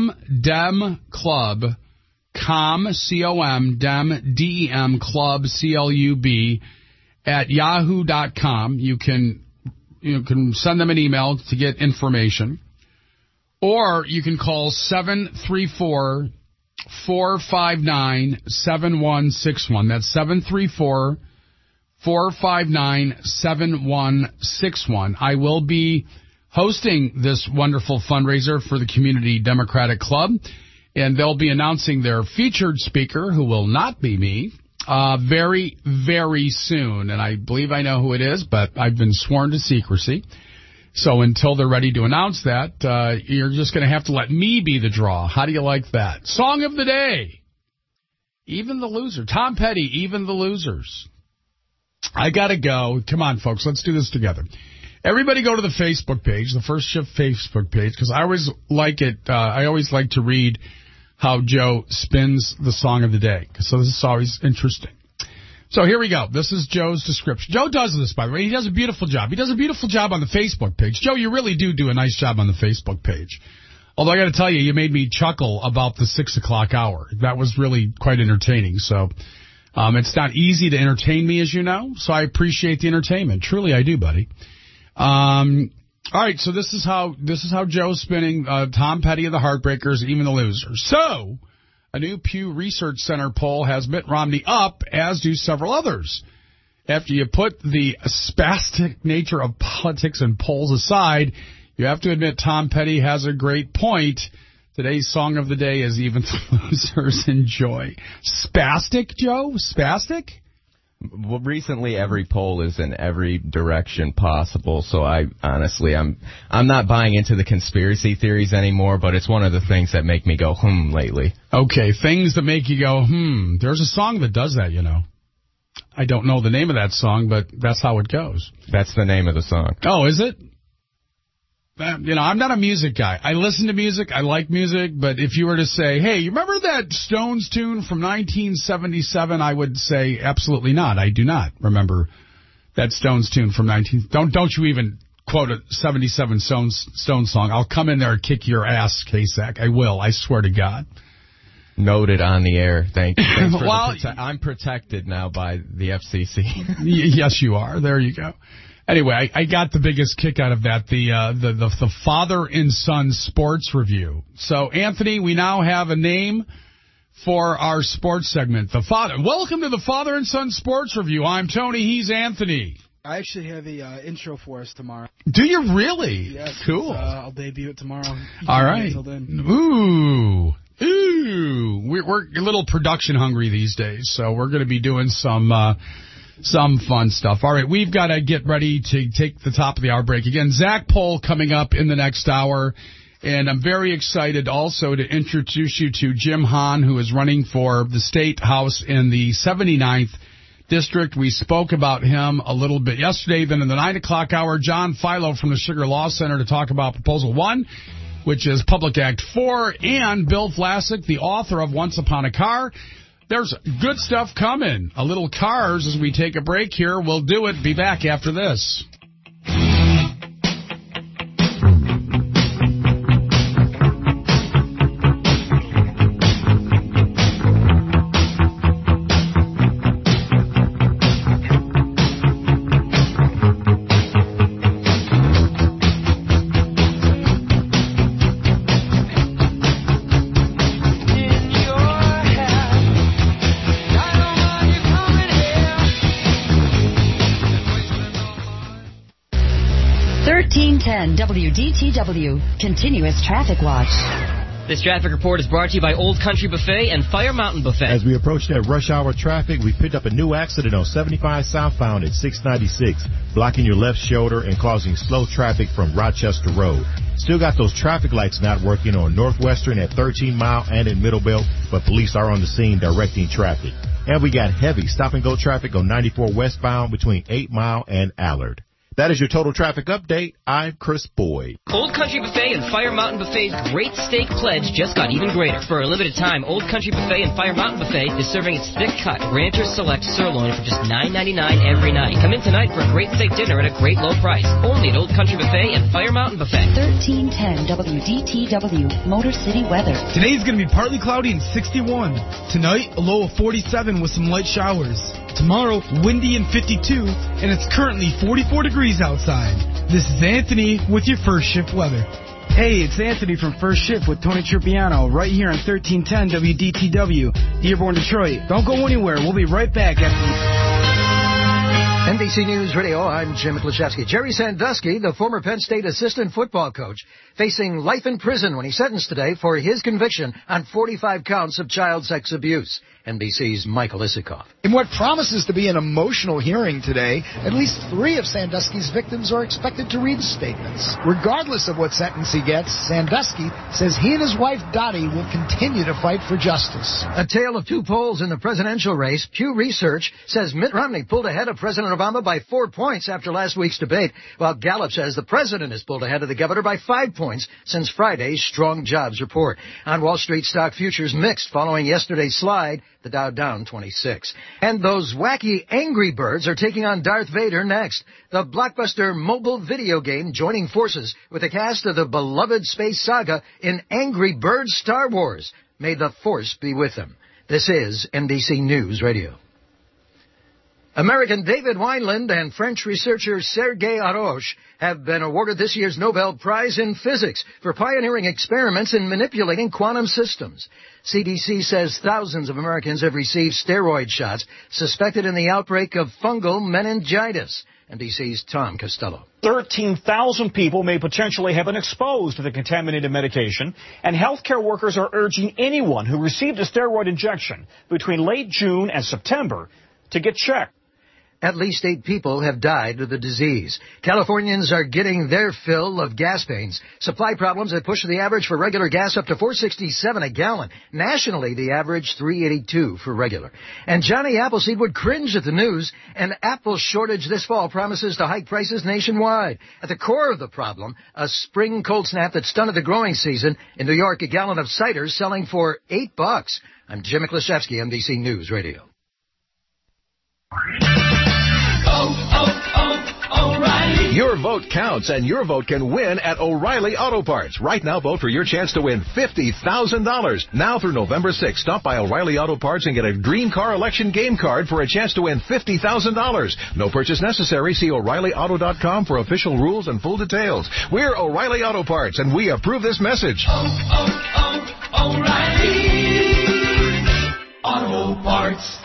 comdemclub. Com, C O M, Dem, D E M, Club, C L U B, at yahoo dot com. You can, you can send them an email to get information. Or you can call seven three four, four five nine, seven one six one. That's seven three four, four five nine, seven one six one. I will be hosting this wonderful fundraiser for the Community Democratic Club. And they'll be announcing their featured speaker, who will not be me, uh, very, very soon. And I believe I know who it is, but I've been sworn to secrecy. So until they're ready to announce that, uh, you're just going to have to let me be the draw. How do you like that? Song of the day. Even the Loser. Tom Petty, Even the Losers. I got to go. Come on, folks. Let's do this together. Everybody go to the Facebook page, the First Shift Facebook page, because I always like it. Uh, I always like to read how Joe spins the song of the day. So this is always interesting. So here we go. This is Joe's description. Joe does this, by the way. He does a beautiful job. He does a beautiful job on the Facebook page. Joe, you really do do a nice job on the Facebook page. Although I got to tell you, you made me chuckle about the six o'clock hour. That was really quite entertaining. So um, it's not easy to entertain me, as you know. So I appreciate the entertainment. Truly, I do, buddy. Um, all right, so this is how this is how Joe's spinning uh, Tom Petty of the Heartbreakers, Even the Losers. So, a new Pew Research Center poll has Mitt Romney up, as do several others. After you put the spastic nature of politics and polls aside, you have to admit Tom Petty has a great point. Today's song of the day is Even the Losers Enjoy. Spastic, Joe? Spastic? Well, recently every poll is in every direction possible, so I honestly I'm I'm not buying into the conspiracy theories anymore, but it's one of the things that make me go hmm lately. Okay, things that make you go hmm. There's a song that does that, you know. I don't know the name of that song, but that's how it goes. That's the name of the song. Oh, is it? Uh, you know, I'm not a music guy. I listen to music. I like music. But if you were to say, hey, you remember that Stones tune from nineteen seventy-seven? I would say absolutely not. I do not remember that Stones tune from nineteen. Don't don't you even quote a seventy-seven Stones, Stones song. I'll come in there and kick your ass, K-Sack. I will. I swear to God. Noted on the air. Thank you. Thanks for well, the prote- I'm protected now by the F C C. Yes, you are. There you go. Anyway, I, I got the biggest kick out of that, the, uh, the the the father and son sports review. So, Anthony, we now have a name for our sports segment. The father. Welcome to the father and son sports review. I'm Tony. He's Anthony. I actually have a uh, intro for us tomorrow. Do you really? Yes. Cool. Uh, I'll debut it tomorrow. All right. Ooh. Ooh. We're, we're a little production hungry these days, so we're going to be doing some... Uh, Some fun stuff. All right, we've got to get ready to take the top of the hour break. Again, Zach Poll coming up in the next hour. And I'm very excited also to introduce you to Jim Hahn, who is running for the State House in the seventy-ninth District. We spoke about him a little bit yesterday. Then in the nine o'clock hour, John Philo from the Sugar Law Center to talk about Proposal one. which is Public Act four, and Bill Vlasic, the author of Once Upon a Car. There's good stuff coming. A little Cars as we take a break here. We'll do it. Be back after this. thirteen ten W D T W, Continuous Traffic Watch. This traffic report is brought to you by Old Country Buffet and Fire Mountain Buffet. As we approach that rush hour traffic, we picked up a new accident on seventy-five southbound at six ninety-six, blocking your left shoulder and causing slow traffic from Rochester Road. Still got those traffic lights not working on Northwestern at thirteen mile and in Middlebelt, but police are on the scene directing traffic. And we got heavy stop-and-go traffic on ninety-four westbound between eight mile and Allard. That is your total traffic update. I'm Chris Boyd. Old Country Buffet and Fire Mountain Buffet's Great Steak Pledge just got even greater. For a limited time, Old Country Buffet and Fire Mountain Buffet is serving its thick-cut Rancher Select Sirloin for just nine ninety-nine every night. Come in tonight for a great steak dinner at a great low price. Only at Old Country Buffet and Fire Mountain Buffet. thirteen ten W D T W, Motor City weather. Today's going to be partly cloudy and sixty-one. Tonight, a low of forty-seven with some light showers. Tomorrow, windy and fifty-two, and it's currently forty-four degrees outside. This is Anthony with your First Shift weather. Hey, it's Anthony from First Shift with Tony Tripiano right here on thirteen ten W D T W, Dearborn, Detroit. Don't go anywhere. We'll be right back after... N B C News Radio, I'm Jim Klashevsky. Jerry Sandusky, the former Penn State assistant football coach, facing life in prison when he's sentenced today for his conviction on forty-five counts of child sex abuse. N B C's Michael Isikoff. In what promises to be an emotional hearing today, at least three of Sandusky's victims are expected to read statements. Regardless of what sentence he gets, Sandusky says he and his wife Dottie will continue to fight for justice. A tale of two polls in the presidential race. Pew Research says Mitt Romney pulled ahead of President Obama by four points after last week's debate, while Gallup says the president has pulled ahead of the governor by five points since Friday's strong jobs report. On Wall Street, stock futures mixed following yesterday's slide. The Dow down twenty-six. And those wacky Angry Birds are taking on Darth Vader next. The blockbuster mobile video game joining forces with the cast of the beloved space saga in Angry Birds Star Wars. May the Force be with them. This is N B C News Radio. American David Wineland and French researcher Sergei Harosh have been awarded this year's Nobel Prize in Physics for pioneering experiments in manipulating quantum systems. C D C says thousands of Americans have received steroid shots suspected in the outbreak of fungal meningitis. N B C's Tom Costello. thirteen thousand people may potentially have been exposed to the contaminated medication, and healthcare workers are urging anyone who received a steroid injection between late June and September to get checked. At least eight people have died of the disease. Californians are getting their fill of gas pains. Supply problems have pushed the average for regular gas up to four sixty-seven a gallon. Nationally, the average three eighty-two for regular. And Johnny Appleseed would cringe at the news. An apple shortage this fall promises to hike prices nationwide. At the core of the problem, a spring cold snap that stunted the growing season. In New York, a gallon of cider selling for eight bucks. I'm Jim Klashevsky, N B C News Radio. Your vote counts, and your vote can win at O'Reilly Auto Parts. Right now, vote for your chance to win fifty thousand dollars. Now through November sixth, stop by O'Reilly Auto Parts and get a Dream Car Election game card for a chance to win fifty thousand dollars. No purchase necessary. See O'Reilly Auto dot com for official rules and full details. We're O'Reilly Auto Parts, and we approve this message. Oh, oh, oh, O'Reilly Auto Parts.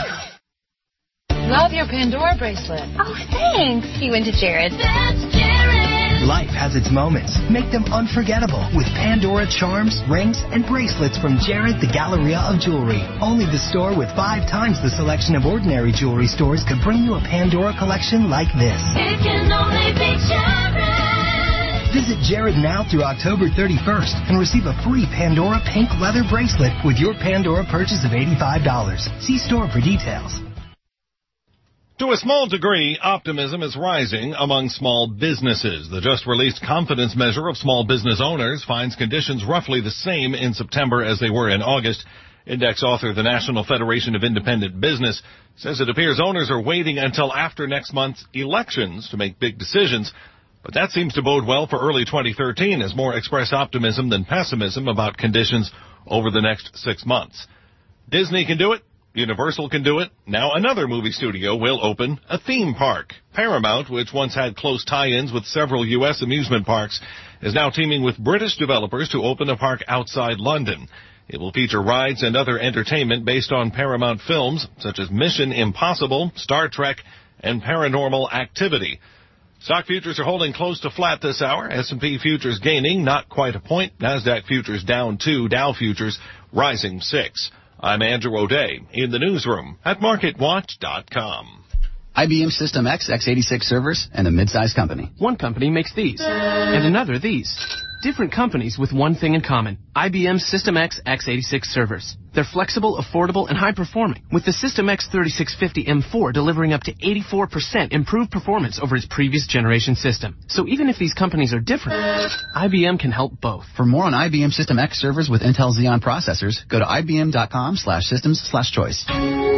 Love your Pandora bracelet. Oh, thanks. You into Jared. That's Jared. Life has its moments. Make them unforgettable with Pandora charms, rings, and bracelets from Jared the Galleria of Jewelry. Only the store with five times the selection of ordinary jewelry stores could bring you a Pandora collection like this. It can only be Jared. Visit Jared now through October thirty-first and receive a free Pandora pink leather bracelet with your Pandora purchase of eighty-five dollars. See store for details. To a small degree, optimism is rising among small businesses. The just-released confidence measure of small business owners finds conditions roughly the same in September as they were in August. Index author, the National Federation of Independent Business, says it appears owners are waiting until after next month's elections to make big decisions. But that seems to bode well for early twenty thirteen, as more express optimism than pessimism about conditions over the next six months. Disney can do it. Universal can do it. Now another movie studio will open a theme park. Paramount, which once had close tie-ins with several U S amusement parks, is now teaming with British developers to open a park outside London. It will feature rides and other entertainment based on Paramount films, such as Mission Impossible, Star Trek, and Paranormal Activity. Stock futures are holding close to flat this hour. S and P futures gaining not quite a point. NASDAQ futures down two. Dow futures rising six. I'm Andrew O'Day in the newsroom at market watch dot com. I B M System X x eighty-six servers and a mid-sized company. One company makes these, and another these. Different companies with one thing in common. I B M System X x eighty-six servers. They're flexible, affordable, and high-performing, with the System X thirty-six fifty M four delivering up to eighty-four percent improved performance over its previous generation system. So even if these companies are different, I B M can help both. For more on I B M System X servers with Intel Xeon processors, go to ibm.com slash systems slash choice.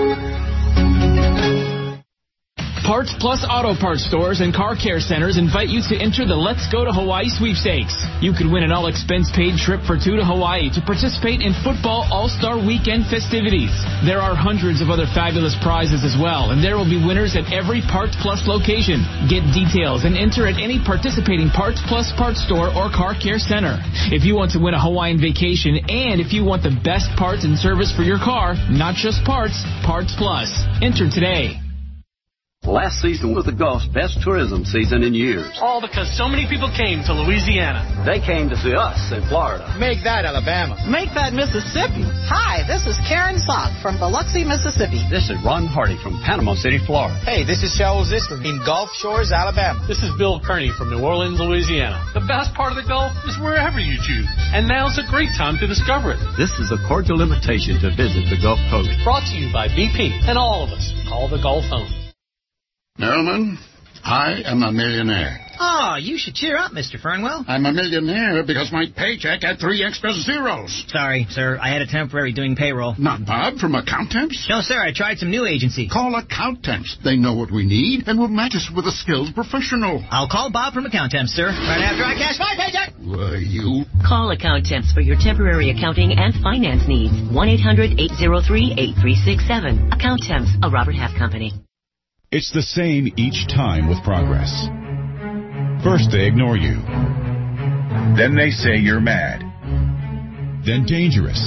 Parts Plus Auto Parts stores and car care centers invite you to enter the Let's Go to Hawaii sweepstakes. You could win an all-expense-paid trip for two to Hawaii to participate in football All-Star Weekend festivities. There are hundreds of other fabulous prizes as well, and there will be winners at every Parts Plus location. Get details and enter at any participating Parts Plus parts store or car care center. If you want to win a Hawaiian vacation and if you want the best parts and service for your car, not just parts, Parts Plus. Enter today. Last season was the Gulf's best tourism season in years. All because so many people came to Louisiana. They came to see us in Florida. Make that Alabama. Make that Mississippi. Hi, this is Karen Sock from Biloxi, Mississippi. This is Ron Hardy from Panama City, Florida. Hey, this is Cheryl Ziston in Gulf Shores, Alabama. This is Bill Kearney from New Orleans, Louisiana. The best part of the Gulf is wherever you choose. And now's a great time to discover it. This is a cordial invitation to visit the Gulf Coast. Brought to you by B P and all of us. Call the Gulf home. Merriman, I am a millionaire. Oh, you should cheer up, Mister Fernwell. I'm a millionaire because my paycheck had three extra zeros. Sorry, sir. I had a temporary doing payroll. Not Bob from Accountemps? No, sir. I tried some new agency. Call Accountemps. They know what we need and will match us with a skilled professional. I'll call Bob from Accountemps, sir. Right after I cash my paycheck. Why, you... Call Accountemps for your temporary accounting and finance needs. one eight hundred eight oh three eight three six seven. Accountemps, a Robert Half company. It's the same each time with Progress. First they ignore you. Then they say you're mad. Then dangerous.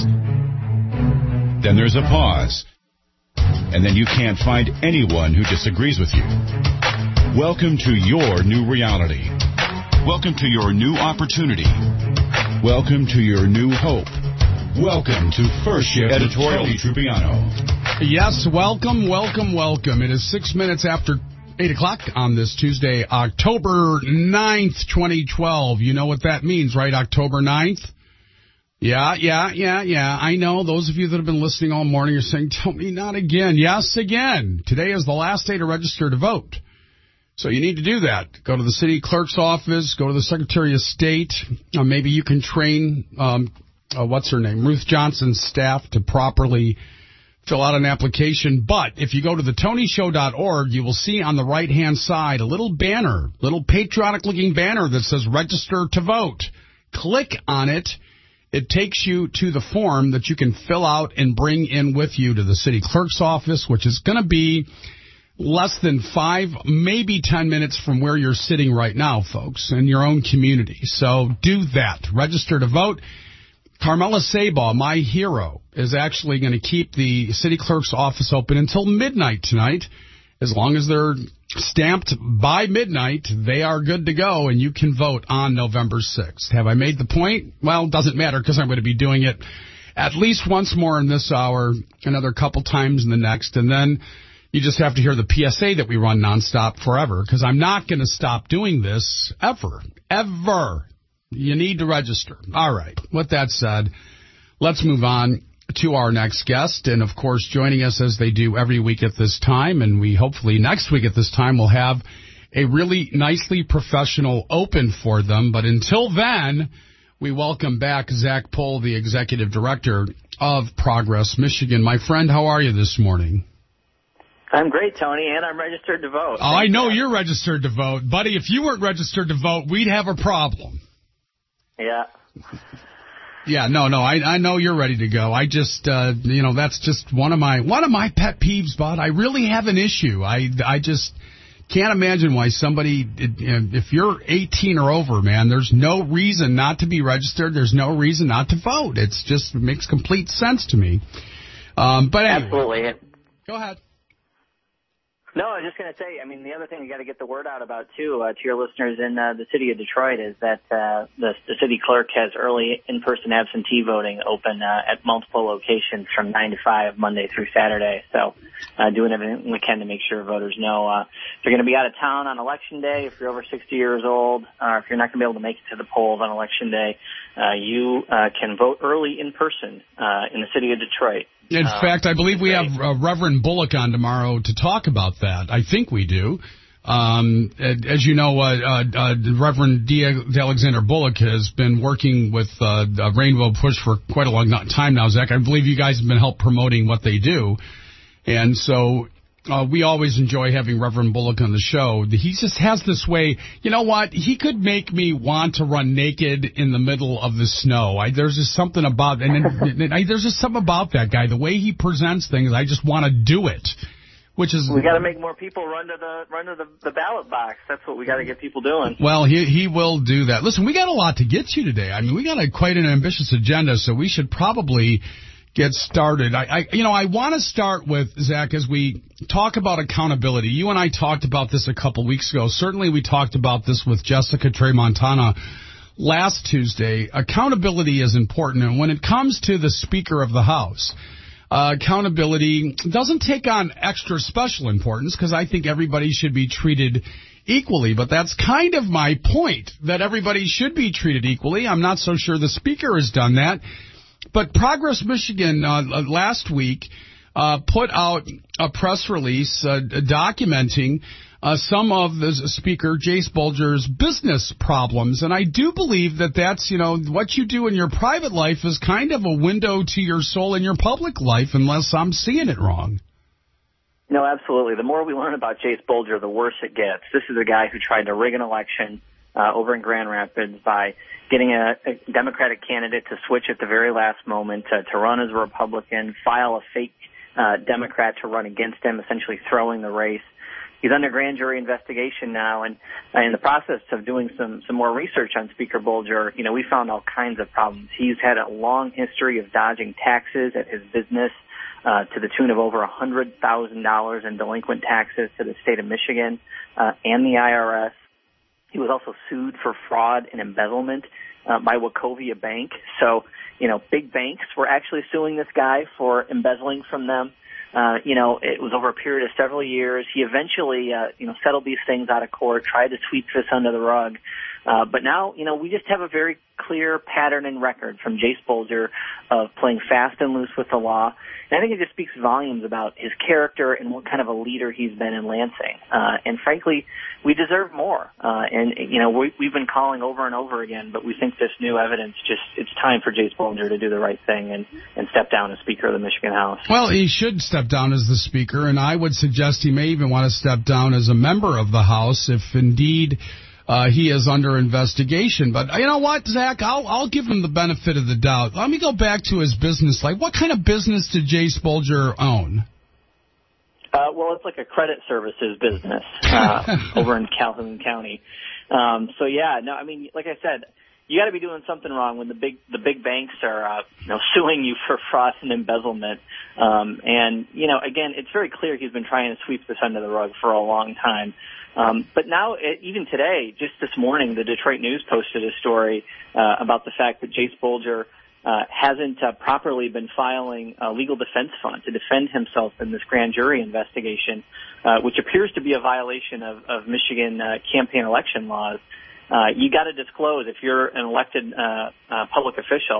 Then there's a pause. And then you can't find anyone who disagrees with you. Welcome to your new reality. Welcome to your new opportunity. Welcome to your new hope. Welcome to First Shift Editorial Trupiano. Yes, welcome, welcome, welcome. It is six minutes after eight o'clock on this Tuesday, October ninth, twenty twelve. You know what that means, right? October ninth? Yeah, yeah, yeah, yeah. I know those of you that have been listening all morning are saying, tell me not again. Yes, again. Today is the last day to register to vote. So you need to do that. Go to the city clerk's office, go to the Secretary of State. Uh, maybe you can train, um, uh, what's her name, Ruth Johnson's staff to properly fill out an application. But if you go to the tony show dot org, you will see on the right-hand side a little banner, little patriotic-looking banner that says register to vote. Click on it. It takes you to the form that you can fill out and bring in with you to the city clerk's office, which is going to be less than five, maybe ten minutes from where you're sitting right now, folks, in your own community. So do that. Register to vote. Carmela Sabaw, my hero, is actually going to keep the city clerk's office open until midnight tonight. As long as they're stamped by midnight, they are good to go, and you can vote on November sixth. Have I made the point? Well, it doesn't matter because I'm going to be doing it at least once more in this hour, another couple times in the next, and then you just have to hear the P S A that we run nonstop forever, because I'm not going to stop doing this ever, ever. You need to register. All right. With that said, let's move on. to our next guest. And, of course, joining us as they do every week at this time, and we hopefully next week at this time will have a really nicely professional open for them. But until then, we welcome back Zach Pohl, the Executive Director of Progress Michigan. My friend, how are you this morning? I'm great, Tony, and I'm registered to vote. Oh, I know you're registered to vote. Buddy, if you weren't registered to vote, we'd have a problem. Yeah. Yeah, no, no, I I know you're ready to go. I just, uh, you know, that's just one of my one of my pet peeves, Bud. I really have an issue. I, I just can't imagine why somebody, if you're eighteen or over, man, there's no reason not to be registered. There's no reason not to vote. It's just, it makes complete sense to me. Um, but anyway. Absolutely. Go ahead. No, I was just going to say, I mean, the other thing we got to get the word out about, too, uh, to your listeners in uh, the city of Detroit is that uh, the, the city clerk has early in-person absentee voting open uh, at multiple locations from nine to five, Monday through Saturday. So uh, doing everything we can to make sure voters know. Uh, if you're going to be out of town on Election Day, if you're over sixty years old, or if you're not going to be able to make it to the polls on Election Day, uh, you uh, can vote early in person uh, in the city of Detroit. In uh, fact, I believe we have uh, Reverend Bullock on tomorrow to talk about that. I think we do. Um, as you know, uh, uh, uh, Reverend D. Alexander Bullock has been working with uh, Rainbow Push for quite a long time now, Zach. I believe you guys have been help promoting what they do. And so uh, we always enjoy having Reverend Bullock on the show. He just has this way, you know what, he could make me want to run naked in the middle of the snow. I, there's just something about, and, and I, there's just something about that guy. The way he presents things, I just want to do it. Which is, we got to make more people run to the run to the, the ballot box. That's what we got to get people doing. Well, he he will do that. Listen, we got a lot to get to today. I mean, we got a, quite an ambitious agenda, so we should probably get started. I, I you know, I want to start with, Zach, as we talk about accountability. You and I talked about this a couple weeks ago. Certainly we talked about this with Jessica Tramontana last Tuesday. Accountability is important, and when it comes to the Speaker of the House, uh, accountability doesn't take on extra special importance because I think everybody should be treated equally, but that's kind of my point, that everybody should be treated equally. I'm not so sure the Speaker has done that. But Progress Michigan uh, last week uh, put out a press release uh, documenting uh, some of the Speaker Jace Bulger's business problems. And I do believe that that's, you know, what you do in your private life is kind of a window to your soul in your public life, unless I'm seeing it wrong. No, absolutely. The more we learn about Jace Bulger, the worse it gets. This is a guy who tried to rig an election uh, over in Grand Rapids by getting a, a Democratic candidate to switch at the very last moment, to, to run as a Republican, file a fake uh, Democrat to run against him, essentially throwing the race. He's under grand jury investigation now, and uh, in the process of doing some, some more research on Speaker Bulger, you know, we found all kinds of problems. He's had a long history of dodging taxes at his business uh, to the tune of over one hundred thousand dollars in delinquent taxes to the state of Michigan uh, and the I R S. He was also sued for fraud and embezzlement uh, by Wachovia Bank. So, you know, big banks were actually suing this guy for embezzling from them. Uh, you know, it was over a period of several years. He eventually, uh, you know, settled these things out of court, tried to sweep this under the rug. Uh, but now, you know, we just have a very clear pattern and record from Jace Bulger of playing fast and loose with the law. And I think it just speaks volumes about his character and what kind of a leader he's been in Lansing. Uh, and frankly, we deserve more. Uh, and, you know, we, we've been calling over and over again, but we think this new evidence just, it's time for Jace Bulger to do the right thing and, and step down as Speaker of the Michigan House. Well, he should step down as the Speaker, and I would suggest he may even want to step down as a member of the House if indeed Uh, he is under investigation. But you know what, Zach? I'll, I'll give him the benefit of the doubt. Let me go back to his business life. What kind of business did Jace Bulger own? Uh, well, it's like a credit services business uh, over in Calhoun County. Um, so, yeah, no, I mean, like I said, you got to be doing something wrong when the big the big banks are uh, you know suing you for fraud and embezzlement. Um, and, you know, again, it's very clear he's been trying to sweep this under the rug for a long time. Um, but now, even today, just this morning, the Detroit News posted a story uh, about the fact that Jace Bulger uh, hasn't uh, properly been filing a legal defense fund to defend himself in this grand jury investigation, uh, which appears to be a violation of, of Michigan uh, campaign election laws. Uh, you got to disclose, if you're an elected uh, uh, public official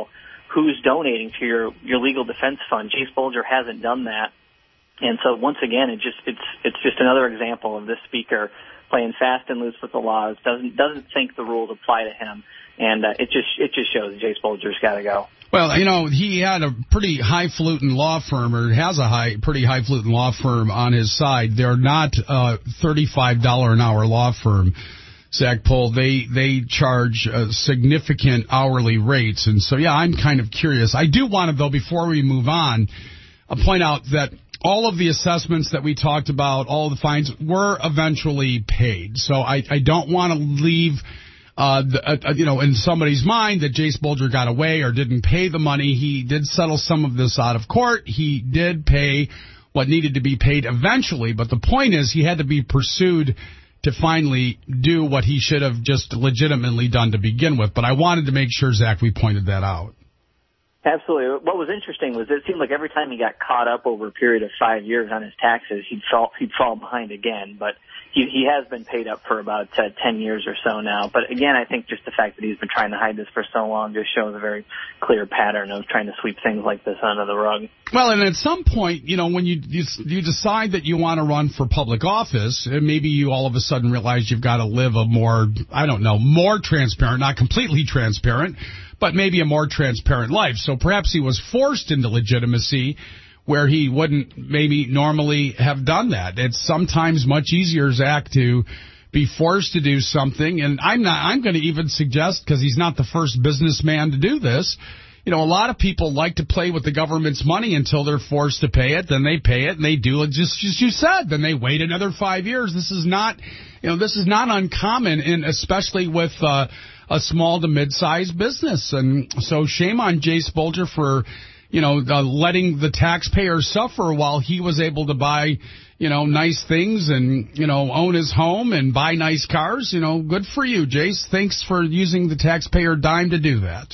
who's donating to your, your legal defense fund. Jase Bolger hasn't done that. And so once again, it just, it's, it's just another example of this speaker playing fast and loose with the laws, doesn't, doesn't think the rules apply to him. And, uh, it just, it just shows Jase Bolger's got to go. Well, you know, he had a pretty highfalutin law firm, or has a high, pretty highfalutin law firm on his side. They're not a thirty-five dollars an hour law firm, Zach Pohl. They they charge uh, significant hourly rates. And so, yeah, I'm kind of curious. I do want to, though, before we move on, I'll point out that all of the assessments that we talked about, all of the fines, were eventually paid. So I, I don't want to leave... Uh, the, uh, you know, in somebody's mind that Jase Bolger got away or didn't pay the money. He did settle some of this out of court. He did pay what needed to be paid eventually. But the point is he had to be pursued to finally do what he should have just legitimately done to begin with. But I wanted to make sure, Zach, we pointed that out. Absolutely. What was interesting was it seemed like every time he got caught up over a period of five years on his taxes, he'd fall, he'd fall behind again. But he, he has been paid up for about uh, ten years or so now. But again, I think just the fact that he's been trying to hide this for so long just shows a very clear pattern of trying to sweep things like this under the rug. Well, and at some point, you know, when you you, you decide that you want to run for public office, maybe you all of a sudden realize you've got to live a more, I don't know, more transparent, not completely transparent, but maybe a more transparent life. So perhaps he was forced into legitimacy where he wouldn't maybe normally have done that. It's sometimes much easier, Zach, to be forced to do something. And I'm not, I'm going to even suggest, because he's not the first businessman to do this, you know, a lot of people like to play with the government's money until they're forced to pay it. Then they pay it and they do it just as you said. Then they wait another five years. This is not, you know, this is not uncommon, in especially with uh, a small to mid-sized business. And so shame on Jase Bolger for, you know, uh, letting the taxpayers suffer while he was able to buy, you know, nice things and, you know, own his home and buy nice cars. You know, good for you, Jase. Thanks for using the taxpayer dime to do that.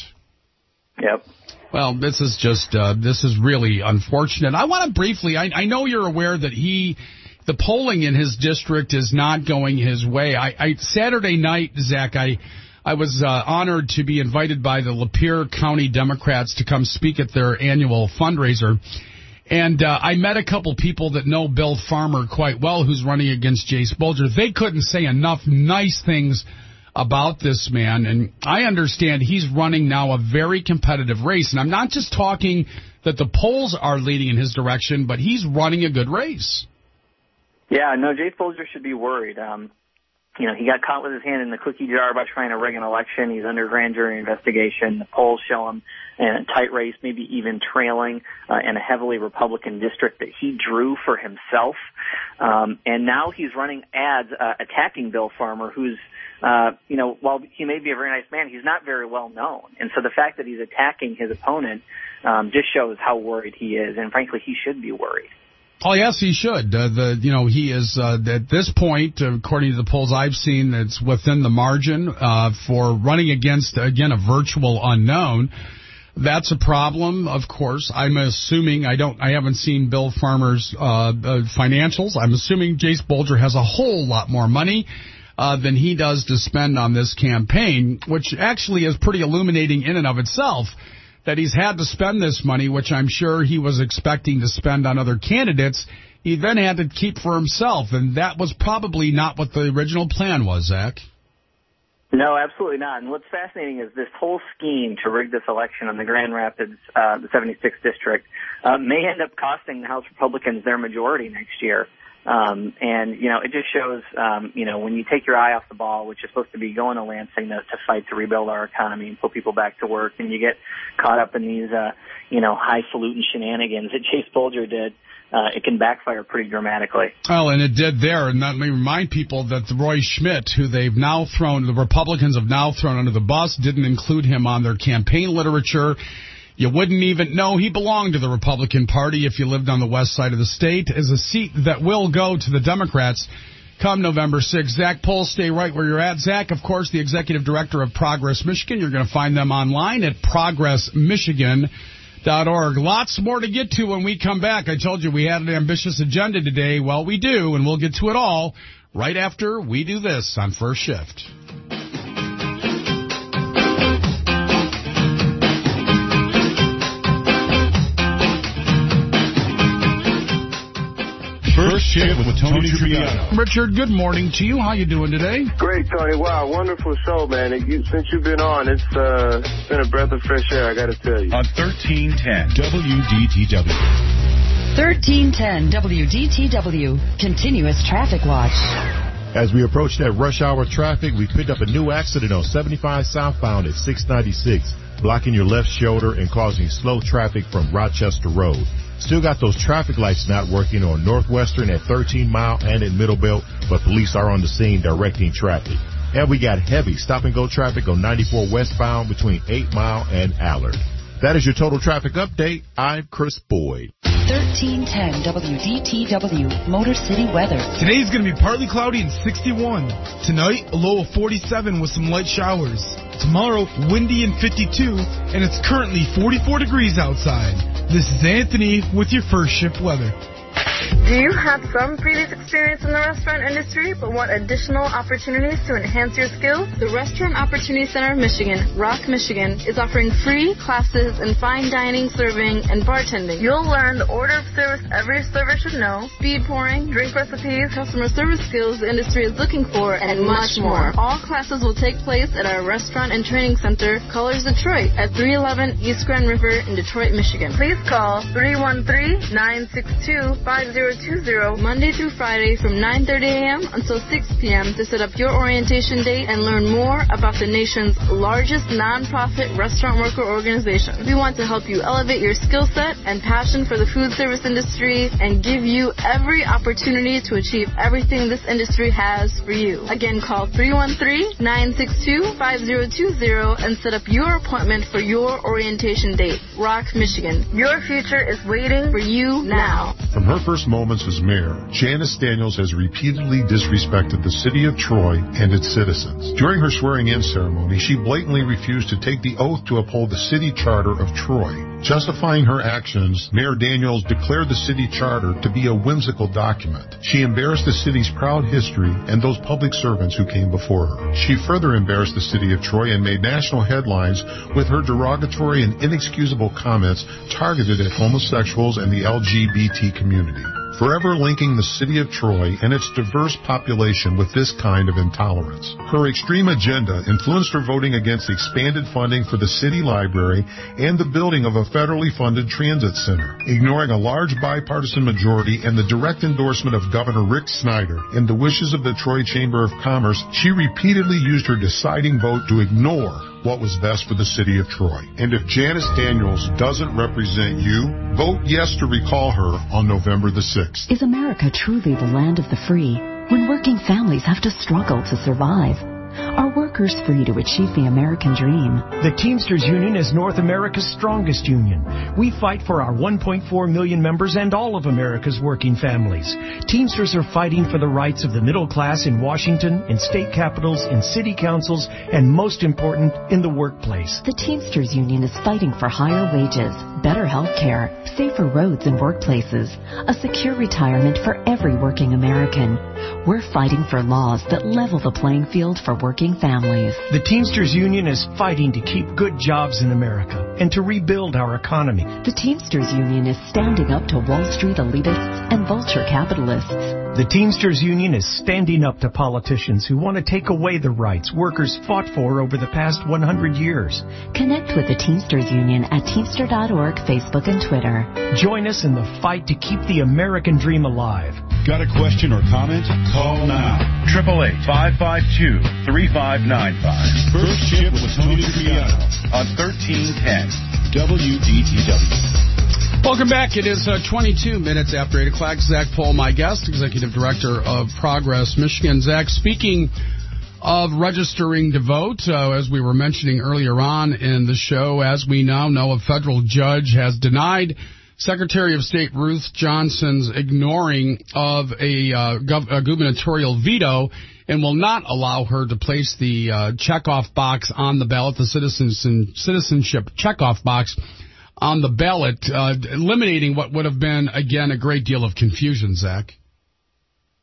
Yep. Well, this is just, uh, this is really unfortunate. I want to briefly, I, I know you're aware that he, the polling in his district is not going his way. I, I Saturday night, Zach, I, I was uh, honored to be invited by the Lapeer County Democrats to come speak at their annual fundraiser. And uh, I met a couple people that know Bill Farmer quite well, who's running against Jase Bolger. They couldn't say enough nice things about this man. And I understand he's running now a very competitive race. And I'm not just talking that the polls are leading in his direction, but he's running a good race. Yeah, no, Jase Bolger should be worried. Um, you know, he got caught with his hand in the cookie jar by trying to rig an election. He's under grand jury investigation. The polls show him in a tight race, maybe even trailing uh, in a heavily Republican district that he drew for himself. Um, and now he's running ads uh, attacking Bill Farmer, who's, uh, you know, while he may be a very nice man, he's not very well known. And so the fact that he's attacking his opponent um, just shows how worried he is. And frankly, he should be worried. Oh, yes, he should. Uh, the you know, he is, uh, at this point, according to the polls I've seen, it's within the margin uh, for running against, again, a virtual unknown. That's a problem, of course. I'm assuming, I don't, I haven't seen Bill Farmer's uh, uh, financials. I'm assuming Jase Bolger has a whole lot more money uh, than he does to spend on this campaign, which actually is pretty illuminating in and of itself, that he's had to spend this money, which I'm sure he was expecting to spend on other candidates. He then had to keep for himself, and that was probably not what the original plan was, Zach. No, absolutely not. And what's fascinating is this whole scheme to rig this election in the Grand Rapids, uh, the seventy-sixth district, uh, may end up costing the House Republicans their majority next year. Um, and, you know, it just shows, um, you know, when you take your eye off the ball, which is supposed to be going to Lansing to, to fight to rebuild our economy and put people back to work, and you get caught up in these, uh, you know, highfalutin shenanigans that Jase Bolger did, uh, it can backfire pretty dramatically. Well, and it did there. And let me remind people that Roy Schmidt, who they've now thrown, the Republicans have now thrown under the bus, didn't include him on their campaign literature. You wouldn't even know he belonged to the Republican Party if you lived on the west side of the state, as a seat that will go to the Democrats come November sixth. Zach Pohl, stay right where you're at. Zach, of course, the executive director of Progress Michigan. You're going to find them online at progress michigan dot org. Lots more to get to when we come back. I told you we had an ambitious agenda today. Well, we do, and we'll get to it all right after we do this on First Shift. Chip with Tony Triviano. Richard, good morning to you. How you doing today? Great, Tony. Wow, wonderful show, man. You, since you've been on, it's uh, been a breath of fresh air, I got to tell you. On thirteen ten W D T W. thirteen ten W D T W. Continuous Traffic Watch. As we approach that rush hour traffic, we picked up a new accident on seventy-five southbound at six ninety-six, blocking your left shoulder and causing slow traffic from Rochester Road. Still got those traffic lights not working on Northwestern at thirteen mile and at Middlebelt, but police are on the scene directing traffic. And we got heavy stop-and-go traffic on ninety-four westbound between eight mile and Allard. That is your total traffic update. I'm Chris Boyd. thirteen ten W D T W, Motor City weather. Today's going to be partly cloudy and sixty-one. Tonight, a low of forty-seven with some light showers. Tomorrow, windy and fifty-two, and it's currently forty-four degrees outside. This is Anthony with your first shift weather. Do you have some previous experience in the restaurant industry but want additional opportunities to enhance your skills? The Restaurant Opportunity Center of Michigan, Rock, Michigan, is offering free classes in fine dining, serving, and bartending. You'll learn the order of service every server should know, speed pouring, drink recipes, customer service skills the industry is looking for, and much more. All classes will take place at our Restaurant and Training Center, Colors Detroit, at three eleven East Grand River in Detroit, Michigan. Please call three one three, nine six two, five zero two zero Monday through Friday from nine thirty a.m. until six p.m. to set up your orientation date and learn more about the nation's largest nonprofit restaurant worker organization. We want to help you elevate your skill set and passion for the food service industry and give you every opportunity to achieve everything this industry has for you. Again, call three one three, nine six two, five zero two zero and set up your appointment for your orientation date. Rock, Michigan. Your future is waiting for you now. From her first moments as mayor, Janice Daniels has repeatedly disrespected the city of Troy and its citizens. During her swearing-in ceremony, she blatantly refused to take the oath to uphold the city charter of Troy. Justifying her actions, Mayor Daniels declared the city charter to be a whimsical document. She embarrassed the city's proud history and those public servants who came before her. She further embarrassed the city of Troy and made national headlines with her derogatory and inexcusable comments targeted at homosexuals and the L G B T community, forever linking the city of Troy and its diverse population with this kind of intolerance. Her extreme agenda influenced her voting against expanded funding for the city library and the building of a federally funded transit center. Ignoring a large bipartisan majority and the direct endorsement of Governor Rick Snyder and the wishes of the Troy Chamber of Commerce, she repeatedly used her deciding vote to ignore what was best for the city of Troy. And if Janice Daniels doesn't represent you, vote yes to recall her on November the sixth. Is America truly the land of the free when working families have to struggle to survive? Are workers free to achieve the American dream? The Teamsters Union is North America's strongest union. We fight for our one point four million members and all of America's working families. Teamsters are fighting for the rights of the middle class in Washington, in state capitals, in city councils, and most important, in the workplace. The Teamsters Union is fighting for higher wages, better health care, safer roads and workplaces, a secure retirement for every working American. We're fighting for laws that level the playing field for working families. The Teamsters Union is fighting to keep good jobs in America and to rebuild our economy. The Teamsters Union is standing up to Wall Street elitists and vulture capitalists. The Teamsters Union is standing up to politicians who want to take away the rights workers fought for over the past one hundred years. Connect with the Teamsters Union at Teamster dot org, Facebook, and Twitter. Join us in the fight to keep the American dream alive. Got a question or comment? Call now. eight eight eight, five five two, three five nine five. First Shift with Tony Triviano on thirteen ten W D T W. Welcome back. It is uh, twenty-two minutes after eight o'clock. Zach Paul, my guest, Executive Director of Progress Michigan. Zach, speaking of registering to vote, uh, as we were mentioning earlier on in the show, as we now know, a federal judge has denied Secretary of State Ruth Johnson's ignoring of a, uh, gov- a gubernatorial veto and will not allow her to place the uh, checkoff box on the ballot, the citizens citizenship checkoff box on the ballot, uh, eliminating what would have been, again, a great deal of confusion, Zach.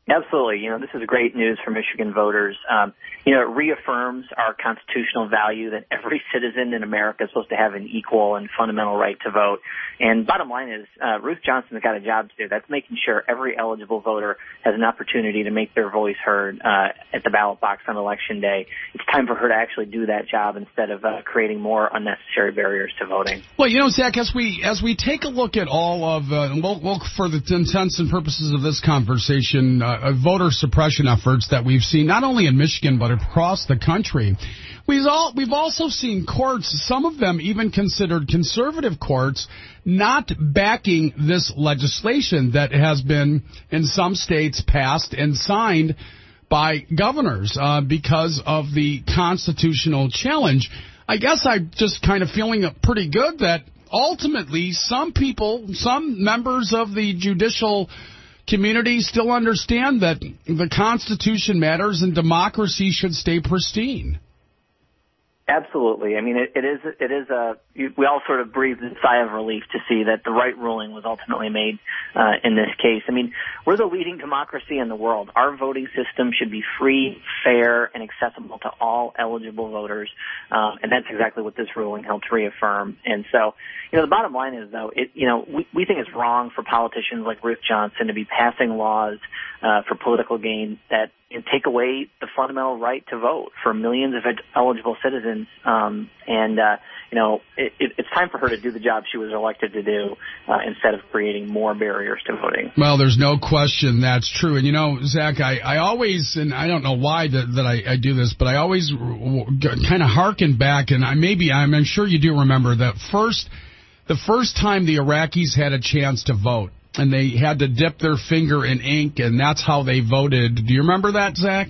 Absolutely. You know, this is great news for Michigan voters. Um, you know, it reaffirms our constitutional value that every citizen in America is supposed to have an equal and fundamental right to vote. And bottom line is, uh, Ruth Johnson's got a job to do. That's making sure every eligible voter has an opportunity to make their voice heard uh, at the ballot box on Election Day. It's time for her to actually do that job instead of uh, creating more unnecessary barriers to voting. Well, you know, Zach, as we as we take a look at all of, uh, and we'll, we'll, for the intents and purposes of this conversation, uh, Uh, voter suppression efforts that we've seen not only in Michigan but across the country. We've all we've also seen courts, some of them even considered conservative courts, not backing this legislation that has been in some states passed and signed by governors uh, because of the constitutional challenge. I guess I'm just kind of feeling pretty good that ultimately some people, some members of the judicial community still understand that the Constitution matters and democracy should stay pristine. Absolutely. I mean, it, it is, it is a, we all sort of breathed a sigh of relief to see that the right ruling was ultimately made uh, in this case. I mean, we're the leading democracy in the world. Our voting system should be free, fair, and accessible to all eligible voters. Um, and that's exactly what this ruling helped reaffirm. And so, you know, the bottom line is, though, it, you know, we, we think it's wrong for politicians like Ruth Johnson to be passing laws uh, for political gain that and take away the fundamental right to vote for millions of eligible citizens. Um, and, uh, you know, it, it, it's time for her to do the job she was elected to do uh, instead of creating more barriers to voting. Well, there's no question that's true. And, you know, Zach, I, I always, and I don't know why that, that I, I do this, but I always kind of hearken back, and I maybe, I'm, I'm sure you do remember that first, the first time the Iraqis had a chance to vote, and they had to dip their finger in ink, and that's how they voted. Do you remember that, Zach?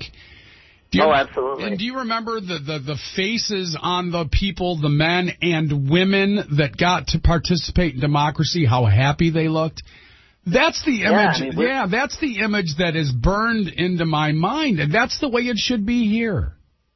Do you, oh, absolutely. And do you remember the, the, the faces on the people, the men and women that got to participate in democracy, how happy they looked? That's the image. Yeah, I mean, yeah, that's the image that is burned into my mind, and that's the way it should be here.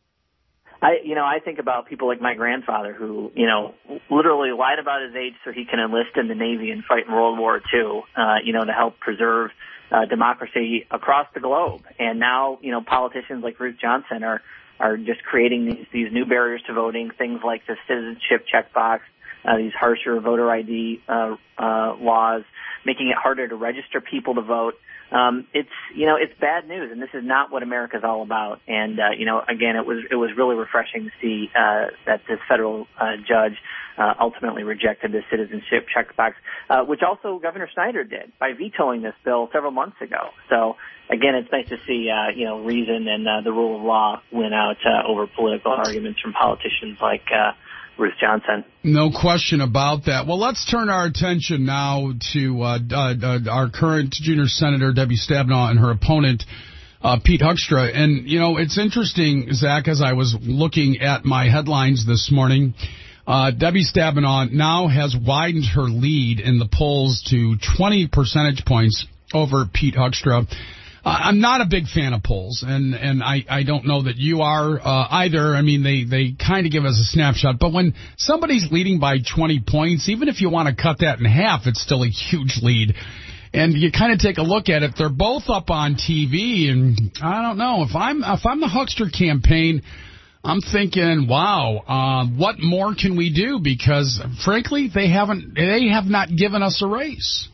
I, you know, I think about people like my grandfather who, you know, literally lied about his age so he can enlist in the Navy and fight in World War Two, uh, you know, to help preserve uh, democracy across the globe. And now, you know, politicians like Ruth Johnson are, are just creating these, these new barriers to voting, things like the citizenship checkbox, uh, these harsher voter I D uh, uh, laws, making it harder to register people to vote. Um, it's, you know, it's bad news, and this is not what America's all about. And, uh, you know, again, it was, it was really refreshing to see, uh, that this federal, uh, judge, uh, ultimately rejected the citizenship checkbox, uh, which also Governor Snyder did by vetoing this bill several months ago. So, again, it's nice to see, uh, you know, reason and, uh, the rule of law win out, uh, over political arguments from politicians like, uh, Ruth Johnson. No question about that. Well, let's turn our attention now to uh, uh, our current junior senator, Debbie Stabenow, and her opponent, uh, Pete Hoekstra. And, you know, it's interesting, Zach, as I was looking at my headlines this morning, uh, Debbie Stabenow now has widened her lead in the polls to twenty percentage points over Pete Hoekstra. I'm not a big fan of polls, and, and I, I don't know that you are uh, either. I mean, they, they kind of give us a snapshot. But when somebody's leading by twenty points, even if you want to cut that in half, it's still a huge lead. And you kind of take a look at it. They're both up on T V, and I don't know. If I'm if I'm the Hoekstra campaign, I'm thinking, wow, uh, what more can we do? Because, frankly, they haven't they have not given us a race.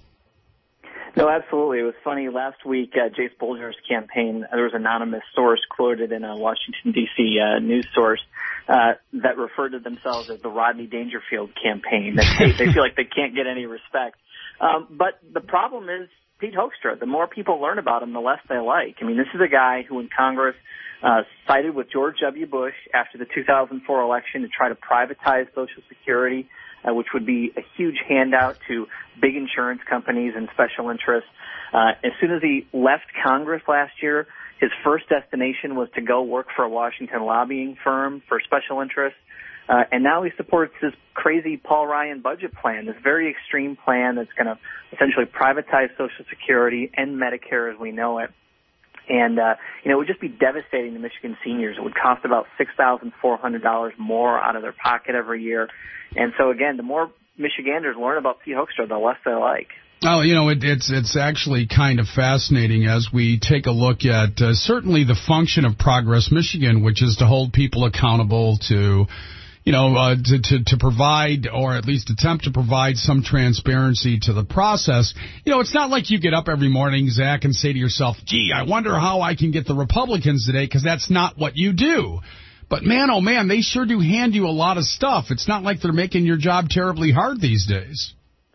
No, absolutely. It was funny. Last week, uh, Jace Bolger's campaign, there was an anonymous source quoted in a Washington, D C uh, news source uh, that referred to themselves as the Rodney Dangerfield campaign. That they, they feel like they can't get any respect. Um, but the problem is Pete Hoekstra. The more people learn about him, the less they like. I mean, this is a guy who in Congress uh, sided with George W. Bush after the two thousand four election to try to privatize Social Security, Uh, which would be a huge handout to big insurance companies and special interests. Uh, as soon as he left Congress last year, his first destination was to go work for a Washington lobbying firm for special interests. Uh, and now he supports this crazy Paul Ryan budget plan, this very extreme plan that's going to essentially privatize Social Security and Medicare as we know it. And, uh, you know, it would just be devastating to Michigan seniors. It would cost about six thousand four hundred dollars more out of their pocket every year. And so, again, the more Michiganders learn about Pete Hoekstra, the less they like. Oh, you know, it, it's it's actually kind of fascinating as we take a look at uh, certainly the function of Progress Michigan, which is to hold people accountable to, you know, uh, to, to, to provide or at least attempt to provide some transparency to the process. You know, it's not like you get up every morning, Zach, and say to yourself, gee, I wonder how I can get the Republicans today, because that's not what you do. But, man, oh, man, they sure do hand you a lot of stuff. It's not like they're making your job terribly hard these days.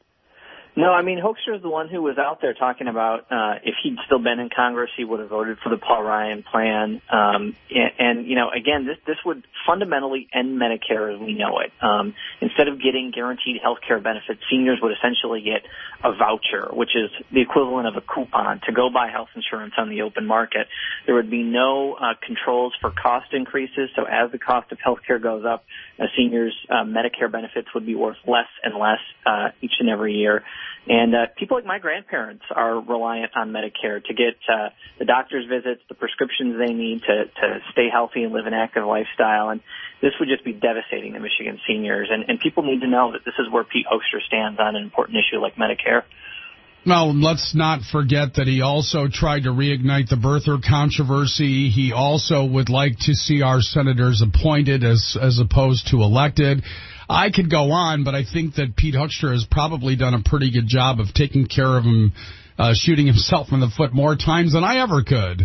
No, I mean, Hoekstra is the one who was out there talking about uh, if he'd still been in Congress, he would have voted for the Paul Ryan plan. Um, and, and, you know, again, this this would fundamentally end Medicare as we know it. Um, instead of getting guaranteed health care benefits, seniors would essentially get a voucher, which is the equivalent of a coupon to go buy health insurance on the open market. There would be no uh, controls for cost increases. So as the cost of health care goes up, uh, seniors' uh, Medicare benefits would be worth less and less uh, each and every year. And uh, people like my grandparents are reliant on Medicare to get uh, the doctor's visits, the prescriptions they need to, to stay healthy and live an active lifestyle. And this would just be devastating to Michigan seniors. And, and people need to know that this is where Pete Hoekstra stands on an important issue like Medicare. Well, let's not forget that he also tried to reignite the birther controversy. He also would like to see our senators appointed as as opposed to elected. I could go on, but I think that Pete Hoekstra has probably done a pretty good job of taking care of him, uh, shooting himself in the foot more times than I ever could.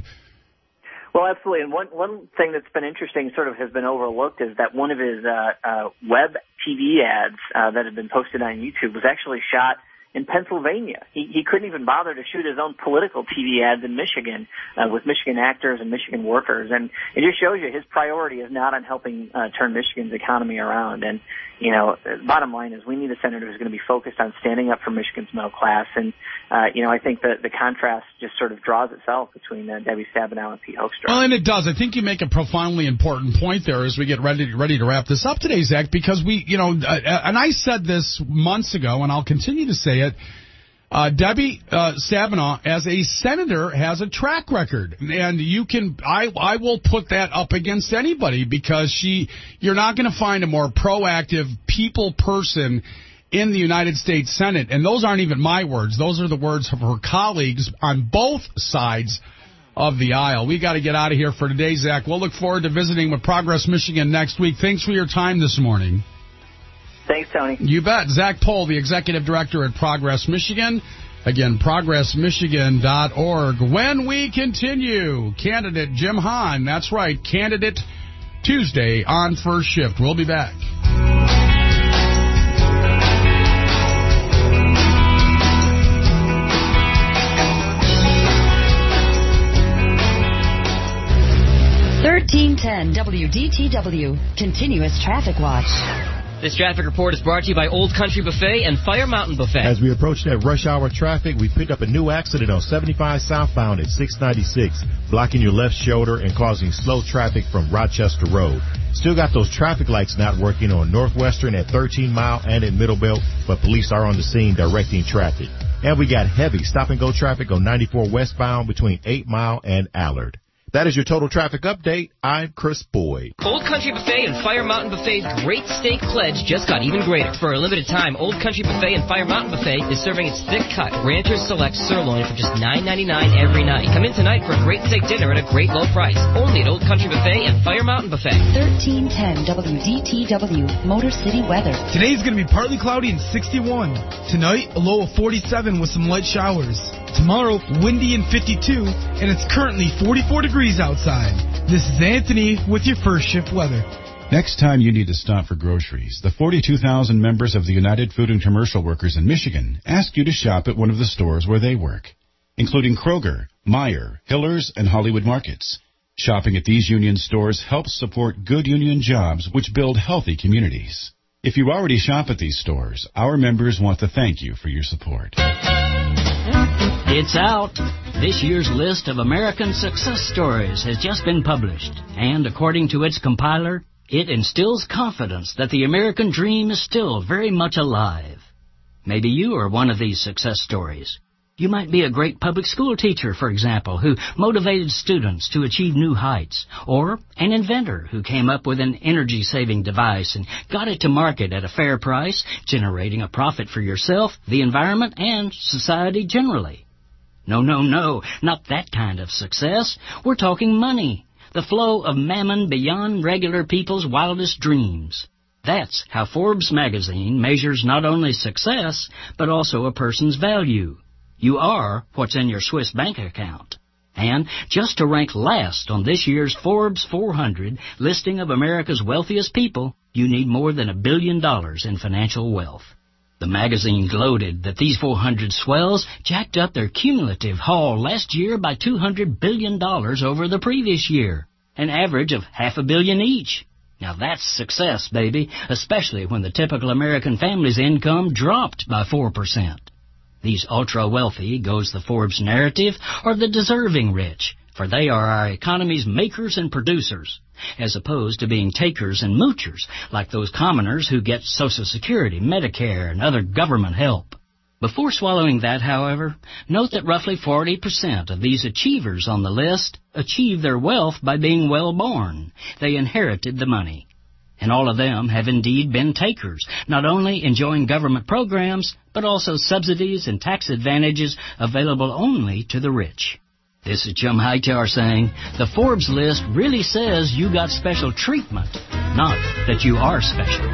Well, absolutely. And one one thing that's been interesting, sort of has been overlooked, is that one of his uh, uh, web T V ads uh, that had been posted on YouTube was actually shot in Pennsylvania. He, he couldn't even bother to shoot his own political T V ads in Michigan uh, with Michigan actors and Michigan workers. And it just shows you his priority is not on helping uh, turn Michigan's economy around. And, you know, bottom line is we need a senator who's going to be focused on standing up for Michigan's middle class. And, uh, you know, I think that the contrast just sort of draws itself between uh, Debbie Stabenow and Pete Hoekstra. Well, and it does. I think you make a profoundly important point there as we get ready to, ready to wrap this up today, Zach, because we, you know, uh, and I said this months ago, and I'll continue to say it, Uh, Debbie uh, Stabenow, as a senator, has a track record, and you can. I I will put that up against anybody because she. You're not going to find a more proactive people person in the United States Senate, and those aren't even my words. Those are the words of her colleagues on both sides of the aisle. We got to get out of here for today, Zach. We'll look forward to visiting with Progress Michigan next week. Thanks for your time this morning. Thanks, Tony. You bet. Zach Pohl, the executive director at Progress Michigan. Again, progress michigan dot org. When we continue, candidate Jim Hahn. That's right, Candidate Tuesday on First Shift. We'll be back. thirteen ten W D T W, Continuous Traffic Watch. This traffic report is brought to you by Old Country Buffet and Fire Mountain Buffet. As we approach that rush hour traffic, we picked up a new accident on seventy-five southbound at six ninety-six, blocking your left shoulder and causing slow traffic from Rochester Road. Still got those traffic lights not working on Northwestern at thirteen mile and at Middlebelt, but police are on the scene directing traffic. And we got heavy stop-and-go traffic on ninety-four westbound between eight mile and Allard. That is your total traffic update. I'm Chris Boyd. Old Country Buffet and Fire Mountain Buffet's Great Steak Pledge just got even greater. For a limited time, Old Country Buffet and Fire Mountain Buffet is serving its thick-cut Rancher's Select sirloin for just nine ninety-nine every night. Come in tonight for a great steak dinner at a great low price. Only at Old Country Buffet and Fire Mountain Buffet. thirteen ten W D T W, Motor City weather. Today's going to be partly cloudy and sixty-one. Tonight, a low of forty-seven with some light showers. Tomorrow, windy and fifty-two, and it's currently forty-four degrees outside. This is Anthony with your First Shift weather. Next time you need to stop for groceries, the forty-two thousand members of the United Food and Commercial Workers in Michigan ask you to shop at one of the stores where they work, including Kroger, Meijer, Hillers, and Hollywood Markets. Shopping at these union stores helps support good union jobs which build healthy communities. If you already shop at these stores, our members want to thank you for your support. It's out. This year's list of American success stories has just been published, and according to its compiler, it instills confidence that the American dream is still very much alive. Maybe you are one of these success stories. You might be a great public school teacher, for example, who motivated students to achieve new heights, or an inventor who came up with an energy-saving device and got it to market at a fair price, generating a profit for yourself, the environment, and society generally. No, no, no, not that kind of success. We're talking money, the flow of mammon beyond regular people's wildest dreams. That's how Forbes magazine measures not only success, but also a person's value. You are what's in your Swiss bank account. And just to rank last on this year's Forbes four hundred listing of America's wealthiest people, you need more than a billion dollars in financial wealth. The magazine gloated that these four hundred swells jacked up their cumulative haul last year by two hundred billion dollars over the previous year, an average of half a billion each. Now that's success, baby, especially when the typical American family's income dropped by four percent. These ultra-wealthy, goes the Forbes narrative, are the deserving rich, for they are our economy's makers and producers, as opposed to being takers and moochers, like those commoners who get Social Security, Medicare, and other government help. Before swallowing that, however, note that roughly forty percent of these achievers on the list achieved their wealth by being well-born. They inherited the money. And all of them have indeed been takers, not only enjoying government programs, but also subsidies and tax advantages available only to the rich. This is Jim Hightower saying, the Forbes list really says you got special treatment, not that you are special.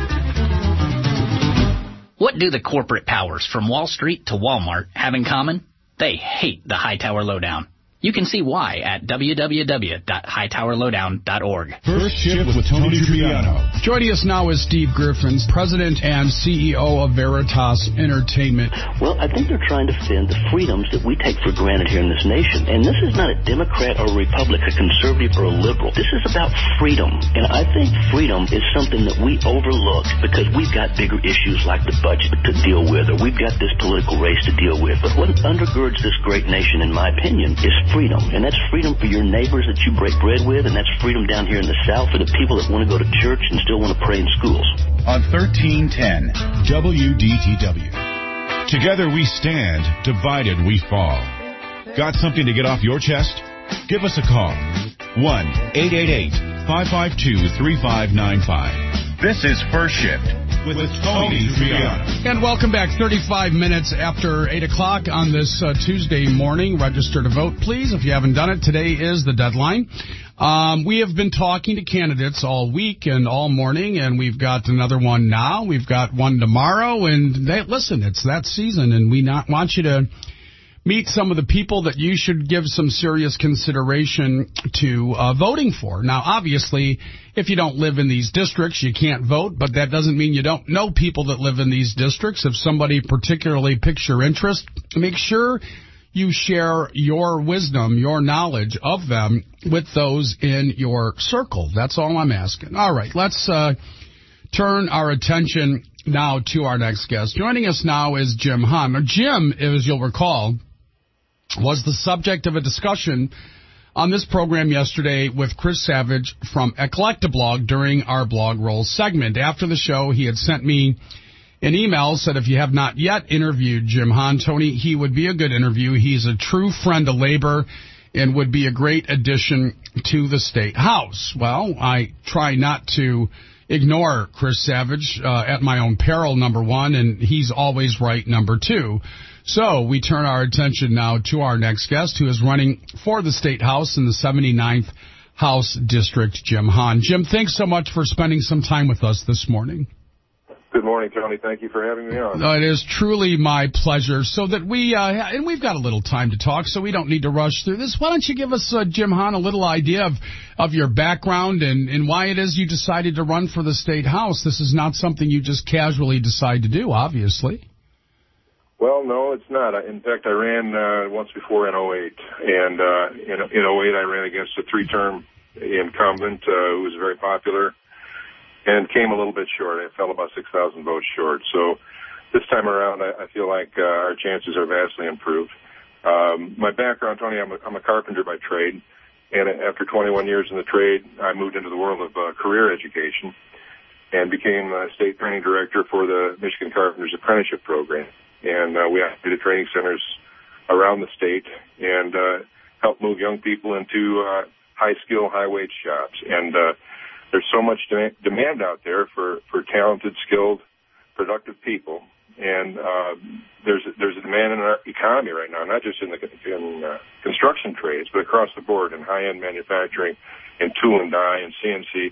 What do the corporate powers from Wall Street to Walmart have in common? They hate the Hightower Lowdown. You can see why at w w w dot hightower lowdown dot org. First Shift with Tony Triano. Joining us now is Steve Griffins, President and C E O of Veritas Entertainment. Well, I think they're trying to defend the freedoms that we take for granted here in this nation. And this is not a Democrat or a Republican, a conservative or a liberal. This is about freedom. And I think freedom is something that we overlook because we've got bigger issues like the budget to deal with, or we've got this political race to deal with. But what undergirds this great nation, in my opinion, is freedom. And that's freedom for your neighbors that you break bread with, and that's freedom down here in the South for the people that want to go to church and still want to pray in schools. On thirteen ten W D T W. Together we stand, divided we fall. Got something to get off your chest? Give us a call. one eight eight eight, five five two, three five nine five. This is First Shift with Tony Triano. And welcome back. thirty-five minutes after eight o'clock on this uh, Tuesday morning. Register to vote, please, if you haven't done it. Today is the deadline. Um, we have been talking to candidates all week and all morning, and we've got another one now. We've got one tomorrow. And they, listen, it's that season, and we not want you to meet some of the people that you should give some serious consideration to uh, voting for. Now, obviously, if you don't live in these districts, you can't vote, but that doesn't mean you don't know people that live in these districts. If somebody particularly piques your interest, make sure you share your wisdom, your knowledge of them with those in your circle. That's all I'm asking. All right, let's uh, turn our attention now to our next guest. Joining us now is Jim Hahn. Now, Jim, as you'll recall, was the subject of a discussion on this program yesterday with Chris Savage from Eclectablog during our Blog Roll segment. After the show, he had sent me an email, said if you have not yet interviewed Jim Hahn, Tony, he would be a good interview. He's a true friend of labor and would be a great addition to the State House. Well, I try not to ignore Chris Savage uh, at my own peril, number one, and he's always right, number two. So we turn our attention now to our next guest, who is running for the State House in the seventy-ninth House District, Jim Hahn. Jim, thanks so much for spending some time with us this morning. Good morning, Tony. Thank you for having me on. Uh, it is truly my pleasure. So that we, uh, and we've got a little time to talk, so we don't need to rush through this. Why don't you give us, uh, Jim Hahn, a little idea of, of your background and, and why it is you decided to run for the State House? This is not something you just casually decide to do, obviously. Well, no, it's not. In fact, I ran uh, once before in oh eight, and uh, in, in oh eight I ran against a three-term incumbent uh, who was very popular and came a little bit short. I fell about six thousand votes short. So this time around, I, I feel like uh, our chances are vastly improved. Um, my background, Tony, I'm a, I'm a carpenter by trade, and after twenty-one years in the trade, I moved into the world of uh, career education and became a state training director for the Michigan Carpenters Apprenticeship Program. And uh, we operated training centers around the state and uh, help move young people into uh, high-skill, high-wage jobs. And uh, there's so much de- demand out there for, for talented, skilled, productive people. And uh, there's there's a demand in our economy right now, not just in the in, uh, construction trades, but across the board in high-end manufacturing, in tool and die, and C N C.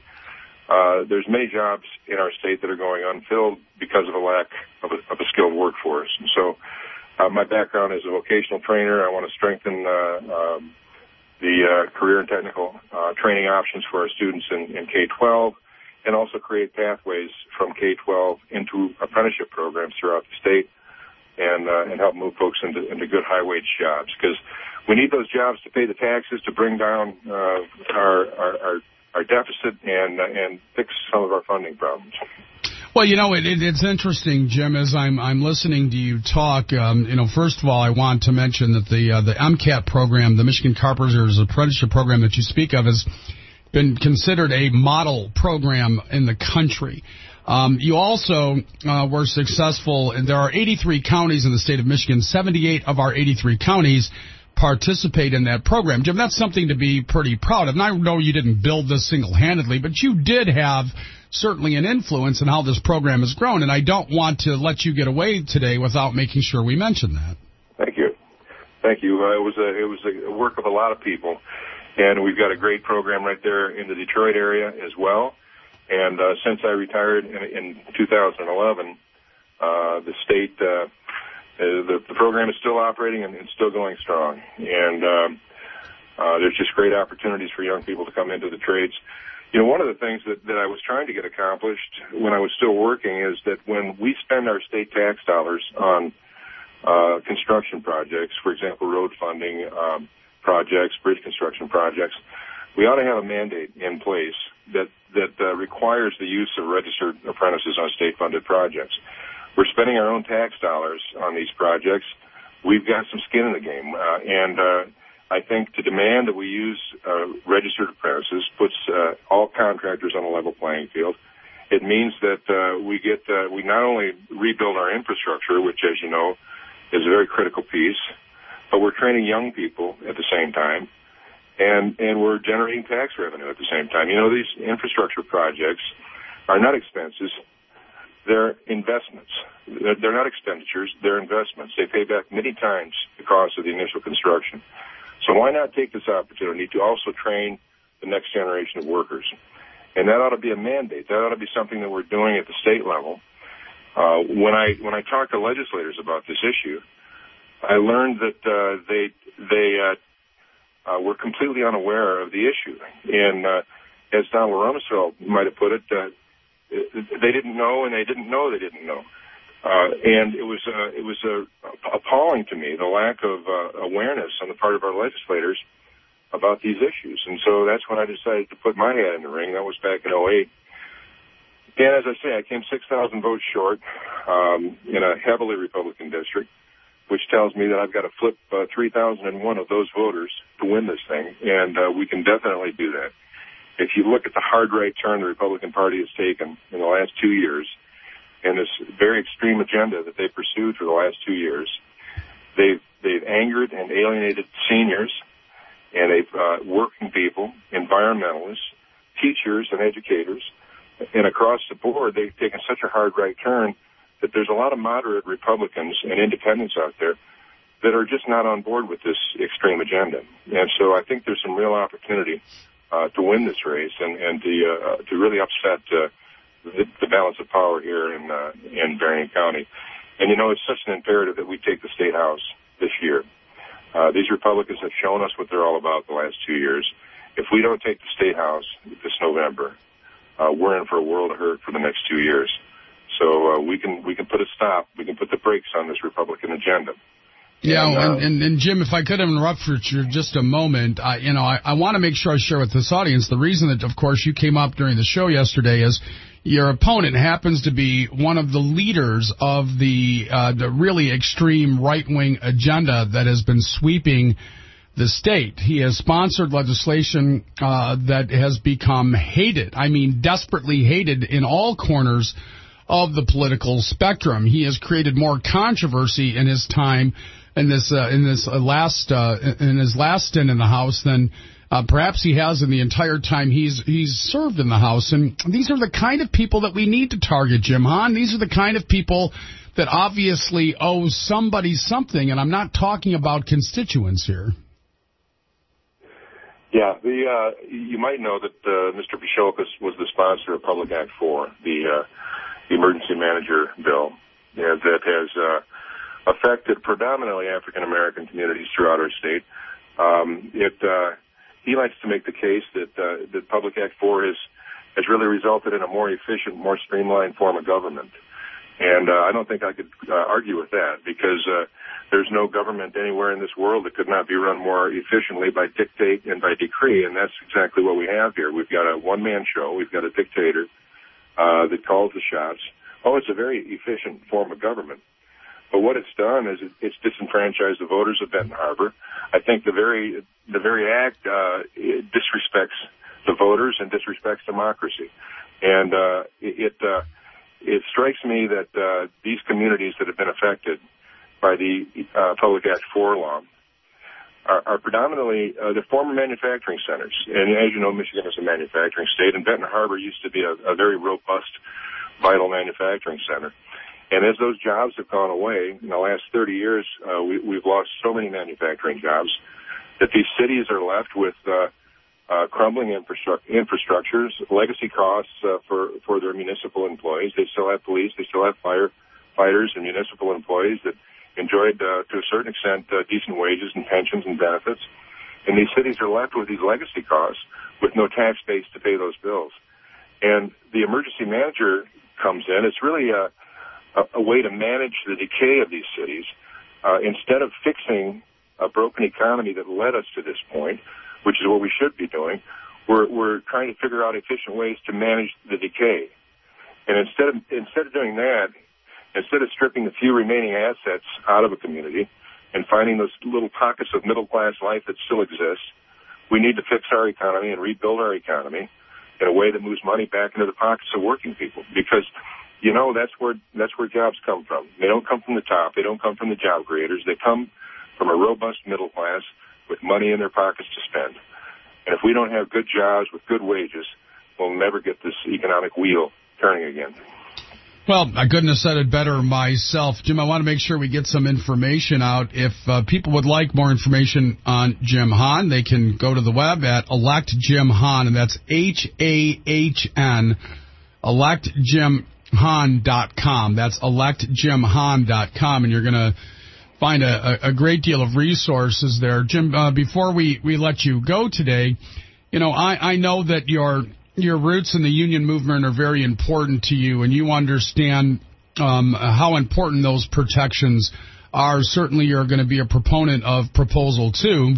Uh, there's many jobs in our state that are going unfilled because of a lack of a, of a skilled workforce. And so uh, my background is a vocational trainer. I want to strengthen uh, um, the uh, career and technical uh, training options for our students in, in K twelve, and also create pathways from K twelve into apprenticeship programs throughout the state, and uh, and help move folks into, into good high-wage jobs, because we need those jobs to pay the taxes, to bring down uh, our, our, our, our deficit, and, uh, and fix some of our funding problems. Well, you know, it, it, it's interesting, Jim, as I'm I'm listening to you talk. Um, you know, first of all, I want to mention that the uh, the MCAT program, the Michigan Carpenters Apprenticeship Program that you speak of, has been considered a model program in the country. Um, you also uh, were successful, and there are eighty-three counties in the state of Michigan. seventy-eight of our eighty-three counties participate in that program. Jim, that's something to be pretty proud of. And I know you didn't build this single-handedly, but you did have certainly an influence in how this program has grown, and I don't want to let you get away today without making sure we mention that. Thank you. Thank you. Uh, it was a, it was a work of a lot of people, and we've got a great program right there in the Detroit area as well. And uh, since I retired in, in two thousand eleven, uh, the state, uh, the, the program is still operating and, and still going strong. And um, uh, there's just great opportunities for young people to come into the trades. You know, one of the things that, that I was trying to get accomplished when I was still working is that when we spend our state tax dollars on uh, construction projects, for example, road funding um, projects, bridge construction projects, we ought to have a mandate in place that that uh, requires the use of registered apprentices on state-funded projects. We're spending our own tax dollars on these projects. We've got some skin in the game, uh, and uh, I think to demand that we use uh, registered apprentices puts uh, all contractors on a level playing field. It means that uh, we get uh, we not only rebuild our infrastructure, which, as you know, is a very critical piece, but we're training young people at the same time. And, and we're generating tax revenue at the same time. You know, these infrastructure projects are not expenses. They're investments. They're, they're not expenditures. They're investments. They pay back many times the cost of the initial construction. So why not take this opportunity to also train the next generation of workers? And that ought to be a mandate. That ought to be something that we're doing at the state level. Uh, when I, when I talk to legislators about this issue, I learned that, uh, they, they, uh, Uh, we're completely unaware of the issue. And uh, as Donald Rumsfeld might have put it, uh, they didn't know and they didn't know they didn't know. Uh, and it was uh, it was uh, appalling to me, the lack of uh, awareness on the part of our legislators about these issues. And so that's when I decided to put my hat in the ring. That was back in oh eight. And as I say, I came six thousand votes short um, in a heavily Republican district, which tells me that I've got to flip uh, three thousand one of those voters to win this thing, and uh, we can definitely do that. If you look at the hard right turn the Republican Party has taken in the last two years, and this very extreme agenda that they pursued for the last two years, they've, they've angered and alienated seniors, and they've uh, working people, environmentalists, teachers, and educators, and across the board, they've taken such a hard right turn that there's a lot of moderate Republicans and independents out there that are just not on board with this extreme agenda. And so I think there's some real opportunity uh, to win this race and, and to, uh, to really upset uh, the, the balance of power here in, uh, in Berrien County. And, you know, it's such an imperative that we take the State House this year. Uh, these Republicans have shown us what they're all about the last two years. If we don't take the State House this November, uh, we're in for a world of hurt for the next two years. So uh, we can we can put a stop. We can put the brakes on this Republican agenda. Yeah, and, uh, and, and, and Jim, if I could interrupt for just a moment, I, you know, I, I want to make sure I share with this audience the reason that, of course, you came up during the show yesterday is your opponent happens to be one of the leaders of the, uh, the really extreme right-wing agenda that has been sweeping the state. He has sponsored legislation uh, that has become hated. I mean, desperately hated in all corners of the political spectrum. He has created more controversy in his time in this uh, in this uh, last uh, in his last stint in the House than uh, perhaps he has in the entire time he's he's served in the House. And these are the kind of people that we need to target, Jim Hahn. These are the kind of people that obviously owe somebody something, and I'm not talking about constituents here. Yeah, the uh, you might know that uh, Mister Pishokas was the sponsor of Public Act four, the, uh, the emergency manager bill, yeah, that has uh, affected predominantly African American communities throughout our state. Um, it uh, he likes to make the case that uh, that Public Act four has has really resulted in a more efficient, more streamlined form of government, and uh, I don't think I could uh, argue with that because. Uh, There's no government anywhere in this world that could not be run more efficiently by dictate and by decree, and that's exactly what we have here. We've got a one-man show. We've got a dictator uh, that calls the shots. Oh, it's a very efficient form of government. But what it's done is it, it's disenfranchised the voters of Benton Harbor. I think the very the very act uh, it disrespects the voters and disrespects democracy. And uh, it uh, it strikes me that uh, these communities that have been affected by the uh, Public Act four law are, are predominantly uh, the former manufacturing centers. And as you know, Michigan is a manufacturing state, and Benton Harbor used to be a, a very robust, vital manufacturing center. And as those jobs have gone away in the last thirty years, uh, we, we've lost so many manufacturing jobs that these cities are left with uh, uh, crumbling infrastru- infrastructures, legacy costs uh, for, for their municipal employees. They still have police, they still have firefighters and municipal employees that enjoyed, uh, to a certain extent, uh, decent wages and pensions and benefits. And these cities are left with these legacy costs with no tax base to pay those bills. And the emergency manager comes in. It's really a, a, a way to manage the decay of these cities. Uh, instead of fixing a broken economy that led us to this point, which is what we should be doing, we're, we're trying to figure out efficient ways to manage the decay. And instead of, instead of doing that, Instead of stripping the few remaining assets out of a community and finding those little pockets of middle-class life that still exist, we need to fix our economy and rebuild our economy in a way that moves money back into the pockets of working people. Because, you know, that's where that's where jobs come from. They don't come from the top. They don't come from the job creators. They come from a robust middle class with money in their pockets to spend. And if we don't have good jobs with good wages, we'll never get this economic wheel turning again. Well, I couldn't have said it better myself. Jim, I want to make sure we get some information out. If uh, people would like more information on Jim Hahn, they can go to the web at Elect Jim Hahn, and that's H A H N, elect jim hahn dot com. That's elect jim hahn dot com, and you're going to find a, a great deal of resources there. Jim, uh, before we, we let you go today, you know, I, I know that you're your roots in the union movement are very important to you, and you understand um, how important those protections are. Certainly, you're going to be a proponent of Proposal Two,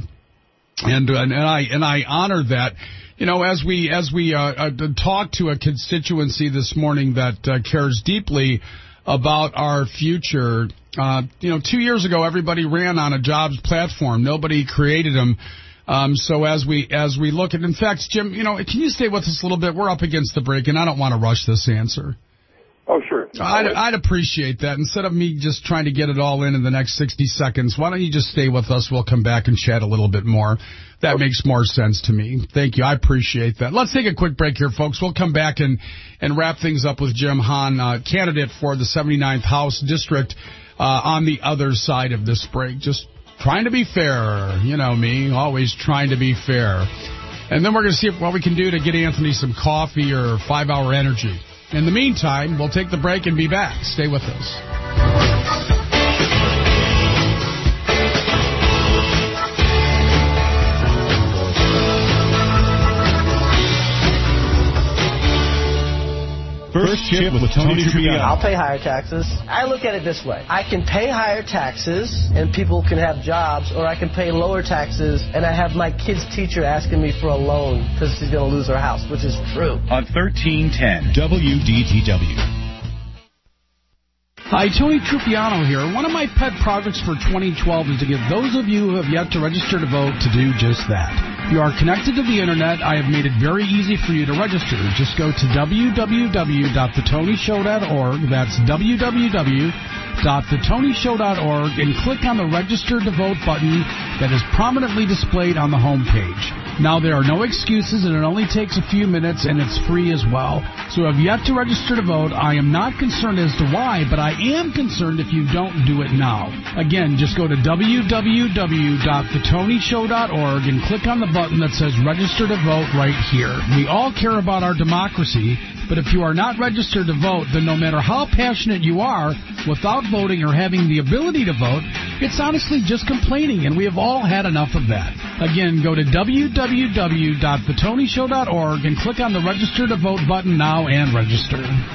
and and, and I and I honor that. You know, as we as we uh, uh, talk to a constituency this morning that uh, cares deeply about our future. Uh, you know, two years ago, everybody ran on a jobs platform. Nobody created them. Um, so as we as we look at, in fact, Jim, you know, can you stay with us a little bit? We're up against the break, and I don't want to rush this answer. Oh, sure. I'd, I'd appreciate that. Instead of me just trying to get it all in in the next sixty seconds, why don't you just stay with us? We'll come back and chat a little bit more. That okay. makes more sense to me. Thank you. I appreciate that. Let's take a quick break here, folks. We'll come back and, and wrap things up with Jim Hahn, uh, candidate for the seventy-ninth House District, uh, on the other side of this break. Just trying to be fair. You know me, always trying to be fair. And then we're going to see what we can do to get Anthony some coffee or five-hour energy. In the meantime, we'll take the break and be back. Stay with us. First Chip with Tony Trippiano. I'll pay higher taxes. I look at it this way. I can pay higher taxes and people can have jobs, or I can pay lower taxes and I have my kid's teacher asking me for a loan because she's going to lose her house, which is true. On thirteen ten W D T W. Hi, Tony Trippiano here. One of my pet projects for twenty twelve is to get those of you who have yet to register to vote to do just that. You are connected to the Internet. I have made it very easy for you to register. Just go to w w w dot the tony show dot org. That's w w w dot the tony show dot org and click on the Register to Vote button that is prominently displayed on the homepage. Now, there are no excuses, and it only takes a few minutes, and it's free as well. So if you have yet to register to vote, I am not concerned as to why, but I am concerned if you don't do it now. Again, just go to w w w dot the tony show dot org and click on the button that says Register to Vote right here. We all care about our democracy, but if you are not registered to vote, then no matter how passionate you are, without voting or having the ability to vote, it's honestly just complaining, and we have all had enough of that. Again, go to w w w dot the tony show dot org and click on the Register to Vote button now and register.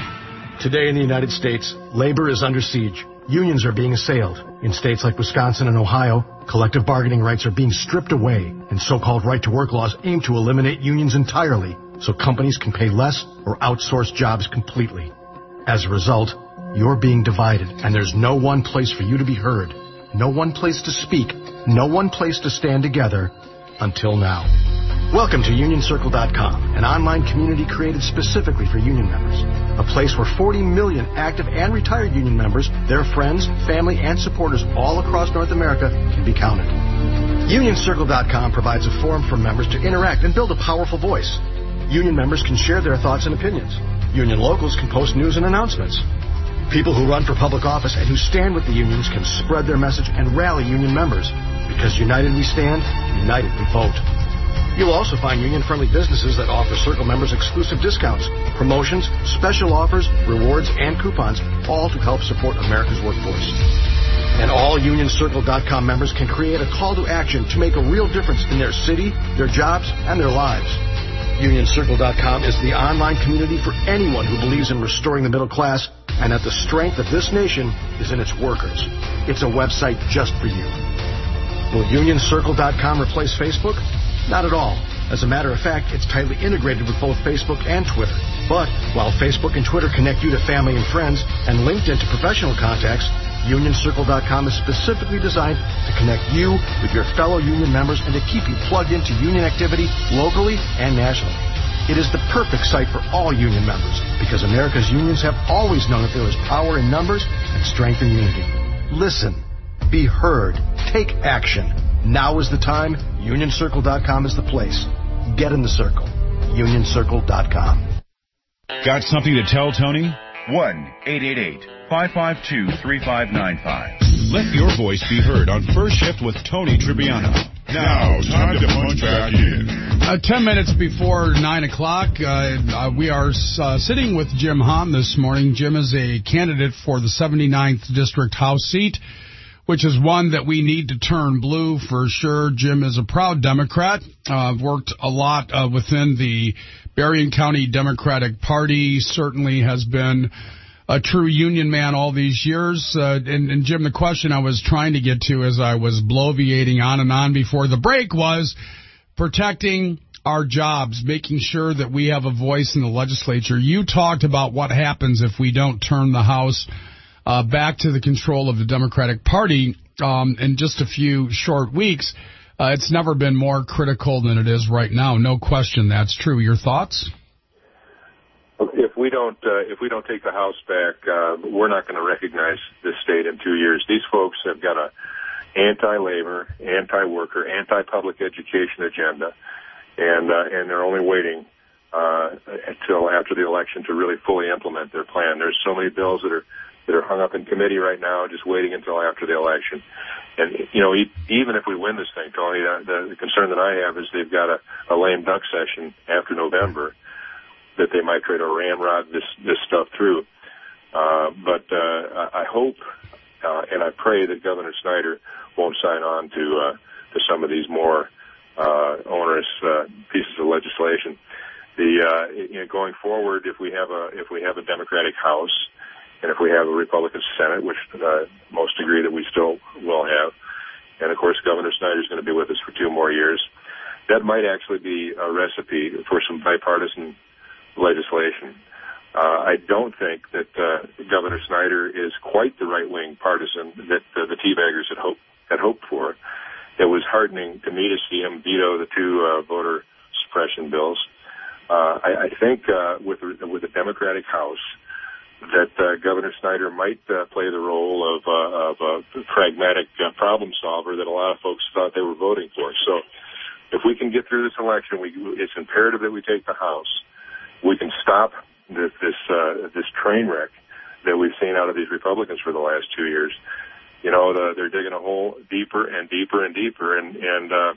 Today in the United States, labor is under siege. Unions are being assailed. In states like Wisconsin and Ohio, collective bargaining rights are being stripped away, and so-called right-to-work laws aim to eliminate unions entirely so companies can pay less or outsource jobs completely. As a result, you're being divided, and there's no one place for you to be heard, no one place to speak, no one place to stand together until now. Welcome to union circle dot com, an online community created specifically for union members. A place where forty million active and retired union members, their friends, family, and supporters all across North America can be counted. union circle dot com provides a forum for members to interact and build a powerful voice. Union members can share their thoughts and opinions. Union locals can post news and announcements. People who run for public office and who stand with the unions can spread their message and rally union members. Because united we stand, united we vote. You'll also find union-friendly businesses that offer Circle members exclusive discounts, promotions, special offers, rewards, and coupons, all to help support America's workforce. And all union circle dot com members can create a call to action to make a real difference in their city, their jobs, and their lives. union circle dot com is the online community for anyone who believes in restoring the middle class and that the strength of this nation is in its workers. It's a website just for you. Will union circle dot com replace Facebook? Not at all. As a matter of fact, it's tightly integrated with both Facebook and Twitter. But while Facebook and Twitter connect you to family and friends and LinkedIn to professional contacts, union circle dot com is specifically designed to connect you with your fellow union members and to keep you plugged into union activity locally and nationally. It is the perfect site for all union members because America's unions have always known that there is power in numbers and strength in unity. Listen, be heard, take action. Now is the time. union circle dot com is the place. Get in the circle. union circle dot com. Got something to tell Tony? one eight eight eight, five five two, three five nine five. Let your voice be heard on First Shift with Tony Tribbiano. Now, time to punch back in. Uh, ten minutes before nine o'clock, uh, uh, we are uh, sitting with Jim Hahn this morning. Jim is a candidate for the seventy-ninth District House seat, which is one that we need to turn blue for sure. Jim is a proud Democrat, uh, worked a lot uh, within the Berrien County Democratic Party, certainly has been a true union man all these years. Uh, and, and, Jim, the question I was trying to get to as I was bloviating on and on before the break was protecting our jobs, making sure that we have a voice in the legislature. You talked about what happens if we don't turn the House Uh, back to the control of the Democratic Party um, in just a few short weeks. Uh, it's never been more critical than it is right now. No question, that's true. Your thoughts? If we don't, uh, if we don't take the House back, uh, we're not going to recognize this state in two years. These folks have got a anti-labor, anti-worker, anti-public education agenda, and uh, and they're only waiting uh, until after the election to really fully implement their plan. There's so many bills that are that are hung up in committee right now, just waiting until after the election. And, you know, even if we win this thing, Tony, the, the concern that I have is they've got a, a lame duck session after November that they might try to ramrod this, this stuff through. Uh, but uh, I hope uh, and I pray that Governor Snyder won't sign on to uh, to some of these more uh, onerous uh, pieces of legislation. The uh, you know, going forward, if we have a if we have a Democratic House, and if we have a Republican Senate, which uh, most agree that we still will have, and of course Governor Snyder is going to be with us for two more years, that might actually be a recipe for some bipartisan legislation. Uh, I don't think that uh, Governor Snyder is quite the right-wing partisan that uh, the teabaggers had hoped had hoped for, it was heartening to me to see him veto the two uh, voter suppression bills. Uh, I, I think uh, with with the Democratic House, that uh, Governor Snyder might uh, play the role of, uh, of a pragmatic uh, problem solver that a lot of folks thought they were voting for. So if we can get through this election, we, it's imperative that we take the House. We can stop this this, uh, this train wreck that we've seen out of these Republicans for the last two years. You know, the, they're digging a hole deeper and deeper and deeper, and, and uh,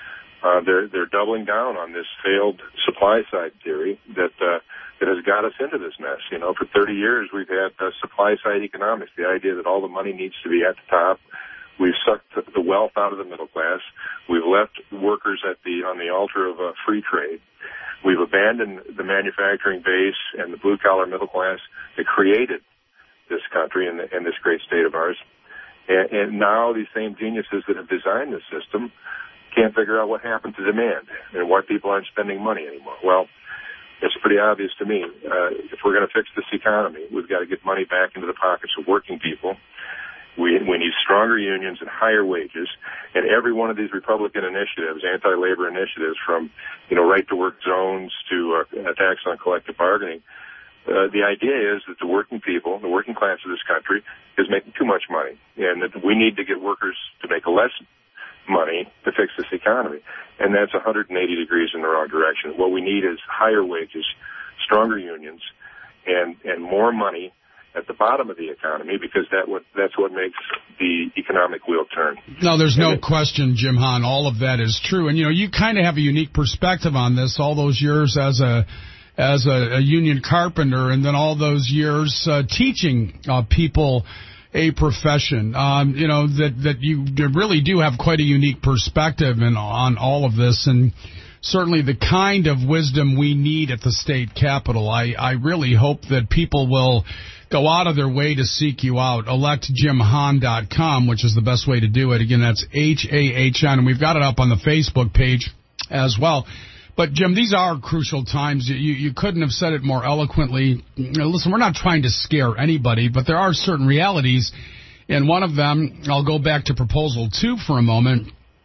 uh, they're they're doubling down on this failed supply side theory that uh, that has got us into this mess. You know, for thirty years we've had uh, supply side economics, the idea that all the money needs to be at the top. We've sucked the wealth out of the middle class. We've left workers at the on the altar of uh, free trade. We've abandoned the manufacturing base and the blue collar middle class that created this country and, the, and this great state of ours. And, and now these same geniuses that have designed this system can't figure out what happened to demand and why people aren't spending money anymore. Well, it's pretty obvious to me. Uh, if we're going to fix this economy, we've got to get money back into the pockets of working people. We, we need stronger unions and higher wages. And every one of these Republican initiatives, anti-labor initiatives, from, you know, right-to-work zones to uh, attacks on collective bargaining, uh, the idea is that the working people, the working class of this country, is making too much money, and that we need to get workers to make less money to fix this economy. And that's one hundred eighty degrees in the wrong direction. What we need is higher wages, stronger unions, and, and more money at the bottom of the economy, because that what that's what makes the economic wheel turn. No, there's no it, question, Jim Hahn. All of that is true. And, you know, you kind of have a unique perspective on this, all those years as a as a, a union carpenter, and then all those years uh, teaching uh, people a profession. Um, you know, that, that you really do have quite a unique perspective in, on all of this, and certainly the kind of wisdom we need at the state capitol. I, I really hope that people will go out of their way to seek you out. elect jim hahn dot com, which is the best way to do it. Again, that's H A H N, and we've got it up on the Facebook page as well. But, Jim, these are crucial times. You, you couldn't have said it more eloquently. Listen, we're not trying to scare anybody, but there are certain realities. And one of them, I'll go back to Proposal two for a moment.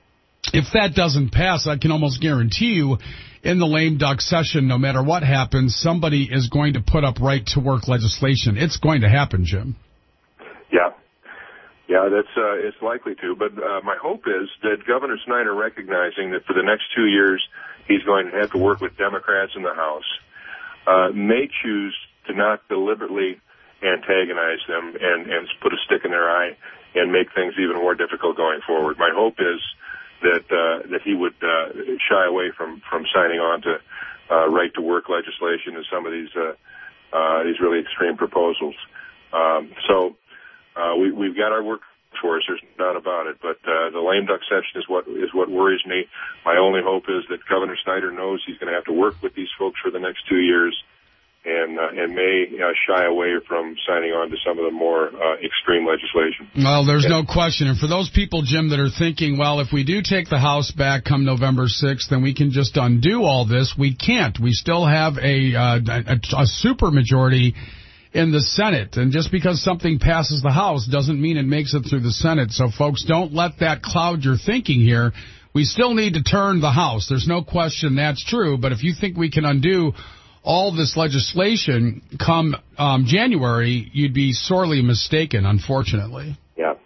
If that doesn't pass, I can almost guarantee you in the lame duck session, no matter what happens, somebody is going to put up right-to-work legislation. It's going to happen, Jim. Yeah. Yeah, that's uh, it's likely to. But uh, my hope is that Governor Snyder, recognizing that for the next two years he's going to have to work with Democrats in the House, uh, may choose to not deliberately antagonize them and, and put a stick in their eye and make things even more difficult going forward. My hope is that uh, that he would uh, shy away from, from signing on to uh, right-to-work legislation and some of these uh, uh, these really extreme proposals. Um, so uh, we, we've got our work for us. There's no doubt about it. But uh, the lame duck session is what is what worries me. My only hope is that Governor Snyder knows he's going to have to work with these folks for the next two years, and uh, and may uh, shy away from signing on to some of the more uh, extreme legislation. Well, there's yeah. no question. And for those people, Jim, that are thinking, well, if we do take the House back come November sixth, then we can just undo all this, we can't. We still have a, uh, a, a super majority in the Senate. And just because something passes the House doesn't mean it makes it through the Senate. So, folks, don't let that cloud your thinking here. We still need to turn the House. There's no question that's true. But if you think we can undo all this legislation come um, January, you'd be sorely mistaken, unfortunately. Yeah.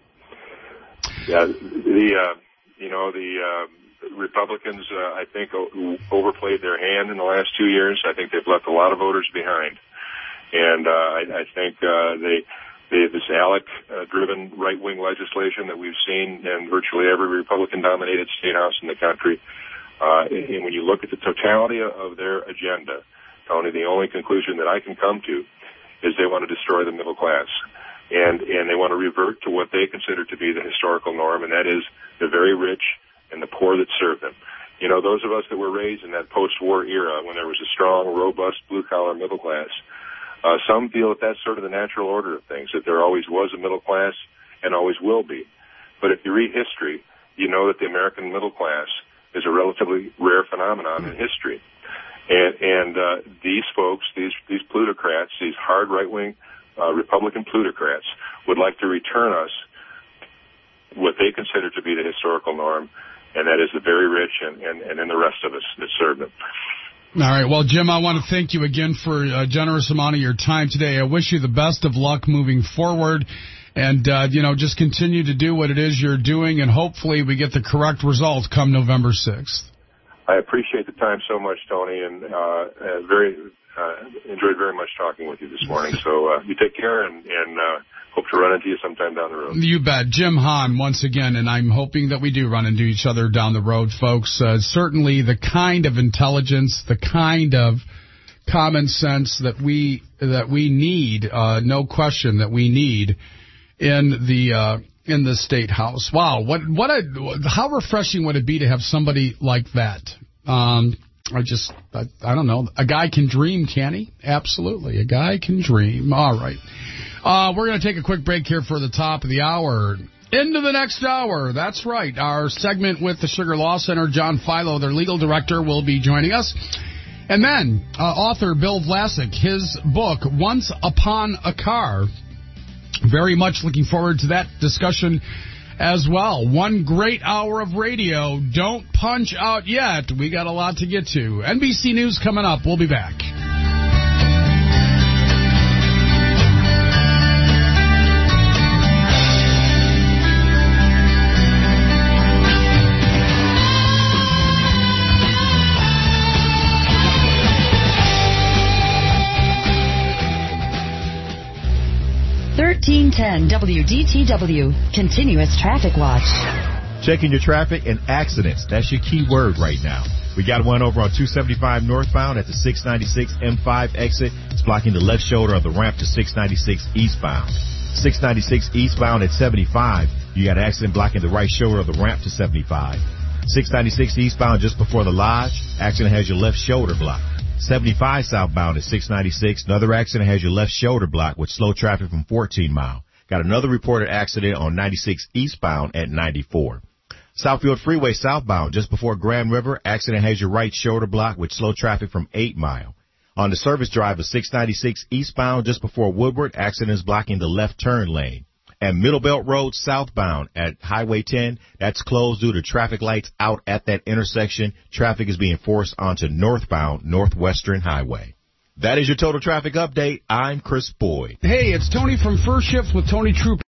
Yeah. The, uh, you know, the uh, Republicans, uh, I think, overplayed their hand in the last two years. I think they've left a lot of voters behind. And uh, I, I think uh, they, they this ALEC-driven uh, right-wing legislation that we've seen in virtually every Republican-dominated state house in the country, uh, and when you look at the totality of their agenda, Tony, the only conclusion that I can come to is they want to destroy the middle class, and and they want to revert to what they consider to be the historical norm, and that is the very rich and the poor that serve them. You know, those of us that were raised in that post-war era when there was a strong, robust blue-collar middle class, uh, some feel that that's sort of the natural order of things, that there always was a middle class and always will be. But if you read history, you know that the American middle class is a relatively rare phenomenon in history. And, and uh, these folks, these these plutocrats, these hard right-wing uh, Republican plutocrats, would like to return us what they consider to be the historical norm, and that is the very rich and, and, and then the rest of us that serve them. All right. Well, Jim, I want to thank you again for a generous amount of your time today. I wish you the best of luck moving forward. And, uh, you know, just continue to do what it is you're doing, and hopefully we get the correct results come November sixth. I appreciate the time so much, Tony, and uh, uh, very uh, enjoyed very much talking with you this morning. So uh, you take care, and, and uh, hope to run into you sometime down the road. You bet. Jim Hahn, once again, and I'm hoping that we do run into each other down the road, folks. Uh, certainly the kind of intelligence, the kind of common sense that we that we need, uh, no question that we need in the uh, in the State House. Wow, what what a how refreshing would it be to have somebody like that? Um, I just I, I don't know. A guy can dream, can he? Absolutely, a guy can dream. All right. Uh, we're going to take a quick break here for the top of the hour. Into the next hour. That's right. Our segment with the Sugar Law Center, John Philo, their legal director, will be joining us. And then uh, author Bill Vlasic, his book, Once Upon a Car. Very much looking forward to that discussion as well. One great hour of radio. Don't punch out yet. We got a lot to get to. N B C News coming up. We'll be back. thirteen ten W D T W, Continuous Traffic Watch. Checking your traffic and accidents. That's your key word right now. We got one over on two seventy-five northbound at the six ninety-six M five exit. It's blocking the left shoulder of the ramp to six ninety-six eastbound. six ninety-six eastbound at seventy-five. You got an accident blocking the right shoulder of the ramp to seventy-five. six ninety-six eastbound just before the lodge. Accident has your left shoulder blocked. seventy-five southbound at six ninety-six. Another accident has your left shoulder blocked with slow traffic from fourteen mile. Got another reported accident on ninety-six eastbound at ninety-four. Southfield Freeway southbound just before Grand River. Accident has your right shoulder blocked with slow traffic from eight mile. On the service drive of six ninety-six eastbound just before Woodward. Accident is blocking the left turn lane. And Middle Belt Road southbound at Highway ten, that's closed due to traffic lights out at that intersection. Traffic is being forced onto northbound Northwestern Highway. That is your total traffic update. I'm Chris Boyd. Hey, it's Tony from First Shift with Tony Troop.